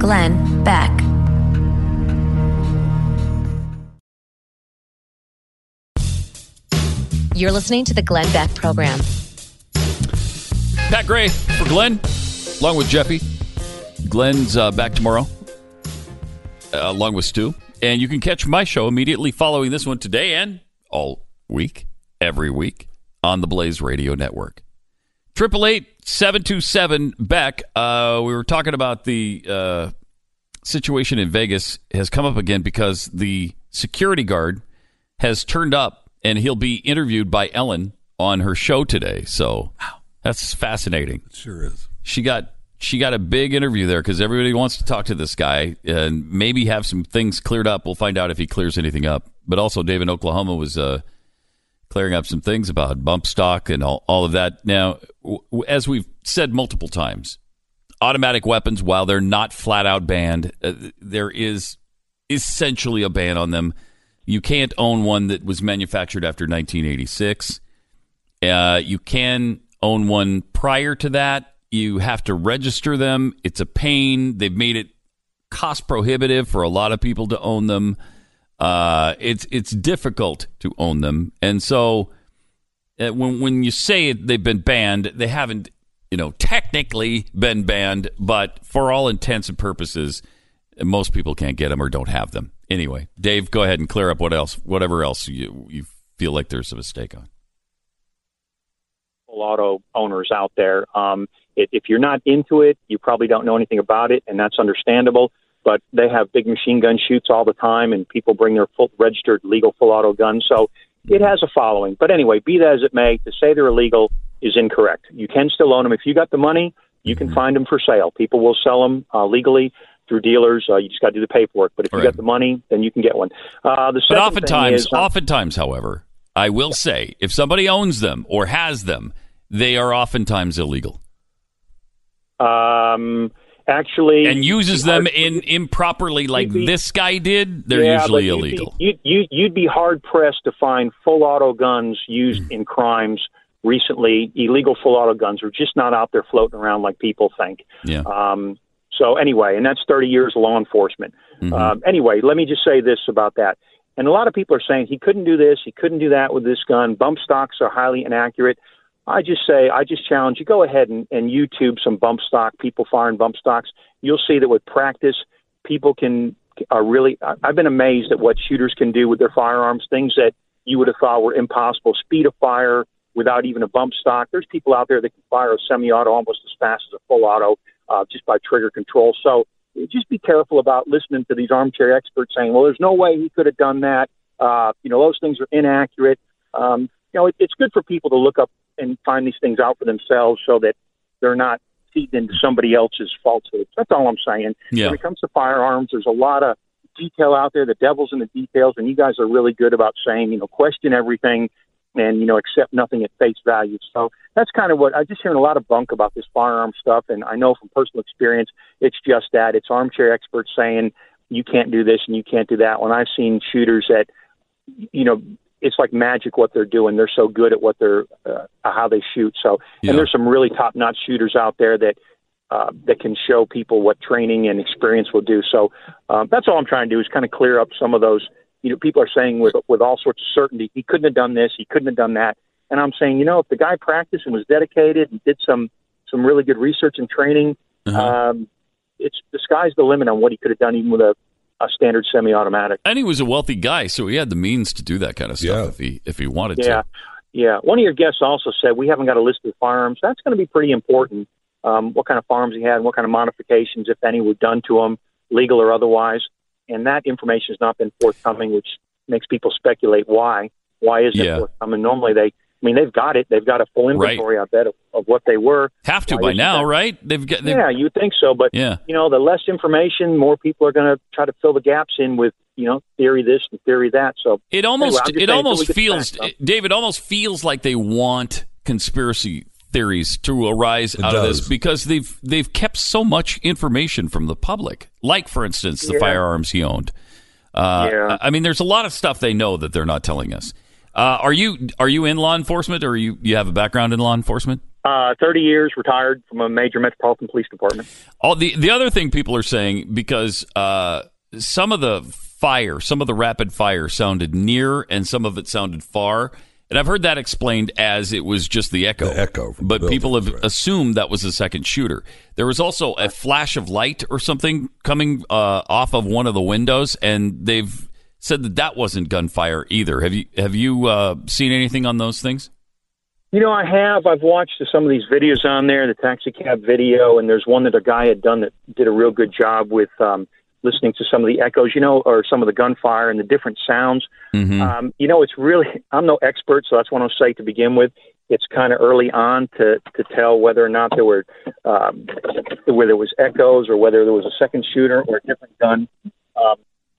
Speaker 2: Glenn Beck. You're listening to the Glenn Beck Program.
Speaker 3: Pat Gray for Glenn, along with Jeffy. Glenn's uh, back tomorrow, uh, along with Stu. And you can catch my show immediately following this one today and all week, every week, on the Blaze Radio Network. eight eight eight, seven two seven, Beck. Uh, we were talking about the uh, situation in Vegas has come up again because the security guard has turned up, and he'll be interviewed by Ellen on her show today. So that's fascinating.
Speaker 4: It sure is.
Speaker 3: She got she got a big interview there because everybody wants to talk to this guy and maybe have some things cleared up. We'll find out if he clears anything up. But also, Dave in Oklahoma was uh, clearing up some things about bump stock and all, all of that. Now, w- as we've said multiple times, automatic weapons, while they're not flat out banned, uh, there is essentially a ban on them. You can't own one that was manufactured after nineteen eighty-six. Uh, you can own one prior to that. You have to register them. It's a pain. They've made it cost prohibitive for a lot of people to own them. Uh, it's it's difficult to own them. And so uh, when when you say it, they've been banned, they haven't, you know, technically been banned, but for all intents and purposes, most people can't get them or don't have them. Anyway, Dave, go ahead and clear up what else, whatever else you, you feel like there's a mistake on.
Speaker 12: Auto owners out there. Um, if, if you're not into it, you probably don't know anything about it, and that's understandable. But they have big machine gun shoots all the time, and people bring their full registered legal full auto guns. So it has a following. But anyway, be that as it may, to say they're illegal is incorrect. You can still own them. If you got the money, you can find them for sale. People will sell them uh, legally through dealers. Uh, you just got to do the paperwork. But if you
Speaker 3: Right.
Speaker 12: got the money, then you can get one. Uh, the
Speaker 3: But
Speaker 12: second
Speaker 3: oftentimes,
Speaker 12: thing is, uh,
Speaker 3: oftentimes, however, I will say, if somebody owns them or has them, they are oftentimes illegal.
Speaker 12: Um, actually,
Speaker 3: and uses them in improperly, like
Speaker 12: be-
Speaker 3: this guy did. They're
Speaker 12: yeah,
Speaker 3: usually
Speaker 12: but you'd be-
Speaker 3: illegal.
Speaker 12: You'd, you, you'd be hard pressed to find full auto guns used
Speaker 3: Mm.
Speaker 12: in crimes recently. Illegal full auto guns are just not out there floating around like people think.
Speaker 3: Yeah.
Speaker 12: Um, so anyway, and that's thirty years of law enforcement.
Speaker 3: Mm-hmm.
Speaker 12: Um, anyway, let me just say this about that. And a lot of people are saying he couldn't do this, he couldn't do that with this gun. Bump stocks are highly inaccurate. I just say, I just challenge you, go ahead and, and YouTube some bump stock, people firing bump stocks. You'll see that with practice, people can are really, I've been amazed at what shooters can do with their firearms, things that you would have thought were impossible. Speed of fire without even a bump stock. There's people out there that can fire a semi-auto almost as fast as a full auto uh, just by trigger control. So just be careful about listening to these armchair experts saying, well, there's no way he could have done that. Uh, you know, those things are inaccurate. Um, you know, it, it's good for people to look up and find these things out for themselves so that they're not feeding into somebody else's falsehoods. That's all I'm saying.
Speaker 3: Yeah.
Speaker 12: When it comes to firearms, there's a lot of detail out there. The devil's in the details, and you guys are really good about saying, you know, question everything and, you know, accept nothing at face value. So that's kind of what I just hearing a lot of bunk about this firearm stuff. And I know from personal experience, it's just that. It's armchair experts saying you can't do this and you can't do that. When I've seen shooters that, you know, it's like magic what they're doing. They're so good at what they're, uh, how they shoot. So,
Speaker 3: Yeah.
Speaker 12: and there's some really top-notch shooters out there that, uh, that can show people what training and experience will do. So um, that's all I'm trying to do is kind of clear up some of those. You know, people are saying with with all sorts of certainty, he couldn't have done this, he couldn't have done that. And I'm saying, you know, if the guy practiced and was dedicated and did some some really good research and training,
Speaker 3: Uh-huh.
Speaker 12: um, it's the sky's the limit on what he could have done even with a, a standard semi-automatic.
Speaker 3: And he was a wealthy guy, so he had the means to do that kind of stuff if he if he wanted
Speaker 12: Yeah,
Speaker 3: to.
Speaker 12: yeah. One of your guests also said we haven't got a list of firearms. That's going to be pretty important. Um, what kind of firearms he had, and what kind of modifications, if any, were done to him, legal or otherwise. And that information has not been forthcoming, which makes people speculate why. Why isn't
Speaker 3: Yeah.
Speaker 12: it forthcoming? Normally, they, I mean, they've got it. They've got a full inventory, I bet, of, of what they were.
Speaker 3: Have to
Speaker 12: Why
Speaker 3: by
Speaker 12: isn't
Speaker 3: now,
Speaker 12: that-
Speaker 3: right? They've got. They've,
Speaker 12: Yeah, you would think so. But,
Speaker 3: Yeah.
Speaker 12: you know, the less information, more people are going to try to fill the gaps in with, you know, theory this and theory that. So
Speaker 3: It almost
Speaker 12: anyway, I'm just
Speaker 3: it
Speaker 12: saying, until
Speaker 3: almost
Speaker 12: we get
Speaker 3: feels
Speaker 12: the facts,
Speaker 3: David almost feels like they want conspiracy theories to arise
Speaker 4: It
Speaker 3: out of
Speaker 4: does.
Speaker 3: this because they've they've kept so much information from the public, like for instance the
Speaker 12: Yeah.
Speaker 3: firearms he owned. Uh,
Speaker 12: Yeah.
Speaker 3: I mean, there's a lot of stuff they know that they're not telling us. Uh, are you are you in law enforcement, or you you have a background in law enforcement?
Speaker 12: Uh, thirty years, retired from a major metropolitan police department.
Speaker 3: All the the other thing people are saying, because uh, some of the fire, some of the rapid fire sounded near, and some of it sounded far. And I've heard that explained as it was just the echo.
Speaker 4: The echo from
Speaker 3: but
Speaker 4: the
Speaker 3: people have
Speaker 4: buildings, right.
Speaker 3: assumed that was a second shooter. There was also a flash of light or something coming uh, off of one of the windows, and they've said that that wasn't gunfire either. Have you have you uh, seen anything on those things?
Speaker 12: You know, I have. I've watched some of these videos on there, the taxi cab video, and there's one that a guy had done that did a real good job with um, listening to some of the echoes, you know, or some of the gunfire and the different sounds.
Speaker 3: Mm-hmm.
Speaker 12: Um, you know, it's really, I'm no expert, so that's what I'll say to begin with. It's kind of early on to, to tell whether or not there were, um, whether it was echoes or whether there was a second shooter or a different gun. Um,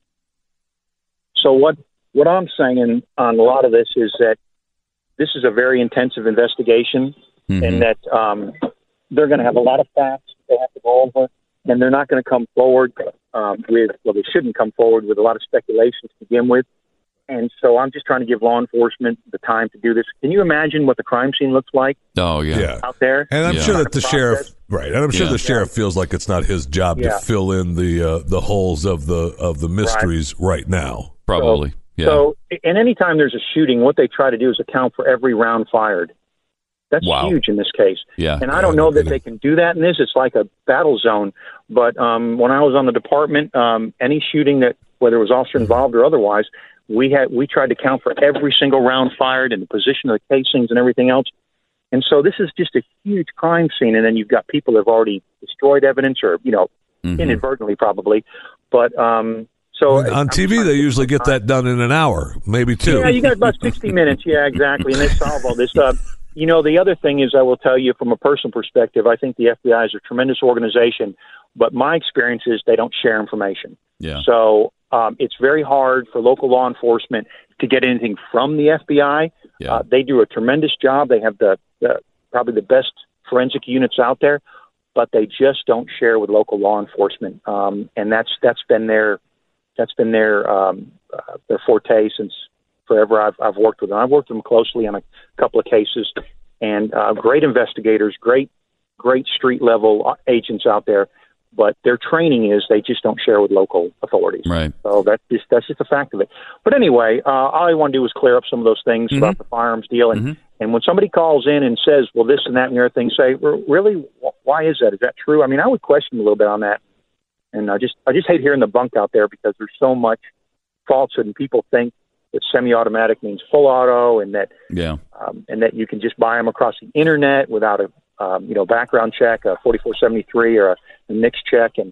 Speaker 12: so what, what I'm saying on a lot of this is that this is a very intensive investigation, mm-hmm. and that um, they're going to have a lot of facts they have to go over, and they're not going to come forward um, with, well, they shouldn't come forward with a lot of speculation to begin with. And so I'm just trying to give law enforcement the time to do this. Can you imagine what the crime scene looks like?
Speaker 3: Oh, yeah.
Speaker 4: Yeah.
Speaker 12: Out there?
Speaker 4: And I'm
Speaker 3: Yeah.
Speaker 4: sure that the sheriff, right? And I'm sure
Speaker 3: Yeah.
Speaker 4: the sheriff feels like it's not his job
Speaker 12: Yeah.
Speaker 4: to fill in the uh, the holes of the of the mysteries right, right now.
Speaker 3: Probably.
Speaker 12: So,
Speaker 3: yeah.
Speaker 12: so, and anytime there's a shooting, what they try to do is account for every round fired. That's
Speaker 3: Wow.
Speaker 12: huge in this case.
Speaker 3: Yeah.
Speaker 12: And I don't know that they can do that in this. It's like a battle zone. But um, when I was on the department, um, any shooting that, whether it was officer involved or otherwise, we had we tried to count for every single round fired and the position of the casings and everything else. And so this is just a huge crime scene. And then you've got people that have already destroyed evidence, or, you know,
Speaker 3: Mhm.
Speaker 12: inadvertently probably. But um, so
Speaker 4: On T V, they usually get that done in an hour, maybe two.
Speaker 12: Yeah, you got about sixty minutes. Yeah, exactly. And they solve all this. Uh, you know, the other thing is, I will tell you from a personal perspective, I think the F B I is a tremendous organization, but my experience is they don't share information.
Speaker 3: Yeah.
Speaker 12: So um, it's very hard for local law enforcement to get anything from the F B I.
Speaker 3: Yeah.
Speaker 12: Uh, they do a tremendous job. They have the, the probably the best forensic units out there, but they just don't share with local law enforcement. Um, and that's that's been their that's been their um, uh, their forte since forever. I've I've worked with them. I've worked with them closely on a couple of cases, and uh, great investigators, great great street level agents out there. But their training is they just don't share with local authorities.
Speaker 3: Right.
Speaker 12: So that's just that's just a fact of it. But anyway, uh, all I want to do is clear up some of those things
Speaker 3: Mm-hmm.
Speaker 12: about the firearms deal. And
Speaker 3: Mhm.
Speaker 12: and when somebody calls in and says, "Well, this and that and the other thing," say, well, "Really? Why is that? Is that true?" I mean, I would question a little bit on that. And I just I just hate hearing the bunk out there, because there's so much falsehood, and people think that semi-automatic means full auto, and that
Speaker 3: Yeah.
Speaker 12: um, and that you can just buy them across the internet without a um, you know background check, a forty-four seventy-three or a, a NICS check, and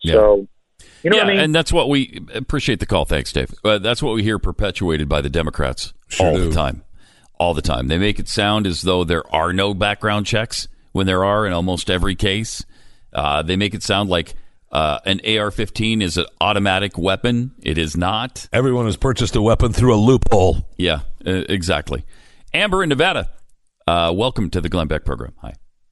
Speaker 12: so you know
Speaker 3: yeah,
Speaker 12: what I mean.
Speaker 3: and that's what we appreciate the call. Thanks, Dave. Uh, that's what we hear perpetuated by the Democrats all
Speaker 4: do.
Speaker 3: the time. All the time. They make it sound as though there are no background checks when there are in almost every case. Uh, they make it sound like uh, an A R fifteen is an automatic weapon. It is not.
Speaker 4: Everyone has purchased a weapon through a loophole.
Speaker 3: Yeah, uh, exactly. Amber in Nevada, uh, welcome to the Glenn Beck program. Hi.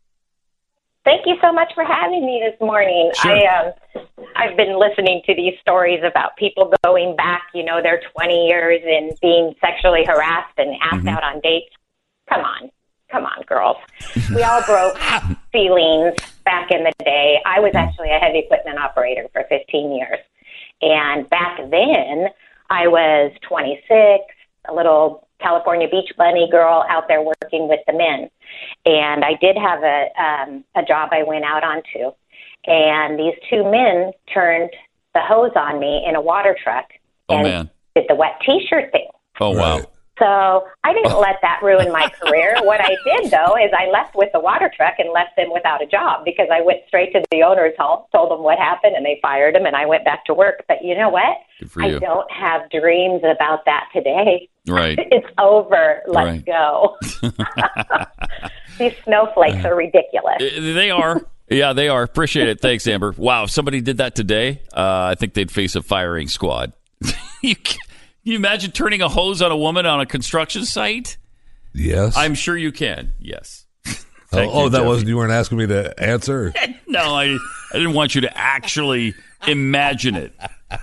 Speaker 13: Thank you so much for having me this morning.
Speaker 3: Sure.
Speaker 13: I, um, I've been listening to these stories about people going back, you know, their twenty years and being sexually harassed and asked
Speaker 3: Mm-hmm.
Speaker 13: out on dates. Come on. Come on, girls. We all broke ceilings back in the day. I was actually a heavy equipment operator for fifteen years. And back then, I was twenty-six, a little California beach bunny girl out there working with the men. And I did have a um, a job I went out onto. And these two men turned the hose on me in a water truck
Speaker 3: Oh,
Speaker 13: and
Speaker 3: man.
Speaker 13: did the wet T-shirt thing.
Speaker 3: Oh, wow.
Speaker 13: So I didn't let that ruin my career. What I did, though, is I left with the water truck and left them without a job, because I went straight to the owner's home, told them what happened, and they fired him, and I went back to work. But you know what?
Speaker 3: Good for
Speaker 13: I
Speaker 3: you.
Speaker 13: don't have dreams about that today.
Speaker 3: Right.
Speaker 13: It's over. Let's
Speaker 3: Right.
Speaker 13: go. These snowflakes are ridiculous.
Speaker 3: Uh, They are. Yeah, they are. Appreciate it. Thanks, Amber. Wow, if somebody did that today, uh, I think they'd face a firing squad. you, can you imagine turning a hose on a woman on a construction site?
Speaker 4: Yes.
Speaker 3: I'm sure you can. Yes.
Speaker 4: oh,
Speaker 3: Thank
Speaker 4: oh
Speaker 3: you,
Speaker 4: that
Speaker 3: Jeff.
Speaker 4: wasn't, you weren't asking me to answer?
Speaker 3: No, I, I didn't want you to actually imagine it.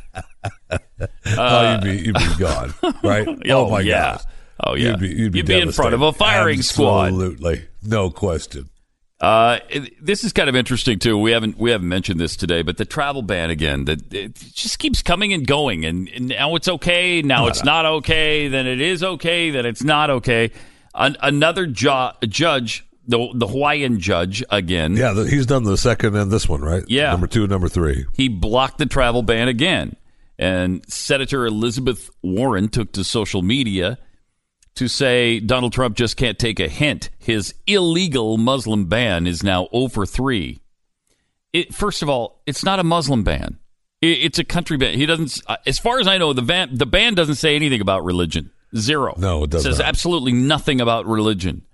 Speaker 4: oh, you'd be, you'd be gone, right?
Speaker 3: Oh,
Speaker 4: oh my
Speaker 3: yeah.
Speaker 4: gosh.
Speaker 3: Oh, yeah.
Speaker 4: You'd be, you'd be,
Speaker 3: You'd be in front of a firing squad.
Speaker 4: Absolutely. No question.
Speaker 3: Uh, it, this is kind of interesting too. We haven't we haven't mentioned this today, but the travel ban again. That it just keeps coming and going, and, and now it's okay. Now it's not okay. Then it is okay. Then it's not okay. An, another ju- judge, the the Hawaiian judge again.
Speaker 4: Yeah, the, he's done the second and this one, right?
Speaker 3: Yeah,
Speaker 4: number two, number three.
Speaker 3: He blocked the travel ban again, and Senator Elizabeth Warren took to social media to say Donald Trump just can't take a hint. His illegal Muslim ban is now zero for three. It, first of all, it's not a Muslim ban. It, it's a country ban. He doesn't, as far as I know, the ban, the ban doesn't say anything about religion. Zero.
Speaker 4: No, it doesn't.
Speaker 3: It says absolutely nothing about religion.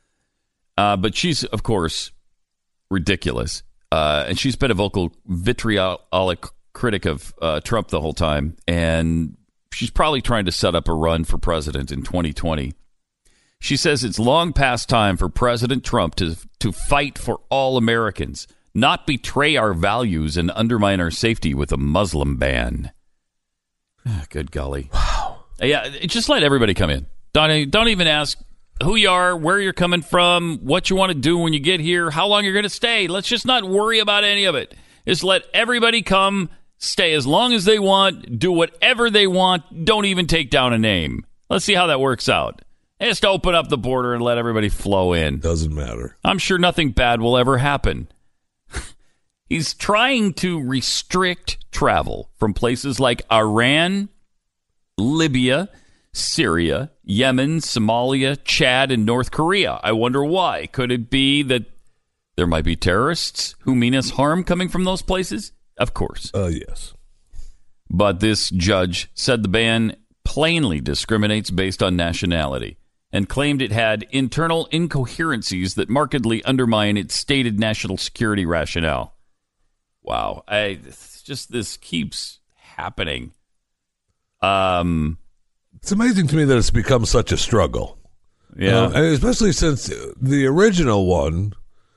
Speaker 3: Uh, but she's, of course, ridiculous. Uh, and she's been a vocal vitriolic critic of uh, Trump the whole time. And she's probably trying to set up a run for president in twenty twenty. She says it's long past time for President Trump to to fight for all Americans, not betray our values and undermine our safety with a Muslim ban. Good golly. Wow. Yeah, just let everybody come in. Don't, don't even ask who you are, where you're coming from, what you want to do when you get here, how long you're going to stay. Let's just not worry about any of it. Just let everybody come. Stay as long as they want, do whatever they want, don't even take down a name. Let's see how that works out. Just open up the border and let everybody flow in.
Speaker 4: Doesn't matter.
Speaker 3: I'm sure nothing bad will ever happen. He's trying to restrict travel from places like Iran, Libya, Syria, Yemen, Somalia, Chad, and North Korea. I wonder why. Could it be that there might be terrorists who mean us harm coming from those places? Of course.
Speaker 4: Uh, yes.
Speaker 3: But this judge said the ban plainly discriminates based on nationality and claimed it had internal incoherencies that markedly undermine its stated national security rationale. Wow. I it's just this keeps happening. Um,
Speaker 4: It's amazing to me that it's become such a struggle.
Speaker 3: Yeah.
Speaker 4: Uh, and especially since the original one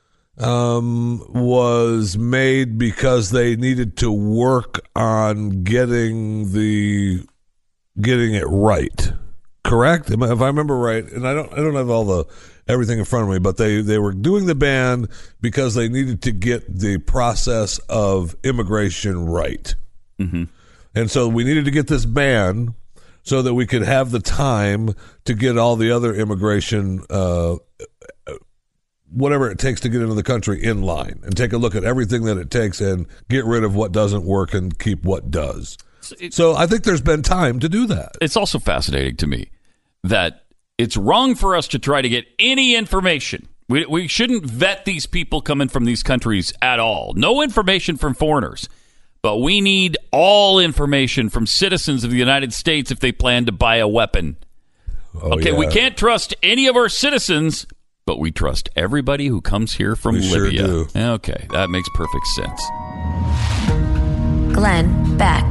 Speaker 4: um, was made because they needed to work on getting the getting it right. Correct? If I remember right, and I don't I don't have all the everything in front of me, but they, they were doing the ban because they needed to get the process of immigration right.
Speaker 3: Mm-hmm.
Speaker 4: And so we needed to get this ban so that we could have the time to get all the other immigration, uh, whatever it takes to get into the country, in line, and take a look at everything that it takes and get rid of what doesn't work and keep what does.
Speaker 3: It,
Speaker 4: so I think there's been time to do that.
Speaker 3: It's also fascinating to me that it's wrong for us to try to get any information. We, we shouldn't vet these people coming from these countries at all. No information from foreigners. But we need all information from citizens of the United States if they plan to buy a weapon.
Speaker 4: Oh,
Speaker 3: okay,
Speaker 4: yeah.
Speaker 3: we can't trust any of our citizens, but we trust everybody who comes here from
Speaker 4: We sure
Speaker 3: Libya.
Speaker 4: do.
Speaker 3: Okay, that makes perfect sense.
Speaker 2: Glenn Beck.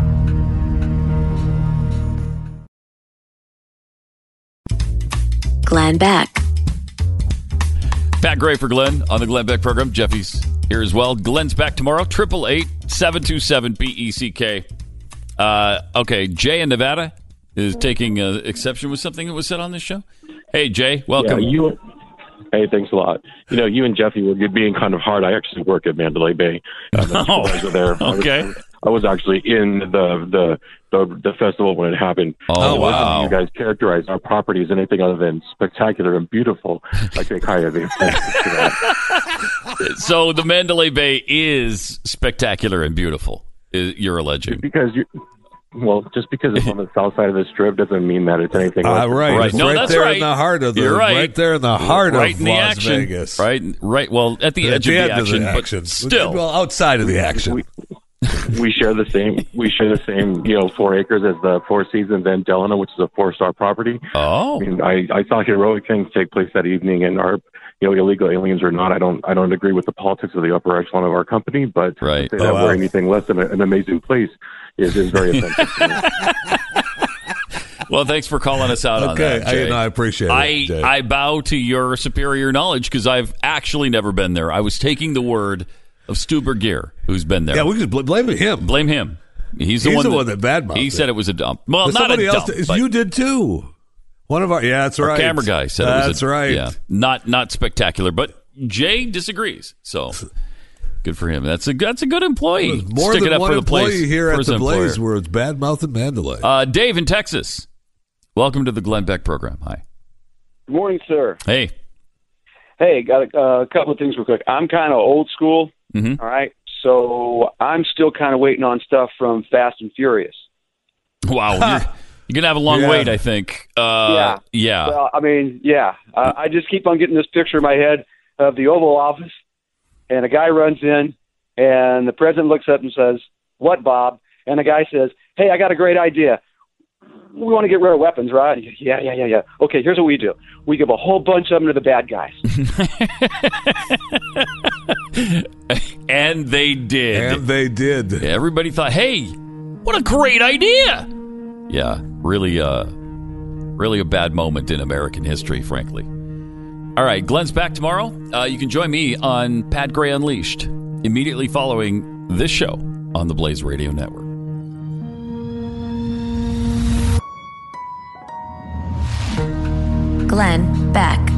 Speaker 2: Glenn Beck.
Speaker 3: Pat Gray for Glenn on the Glenn Beck program. Jeffy's here as well. Glenn's back tomorrow. triple eight seven two seven B E C K. Uh, okay, Jay in Nevada is taking uh, exception with something that was said on this show. Hey, Jay, welcome.
Speaker 14: Yeah, you, hey, thanks a lot. You know, you and Jeffy were being kind of hard. I actually work at Mandalay Bay. Uh, the
Speaker 3: Oh,
Speaker 14: over there.
Speaker 3: okay.
Speaker 14: I was, I was actually in the the the, the festival when it happened.
Speaker 3: Oh,
Speaker 14: It wasn't
Speaker 3: wow.
Speaker 14: You guys characterized our property as anything other than spectacular and beautiful. I take high of it.
Speaker 3: So the Mandalay Bay is spectacular and beautiful, i- you're alleging.
Speaker 14: Because you, well, just because it's on the south side of the strip doesn't mean that it's anything.
Speaker 4: Ah,
Speaker 14: less than-
Speaker 4: right.
Speaker 3: Right.
Speaker 4: It's
Speaker 3: No,
Speaker 4: right
Speaker 3: that's
Speaker 4: there
Speaker 3: right.
Speaker 4: in the heart of the
Speaker 3: You're right.
Speaker 4: right there in the heart
Speaker 3: Right
Speaker 4: of
Speaker 3: in the
Speaker 4: Las
Speaker 3: action.
Speaker 4: Vegas.
Speaker 3: Right, right. Well, at the
Speaker 4: At
Speaker 3: edge
Speaker 4: the
Speaker 3: of,
Speaker 4: end
Speaker 3: the
Speaker 4: of the
Speaker 3: action,
Speaker 4: action.
Speaker 3: but still.
Speaker 4: Well, outside of the action.
Speaker 14: We, we share the same. We share the same. You know, four acres as the Four Seasons and Delano, which is a four-star property.
Speaker 3: Oh,
Speaker 14: I mean, I, I saw heroic things take place that evening, and our, you know, illegal aliens or not, I don't, I don't agree with the politics of the upper echelon of our company. But
Speaker 3: right.
Speaker 14: to say that
Speaker 4: Oh, wow.
Speaker 14: we're anything less than a, an amazing place is, is very offensive to me.
Speaker 3: Well, thanks for calling us out on
Speaker 4: Okay,
Speaker 3: that, Jay.
Speaker 4: I, no, I appreciate it.
Speaker 3: I,
Speaker 4: Jay.
Speaker 3: I bow to your superior knowledge because I've actually never been there. I was taking the word of Stu Bergier, who's been there.
Speaker 4: yeah, we could bl- blame him.
Speaker 3: Blame him. He's the
Speaker 4: He's
Speaker 3: one
Speaker 4: the
Speaker 3: that,
Speaker 4: one that badmouthed
Speaker 3: He
Speaker 4: it.
Speaker 3: said it was a dump. Well,
Speaker 4: But
Speaker 3: not a
Speaker 4: somebody else
Speaker 3: dump.
Speaker 4: did-
Speaker 3: but-
Speaker 4: you did too. One of our yeah, that's
Speaker 3: our
Speaker 4: right.
Speaker 3: camera guy said
Speaker 4: that's
Speaker 3: it was a,
Speaker 4: right.
Speaker 3: Yeah, not not spectacular, but Jay disagrees. So good for him. That's a that's a good employee.
Speaker 4: More
Speaker 3: Sticking
Speaker 4: than
Speaker 3: up
Speaker 4: one
Speaker 3: for the
Speaker 4: employee
Speaker 3: place,
Speaker 4: here
Speaker 3: for
Speaker 4: at
Speaker 3: his
Speaker 4: the Blaze
Speaker 3: employer.
Speaker 4: where it's bad mouth and Mandalay.
Speaker 3: Uh, Dave in Texas, welcome to the Glenn Beck program. Hi.
Speaker 11: Good morning, sir.
Speaker 3: Hey.
Speaker 11: Hey, got a, uh, a couple of things real quick. I'm kind of old school,
Speaker 3: mm-hmm.
Speaker 11: all right? So I'm still kind of waiting on stuff from Fast and Furious.
Speaker 3: Wow. You're, you're going to have a long
Speaker 11: Yeah.
Speaker 3: wait, I think. Uh,
Speaker 11: yeah.
Speaker 3: Yeah.
Speaker 11: Well, I mean, yeah. Uh, I just keep on getting this picture in my head of the Oval Office, and a guy runs in, and the president looks up and says, "What, Bob?" And the guy says, "Hey, I got a great idea. We want to get rid of weapons, right?" Yeah, yeah, yeah, yeah. Okay, here's what we do. We give a whole bunch of them to the bad guys.
Speaker 3: And they did.
Speaker 4: And they did.
Speaker 3: Everybody thought, hey, what a great idea. Yeah, really, uh, really a bad moment in American history, frankly. All right, Glenn's back tomorrow. Uh, you can join me on Pat Gray Unleashed immediately following this show on the Blaze Radio Network.
Speaker 2: Glenn Beck.